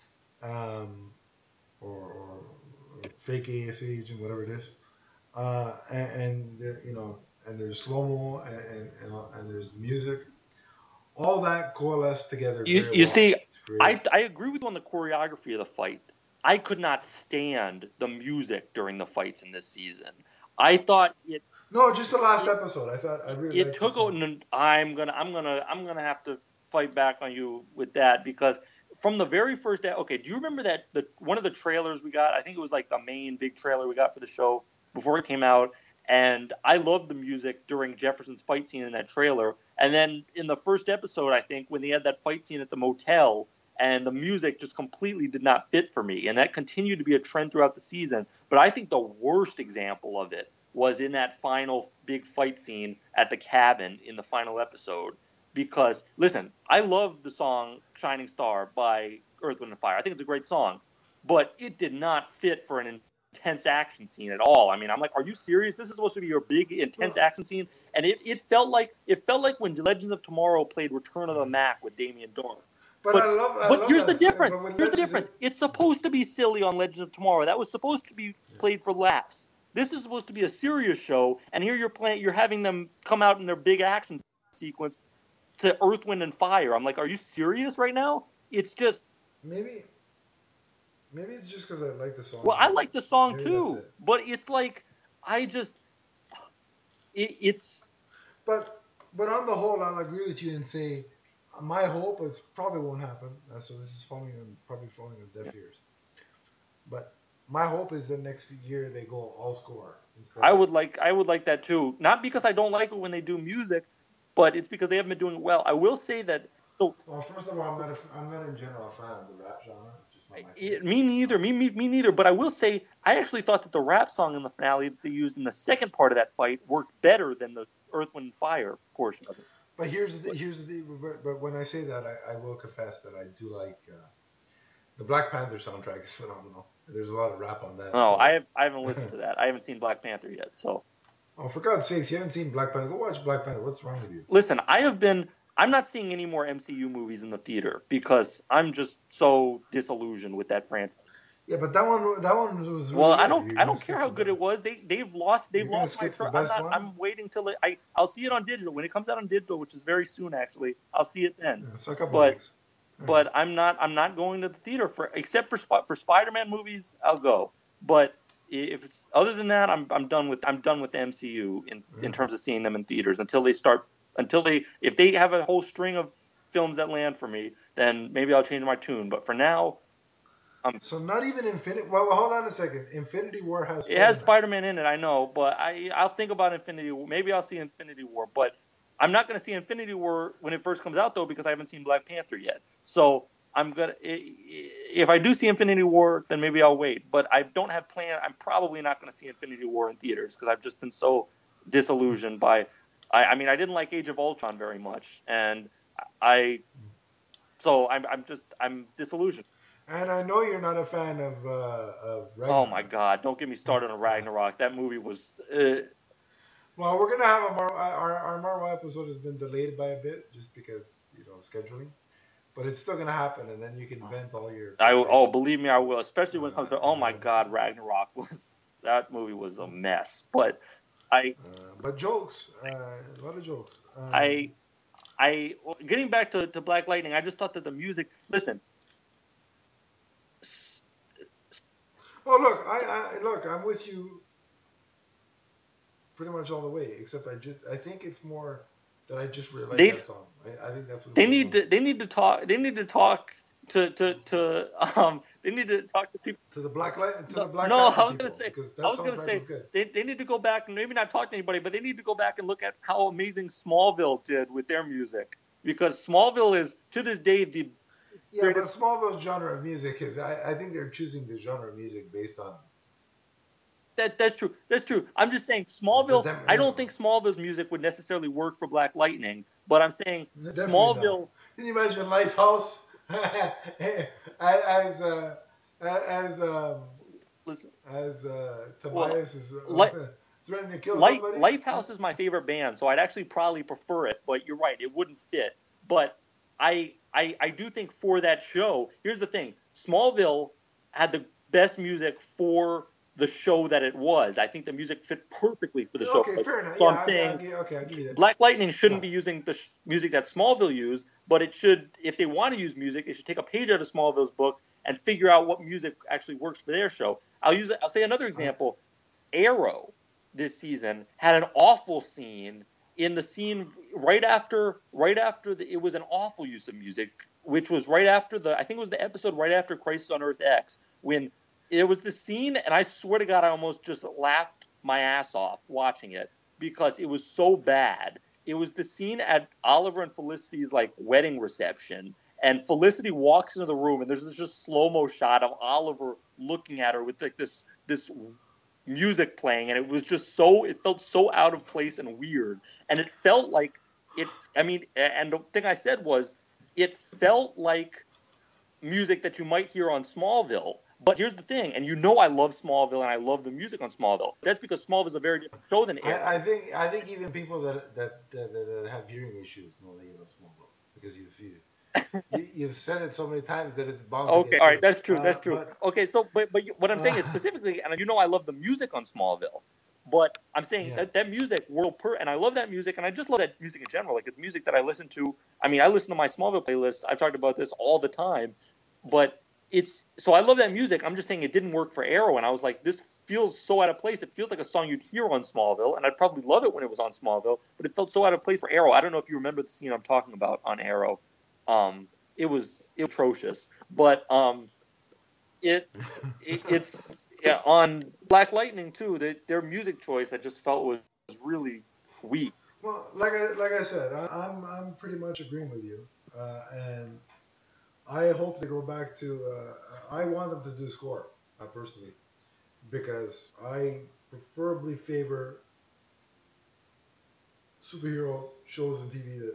S1: or fake ASA agent, whatever it is, and there's slow-mo and there's music, all that coalesced together.
S2: You see, I agree with you on the choreography of the fight. I could not stand the music during the fights in this season. I thought it.
S1: No, just the last episode. I really.
S2: It took. I'm gonna have to fight back on you with that, because from the very first day. Okay, do you remember that one of the trailers we got? I think it was like the main big trailer we got for the show before it came out. And I loved the music during Jefferson's fight scene in that trailer. And then in the first episode, I think, when they had that fight scene at the motel, and the music just completely did not fit for me. And that continued to be a trend throughout the season. But I think the worst example of it was in that final big fight scene at the cabin in the final episode. Because, listen, I love the song Shining Star by Earth, Wind & Fire. I think it's a great song. But it did not fit for an intense action scene at all. I mean, I'm like, are you serious? This is supposed to be your big intense action scene, and it felt like when Legends of Tomorrow played Return of the Mac with Damien Darhk. But here's the difference. Here's the difference. It's supposed to be silly on Legends of Tomorrow. That was supposed to be played for laughs. This is supposed to be a serious show, and here you're having them come out in their big action sequence to Earth, Wind & Fire. I'm like, are you serious right now? It's just
S1: Maybe it's just because I like the song.
S2: Well, I like the song too, but it's like it's.
S1: But on the whole, I'll agree with you and say my hope is probably won't happen. So this is probably falling on deaf ears. But My hope is that next year they go all score instead.
S2: I would like that too. Not because I don't like it when they do music, but it's because they haven't been doing it well. I will say that. So
S1: Well, first of all, I'm not in general a fan of the rap genre. It's just not my thing.
S2: me neither. Me neither. But I will say I actually thought that the rap song in the finale that they used in the second part of that fight worked better than the Earth, Wind, and Fire portion of it.
S1: But here's the but when I say that, I will confess that I do like the Black Panther soundtrack is phenomenal. There's a lot of rap on that.
S2: Oh,
S1: so.
S2: I haven't listened to that. I haven't seen Black Panther yet. So.
S1: Oh, for God's sakes, you haven't seen Black Panther? Go watch Black Panther. What's wrong with you?
S2: Listen, I'm not seeing any more MCU movies in the theater because I'm just so disillusioned with that franchise.
S1: Yeah, but that one was. Really
S2: Well,
S1: good.
S2: I don't care how good it was. They've lost my trust. I'm waiting till I'll see it on digital when it comes out on digital, which is very soon actually. I'll see it then.
S1: Yeah, so a couple weeks.
S2: But I'm not going to the theater except for Spider-Man movies. I'll go, but if it's, other than that, I'm done with the MCU in terms of seeing them in theaters if they have a whole string of films that land for me, then maybe I'll change my tune. But for now,
S1: so not even Infinity. Well, hold on a second. Infinity War has.
S2: It has Spider-Man in it, I know, but I'll think about Infinity War. Maybe I'll see Infinity War, but I'm not going to see Infinity War when it first comes out though because I haven't seen Black Panther yet. So if I do see Infinity War, then maybe I'll wait. But I don't have plans. I'm probably not going to see Infinity War in theaters because I've just been so disillusioned by. I mean, I didn't like Age of Ultron very much, and I'm disillusioned.
S1: And I know you're not a fan of Ragnarok.
S2: Oh my God! Don't get me started on Ragnarok. That movie was.
S1: Well, we're gonna have our Marvel episode has been delayed by a bit just because scheduling. But it's still gonna happen, and then you can vent all your.
S2: Believe me, I will. Especially when it comes to. Oh my God, Ragnarok that movie was a mess. But
S1: But jokes, a lot of jokes.
S2: Getting back to Black Lightning, I just thought that the music. Listen.
S1: Oh look, I'm with you. Pretty much all the way, except I think it's more. That I just really like that song. I think that's what
S2: they need to talk. They need to talk to people.
S1: To the Black Light. To the Black.
S2: No, I was gonna say they need to go back and maybe not talk to anybody, but they need to go back and look at how amazing Smallville did with their music, because Smallville is to this day the.
S1: Yeah, but Smallville's genre of music is. I think they're choosing the genre of music based on.
S2: That's true. I'm just saying Smallville. I don't think Smallville's music would necessarily work for Black Lightning, but I'm saying Smallville.
S1: Not. Can you imagine Lifehouse as Tobias is threatening to kill somebody?
S2: Lifehouse is my favorite band, so I'd actually probably prefer it. But you're right, it wouldn't fit. But I do think for that show, here's the thing: Smallville had the best music for the show that it was. I think the music fit perfectly for the show.
S1: Okay, fair enough.
S2: So I'm saying
S1: I'll give you that.
S2: Black Lightning shouldn't be using the music that Smallville used, but it should, if they want to use music, they should take a page out of Smallville's book and figure out what music actually works for their show. I'll say another example. Arrow this season had an awful scene in the scene right after it was an awful use of music, which was right after I think it was the episode right after Crisis on Earth X, when it was the scene, and I swear to God, I almost just laughed my ass off watching it because it was so bad. It was the scene at Oliver and Felicity's wedding reception, and Felicity walks into the room, and there's this just slow-mo shot of Oliver looking at her with this music playing, and it was just it felt so out of place and weird, and it felt like it. I mean, and the thing I said was, it felt like music that you might hear on Smallville. But here's the thing, and I love Smallville and I love the music on Smallville. That's because Smallville is a very different show than Arrow.
S1: I think even people that have hearing issues know that you love Smallville because you've said it so many times that it's bound.
S2: Okay, all right, that's true. Okay, so but what I'm saying is specifically, and I love the music on Smallville, but I'm saying that music and I love that music, and I just love that music in general. It's music that I listen to. I mean, I listen to my Smallville playlist. I've talked about this all the time, but. So I love that music. I'm just saying it didn't work for Arrow, and I was like, this feels so out of place. It feels like a song you'd hear on Smallville, and I'd probably love it when it was on Smallville, but it felt so out of place for Arrow. I don't know if you remember the scene I'm talking about on Arrow. It was atrocious, but it's Yeah, on Black Lightning too, their music choice I just felt was really weak.
S1: Well, like I said, I'm pretty much agreeing with you, and I hope they go back to. I want them to do score personally because I preferably favor superhero shows and TV that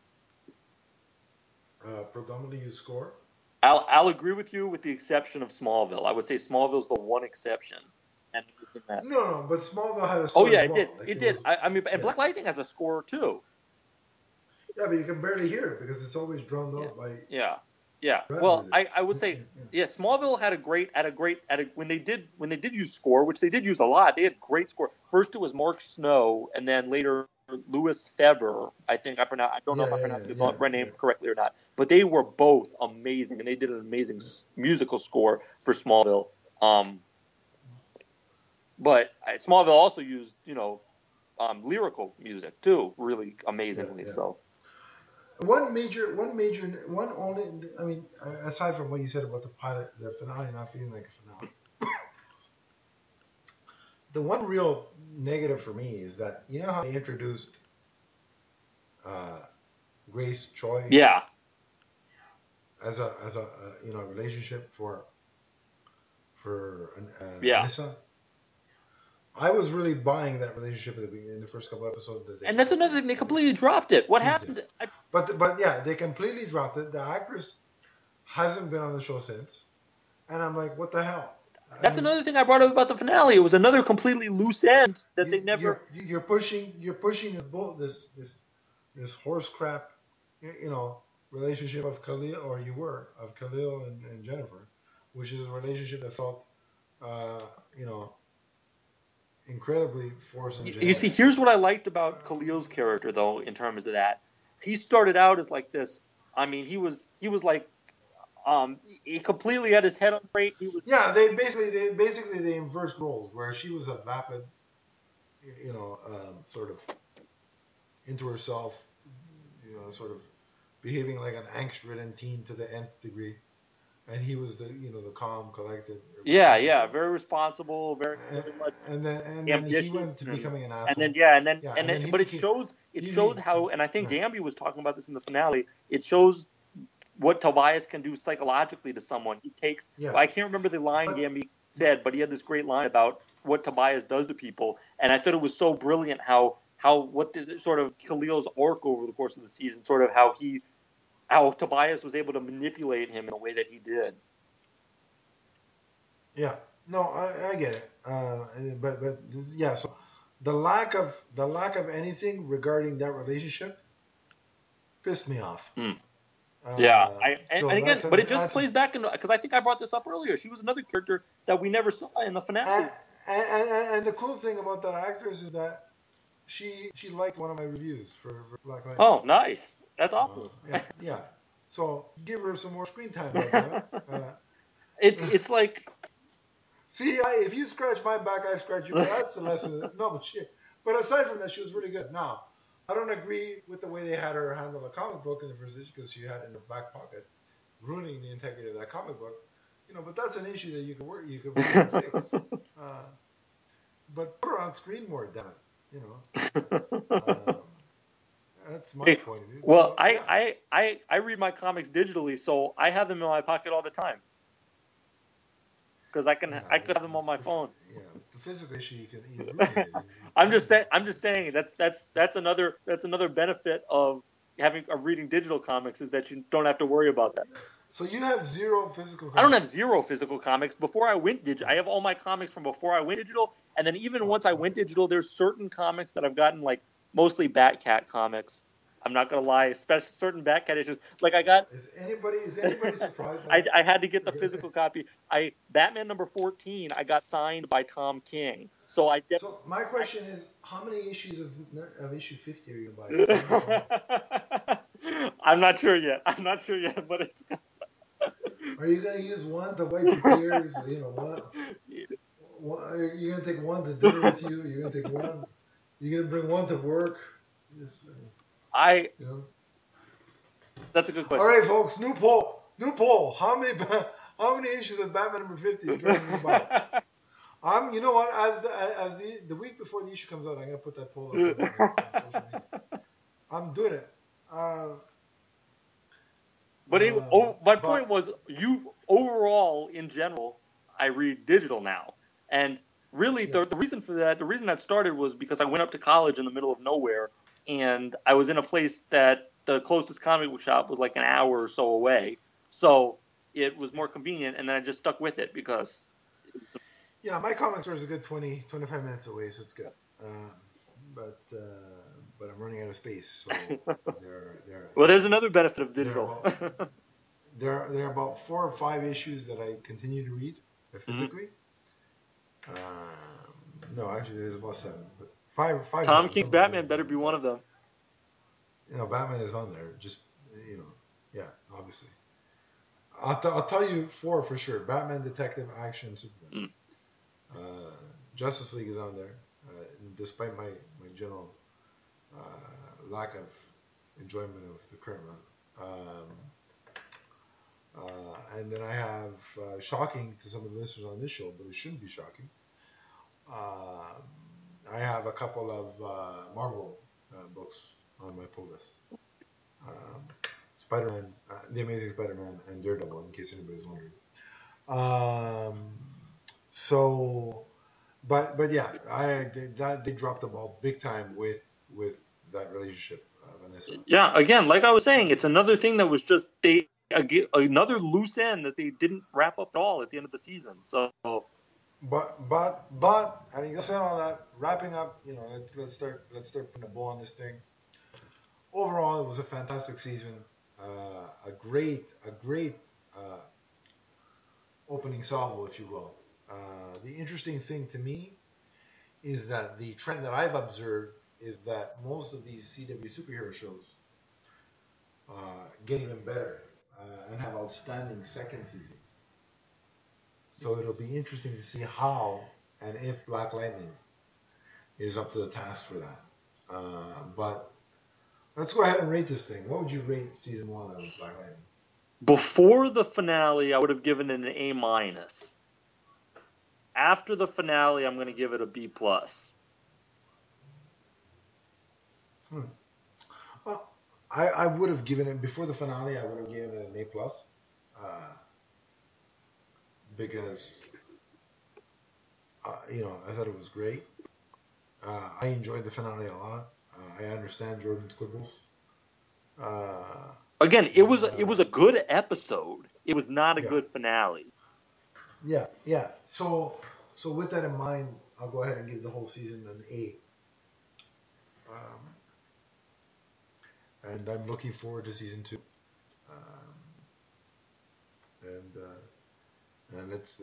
S1: predominantly use score.
S2: I'll agree with you with the exception of Smallville. I would say Smallville's the one exception. And that.
S1: No, but Smallville had a
S2: Oh
S1: score
S2: yeah,
S1: as
S2: it
S1: well.
S2: did.
S1: Like
S2: It did.
S1: was,
S2: I mean, and
S1: yeah.
S2: Black Lightning has a score too.
S1: Yeah, but you can barely hear it because it's always drowned out by.
S2: Yeah. Well, I would say Smallville had a great when they did use score, which they did use a lot. They had great score. First it was Mark Snow, and then later Louis Fever. I don't know if I pronounced his name correctly or not, but they were both amazing, and they did an amazing musical score for Smallville. But Smallville also used lyrical music too, really amazingly. So.
S1: One only. I mean, aside from what you said about the pilot, the finale not feeling like a finale, the one real negative for me is that you know how they introduced Grace Choi, as a relationship for Anissa. I was really buying that relationship in the first couple episodes.
S2: And that's another thing, they completely dropped it. What happened?
S1: But yeah, they completely dropped it. The actress hasn't been on the show since, and I'm like, what the hell?
S2: That's another thing I brought up about the finale. It was another completely loose end that they never.
S1: You're pushing this horse crap, relationship of Khalil, or you were of Khalil and Jennifer, which is a relationship that felt, incredibly forced and
S2: You see, here's what I liked about Khalil's character, though, in terms of that. He started out as like this. I mean, he was like, he completely had his head on straight.
S1: They basically inversed roles, where she was a vapid, sort of into herself, sort of behaving like an angst-ridden teen to the nth degree. And he was the calm, collected.
S2: Very responsible, very much
S1: and then he went to becoming an asshole.
S2: But it shows how, and I think Gamby was talking about this in the finale. It shows what Tobias can do psychologically to someone. He takes. I can't remember the line Gamby said, but he had this great line about what Tobias does to people, and I thought it was so brilliant how what the sort of Khalil's arc over the course of the season, sort of how Tobias was able to manipulate him in a way that he did.
S1: Yeah, no, I get it. But yeah, so the lack of anything regarding that relationship pissed me off.
S2: But it just plays back into, because I think I brought this up earlier. She was another character that we never saw in the finale.
S1: And the cool thing about that actress is that she liked one of my reviews for Black Lightning.
S2: Oh, nice. That's awesome.
S1: Yeah. So give her some more screen time.
S2: It's like.
S1: See, if you scratch my back, I scratch you. That's the lesson. No, but shit. But aside from that, she was really good. Now, I don't agree with the way they had her handle a comic book in the first issue, because she had it in her back pocket, ruining the integrity of that comic book. But that's an issue that you could work and fix. But put her on screen more, damn it. That's my point of view.
S2: Well, I read my comics digitally, so I have them in my pocket all the time. Because I could have them on my phone.
S1: Yeah, the physical issue you can.
S2: I'm just saying that's another benefit of reading digital comics, is that you don't have to worry about that.
S1: So you have zero physical comics?
S2: I don't have zero physical comics. Before I went digital, I have all my comics from before I went digital, and then even once I went digital, there's certain comics that I've gotten, like mostly Batcat comics. I'm not gonna lie, especially certain Batcat issues. Like I got.
S1: Is anybody surprised?
S2: I had to get the physical copy. Batman number 14. I got signed by Tom King. So
S1: my question is, how many issues of issue 50 are you gonna buy? I'm
S2: not sure yet, but it's.
S1: Are you gonna use one to wipe your tears? You're gonna take one to dinner with you. You're gonna take one. You're gonna bring one to work.
S2: That's a good question.
S1: All right, folks. New poll. How many issues of Batman number 50 are you trying to buy? You know what? As the week before the issue comes out, I'm gonna put that poll up on social media. I'm doing it.
S2: My point was, you overall in general, I read digital now, and really the reason for that, the reason that started was because I went up to college in the middle of nowhere, and I was in a place that the closest comic book shop was like an hour or so away, so it was more convenient, and then I just stuck with it because.
S1: Yeah, my comic store is a good 20, 25 minutes away, so it's good. But I'm running out of space, so
S2: Well, there's another benefit of digital.
S1: There are about 4 or 5 issues that I continue to read physically. No, actually, there's about 7, but 5.
S2: Tom King's Batman better be one of them.
S1: Batman is on there. Just yeah, obviously. I'll tell you 4 for sure: Batman, Detective, Action, Superman. Justice League is on there, despite my general lack of enjoyment of the current run. And then I have, shocking to some of the listeners on this show, but it shouldn't be shocking. I have a couple of Marvel books on my pull list. Spider-Man, The Amazing Spider-Man, and Daredevil, in case anybody's wondering. But yeah, they dropped the ball big time with that relationship, Vanessa.
S2: Yeah, again, like I was saying, it's another thing that was just another loose end that they didn't wrap up at all at the end of the season. So.
S1: But having said all that, wrapping up, let's start putting a bow on this thing. Overall, it was a fantastic season, a great opening salvo, if you will. The interesting thing to me is that the trend that I've observed is that most of these CW superhero shows get even better and have outstanding second seasons. So it'll be interesting to see how and if Black Lightning is up to the task for that. But let's go ahead and rate this thing. What would you rate season 1 of Black Lightning?
S2: Before the finale, I would have given it an A-. After the finale, I'm going to give it a B+.
S1: Well, I would have given it, before the finale, I would have given it an A+. Because, I thought it was great. I enjoyed the finale a lot. I understand Jordan's quibbles.
S2: Again, it was a good episode. It was not a good finale.
S1: Yeah. So with that in mind, I'll go ahead and give the whole season an A. And I'm looking forward to season 2. And let's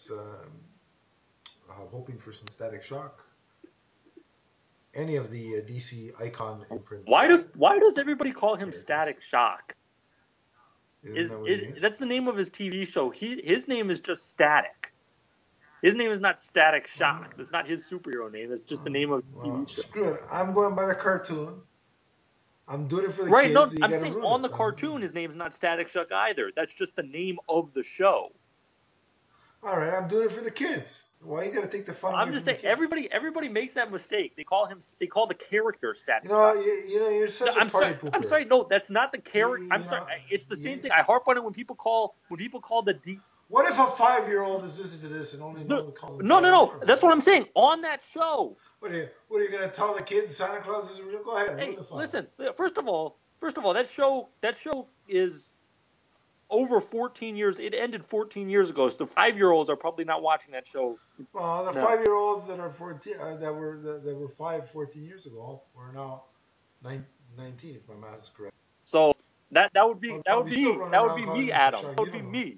S1: hoping for some Static Shock. Any of the DC Icon imprint.
S2: Why does everybody call him Static Shock?
S1: That
S2: that's the name of his TV show. His name is just Static. His name is not Static Shock. That's not his superhero name. That's just the name of the TV show.
S1: Screw it. I'm going by the cartoon. I'm doing it for the kids.
S2: Right, no, I'm saying on the cartoon his name's not Static Shock either. That's just the name of the show. All
S1: right, I'm doing it for the kids. Why you gotta take the fun?
S2: I'm just saying, everybody makes that mistake. They call the character Static.
S1: You're such a party pooper.
S2: I'm sorry, no, that's not the character. I'm sorry, it's the same thing. I harp on it when people call the D.
S1: What if a 5-year-old is listening to this and only knows the call?
S2: No. That's what I'm saying. On that show.
S1: What are you gonna tell the kids Santa Claus is real? Go ahead.
S2: Hey, listen. First of all, that show is over 14 years. It ended 14 years ago. So the 5-year-olds are probably not watching that show.
S1: Well, the 5-year-olds that are 14, that were 14 years ago, are now 19, if my math is correct.
S2: So that would be me, Adam. That would be me.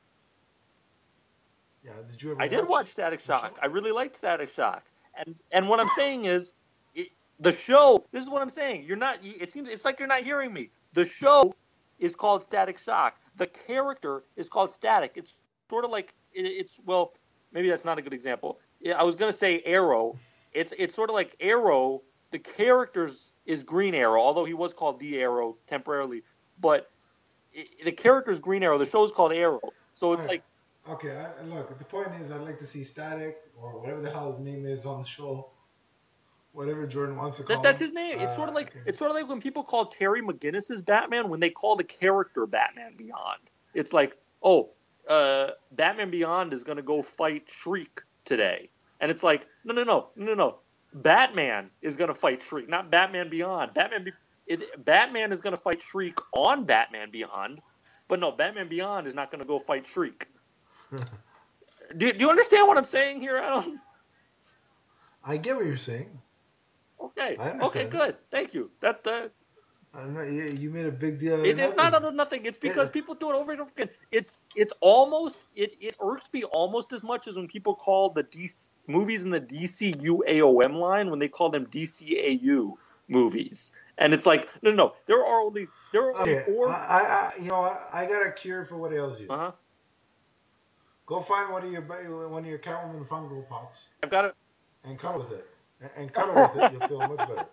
S1: Yeah, did you ever?
S2: I did watch Static Shock. I really liked Static Shock. And what I'm saying is, the show. This is what I'm saying. It's like you're not hearing me. The show is called Static Shock. The character is called Static. It's sort of like maybe that's not a good example. I was gonna say Arrow. It's sort of like Arrow. The character is Green Arrow, although he was called the Arrow temporarily. But the character is Green Arrow. The show is called Arrow. So it's like
S1: Okay, look. The point is, I'd like to see Static or whatever the hell his name is on the show, whatever Jordan wants to call
S2: That's
S1: him.
S2: his name. It's sort of like
S1: Okay.
S2: it's sort of like when people call Terry McGinnis's Batman when they call the character Batman Beyond. It's like, oh, Batman Beyond is going to go fight Shriek today, and it's like, no. Batman is going to fight Shriek, not Batman Beyond. Batman is going to fight Shriek on Batman Beyond, but no, Batman Beyond is not going to go fight Shriek. Do you understand what I'm saying here, Adam?
S1: I get what you're saying.
S2: Okay.
S1: I
S2: Okay.
S1: understand it.
S2: Good. Thank you.
S1: You made a big deal out of
S2: It's not
S1: nothing.
S2: out of nothing. It's because
S1: It,
S2: people do it over and over again. It's almost it irks me almost as much as when people call the DC movies in the DCU AOM line when they call them DCAU movies. And it's like no. There are only
S1: okay,
S2: four.
S1: you know what? I got a cure for what ails you.
S2: Uh huh.
S1: Go find one of your Catwoman Funko Pops
S2: I've got it.
S1: and cuddle with it. And cuddle with it, you'll feel much better.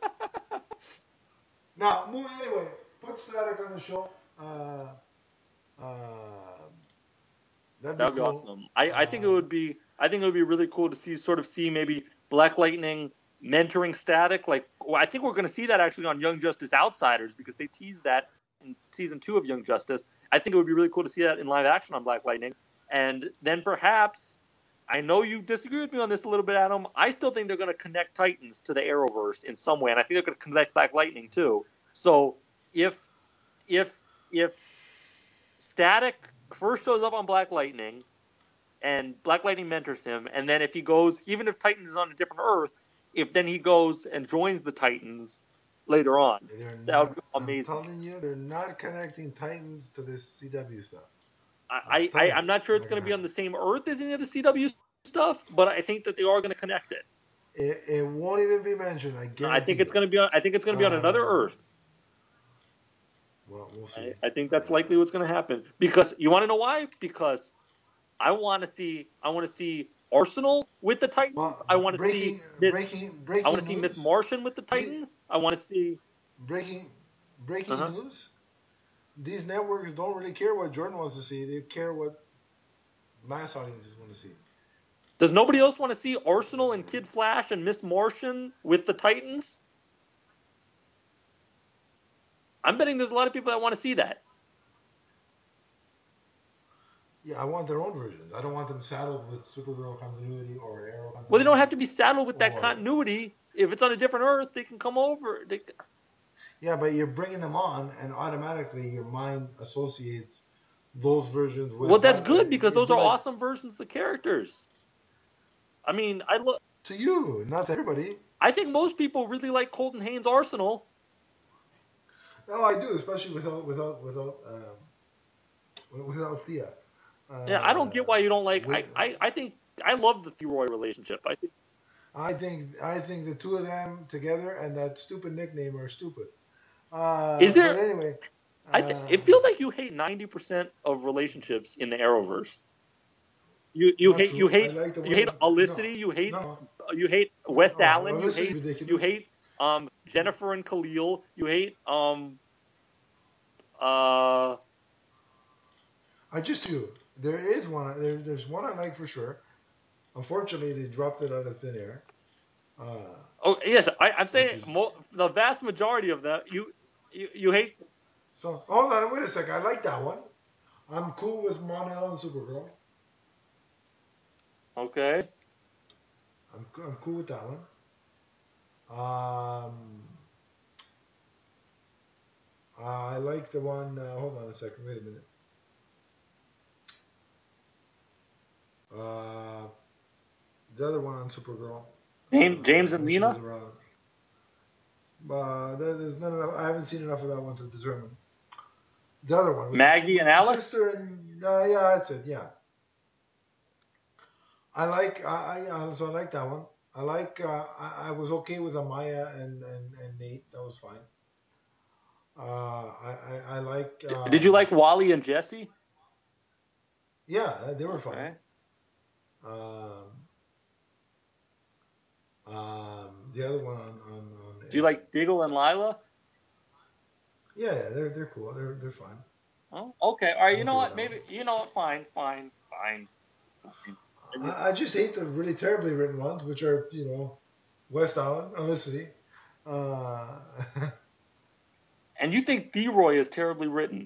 S1: Now, anyway, put Static on the show. Uh, that'd
S2: That
S1: be
S2: would be
S1: cool.
S2: awesome. I think it would be really cool to see maybe Black Lightning mentoring Static. Like I think we're going to see that actually on Young Justice Outsiders because they teased that in season 2 of Young Justice. I think it would be really cool to see that in live action on Black Lightning. And then perhaps, I know you disagree with me on this a little bit, Adam. I still think they're going to connect Titans to the Arrowverse in some way, and I think they're going to connect Black Lightning too. So if if Static first shows up on Black Lightning, and Black Lightning mentors him, and then if he goes, even if Titans is on a different Earth, if then he goes and joins the Titans later on, that would be amazing.
S1: I'm telling you, they're not connecting Titans to this CW stuff.
S2: I'm not sure it's going to be on the same Earth as any of the CW stuff, but I think that they are going to connect it.
S1: It won't even be mentioned. I
S2: think it's going to be on. I think it's going to be on another Earth.
S1: Well, we'll see.
S2: I think that's likely what's going to happen because you want to know why? Because I want to see Arsenal with the Titans.
S1: Well,
S2: I want to see
S1: breaking
S2: I want to see Miss Martian with the Titans. I want to see
S1: breaking news. These networks don't really care what Jordan wants to see. They care what mass audiences want to see.
S2: Does nobody else want to see Arsenal and Kid Flash and Miss Martian with the Titans? I'm betting there's a lot of people that want to see that.
S1: Yeah, I want their own versions. I don't want them saddled with Supergirl continuity or Arrow continuity.
S2: Well, they don't have to be saddled with that continuity. If it's on a different Earth, they can come over.
S1: Yeah, but you're bringing them on, and automatically your mind associates those versions with.
S2: Well, that's good because those are awesome versions of the characters. I mean,
S1: to you, not to everybody.
S2: I think most people really like Colton Haynes' Arsenal.
S1: Oh, I do, especially without Thea.
S2: Yeah, I don't get why you don't like. I think I love the Theroy relationship.
S1: I think the two of them together and that stupid nickname are stupid.
S2: Is there?
S1: But anyway,
S2: it feels like you hate 90% of relationships in the Arrowverse. You hate Olicity. You hate West Allen. You hate Jennifer and Khalil. You hate
S1: I just do. There is one. There's one I like for sure. Unfortunately, they dropped it out of thin air.
S2: Oh yes, I'm saying the vast majority of that you hate.
S1: So hold on, wait a second. I like that one. I'm cool with Mon-El and Supergirl.
S2: Okay.
S1: I'm cool with that one. I like the one. Hold on a second. Wait a minute. The other one on Supergirl.
S2: James and Lena.
S1: There's none enough. I haven't seen enough of that one to determine. The other one.
S2: Maggie and Alex.
S1: Sister and yeah, that's it. Yeah. I like. So I like that one. I like. I was okay with Amaya and Nate. That was fine. I like.
S2: Did you like Wally and Jesse?
S1: Yeah, they were fine.
S2: Okay.
S1: The other one on
S2: Do you like Diggle and Lila?
S1: Yeah, they're cool. They're fine.
S2: Oh, okay. All right. You know what? Maybe Fine.
S1: I just hate the really terribly written ones, which are, West Island, Felicity. Uh,
S2: And you think Leroy is terribly written?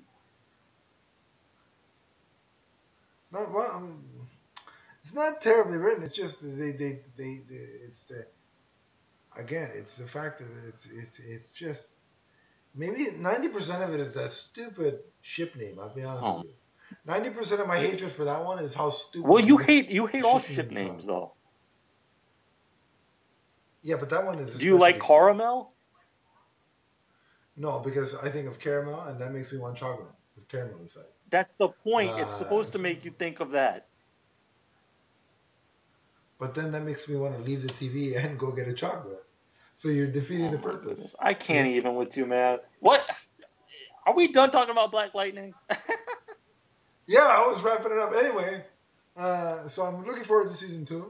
S1: not well. It's not terribly written. It's just it's the again. It's the fact that it's just maybe 90% of it is that stupid ship name. I'll be honest with you. 90% of my hatred for that one is how stupid.
S2: Well, you hate all ship names though.
S1: Yeah, but that one is.
S2: Do you like caramel?
S1: No, because I think of caramel, and that makes me want chocolate with caramel inside.
S2: That's the point. It's supposed to make you think of that.
S1: But then that makes me want to leave the TV and go get a chocolate. So you're defeating the purpose.
S2: Goodness. I can't even with you, man. What? Are we done talking about Black Lightning?
S1: Yeah, I was wrapping it up anyway. So I'm looking forward to season 2.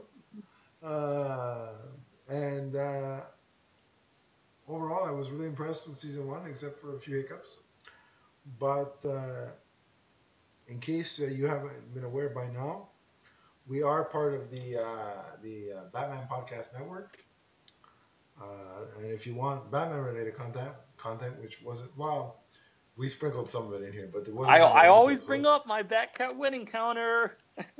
S1: And overall, I was really impressed with season 1, except for a few hiccups. But in case you haven't been aware by now, we are part of the Batman Podcast Network. And if you want Batman-related content, which wasn't, well, we sprinkled some of it in here, but there wasn't.
S2: I always bring up my Batcat winning counter.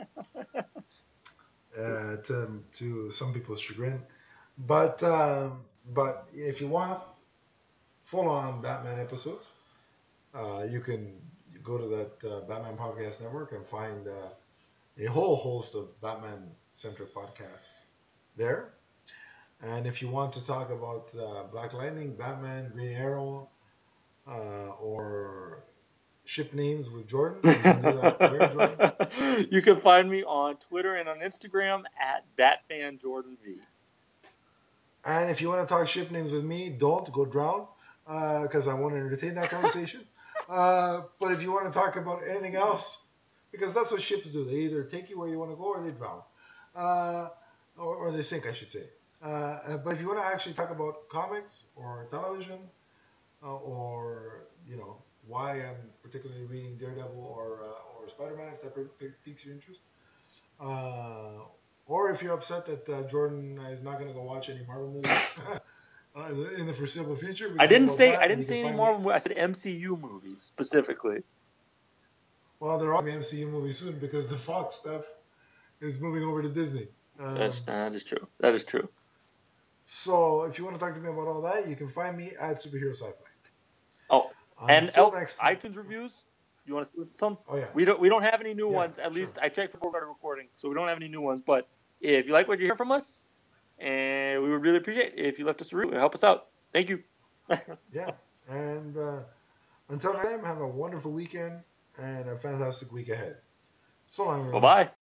S1: To some people's chagrin, but if you want full-on Batman episodes, you can go to that Batman Podcast Network and find a whole host of Batman-centric podcasts there. And if you want to talk about Black Lightning, Batman, Green Arrow, or ship names with Jordan, you can do that. Where, Jordan?
S2: You can find me on Twitter and on Instagram at BatfanJordanV.
S1: And if you want to talk ship names with me, don't go drown, because I want to entertain that conversation. But if you want to talk about anything else, because that's what ships do, they either take you where you want to go or they drown, or they sink, I should say. But if you want to actually talk about comics or television, or why I'm particularly reading Daredevil or Spider-Man, if that piques your interest, or if you're upset that Jordan is not going to go watch any Marvel movies in the foreseeable future.
S2: I didn't say any Marvel movies. I said MCU movies specifically.
S1: Well, there are MCU movies soon because the Fox stuff is moving over to Disney.
S2: That is true. That is true.
S1: So if you want to talk to me about all that, you can find me at Superhero Sci-Fi.
S2: Oh, and iTunes reviews. You want to list some?
S1: Oh yeah.
S2: We don't have any new ones. At least I checked before we started recording, so we don't have any new ones. But if you like what you hear from us, and we would really appreciate it if you left us a review and help us out. Thank you.
S1: Yeah, and until next time, have a wonderful weekend and a fantastic week ahead. So long, everyone.
S2: Bye-bye.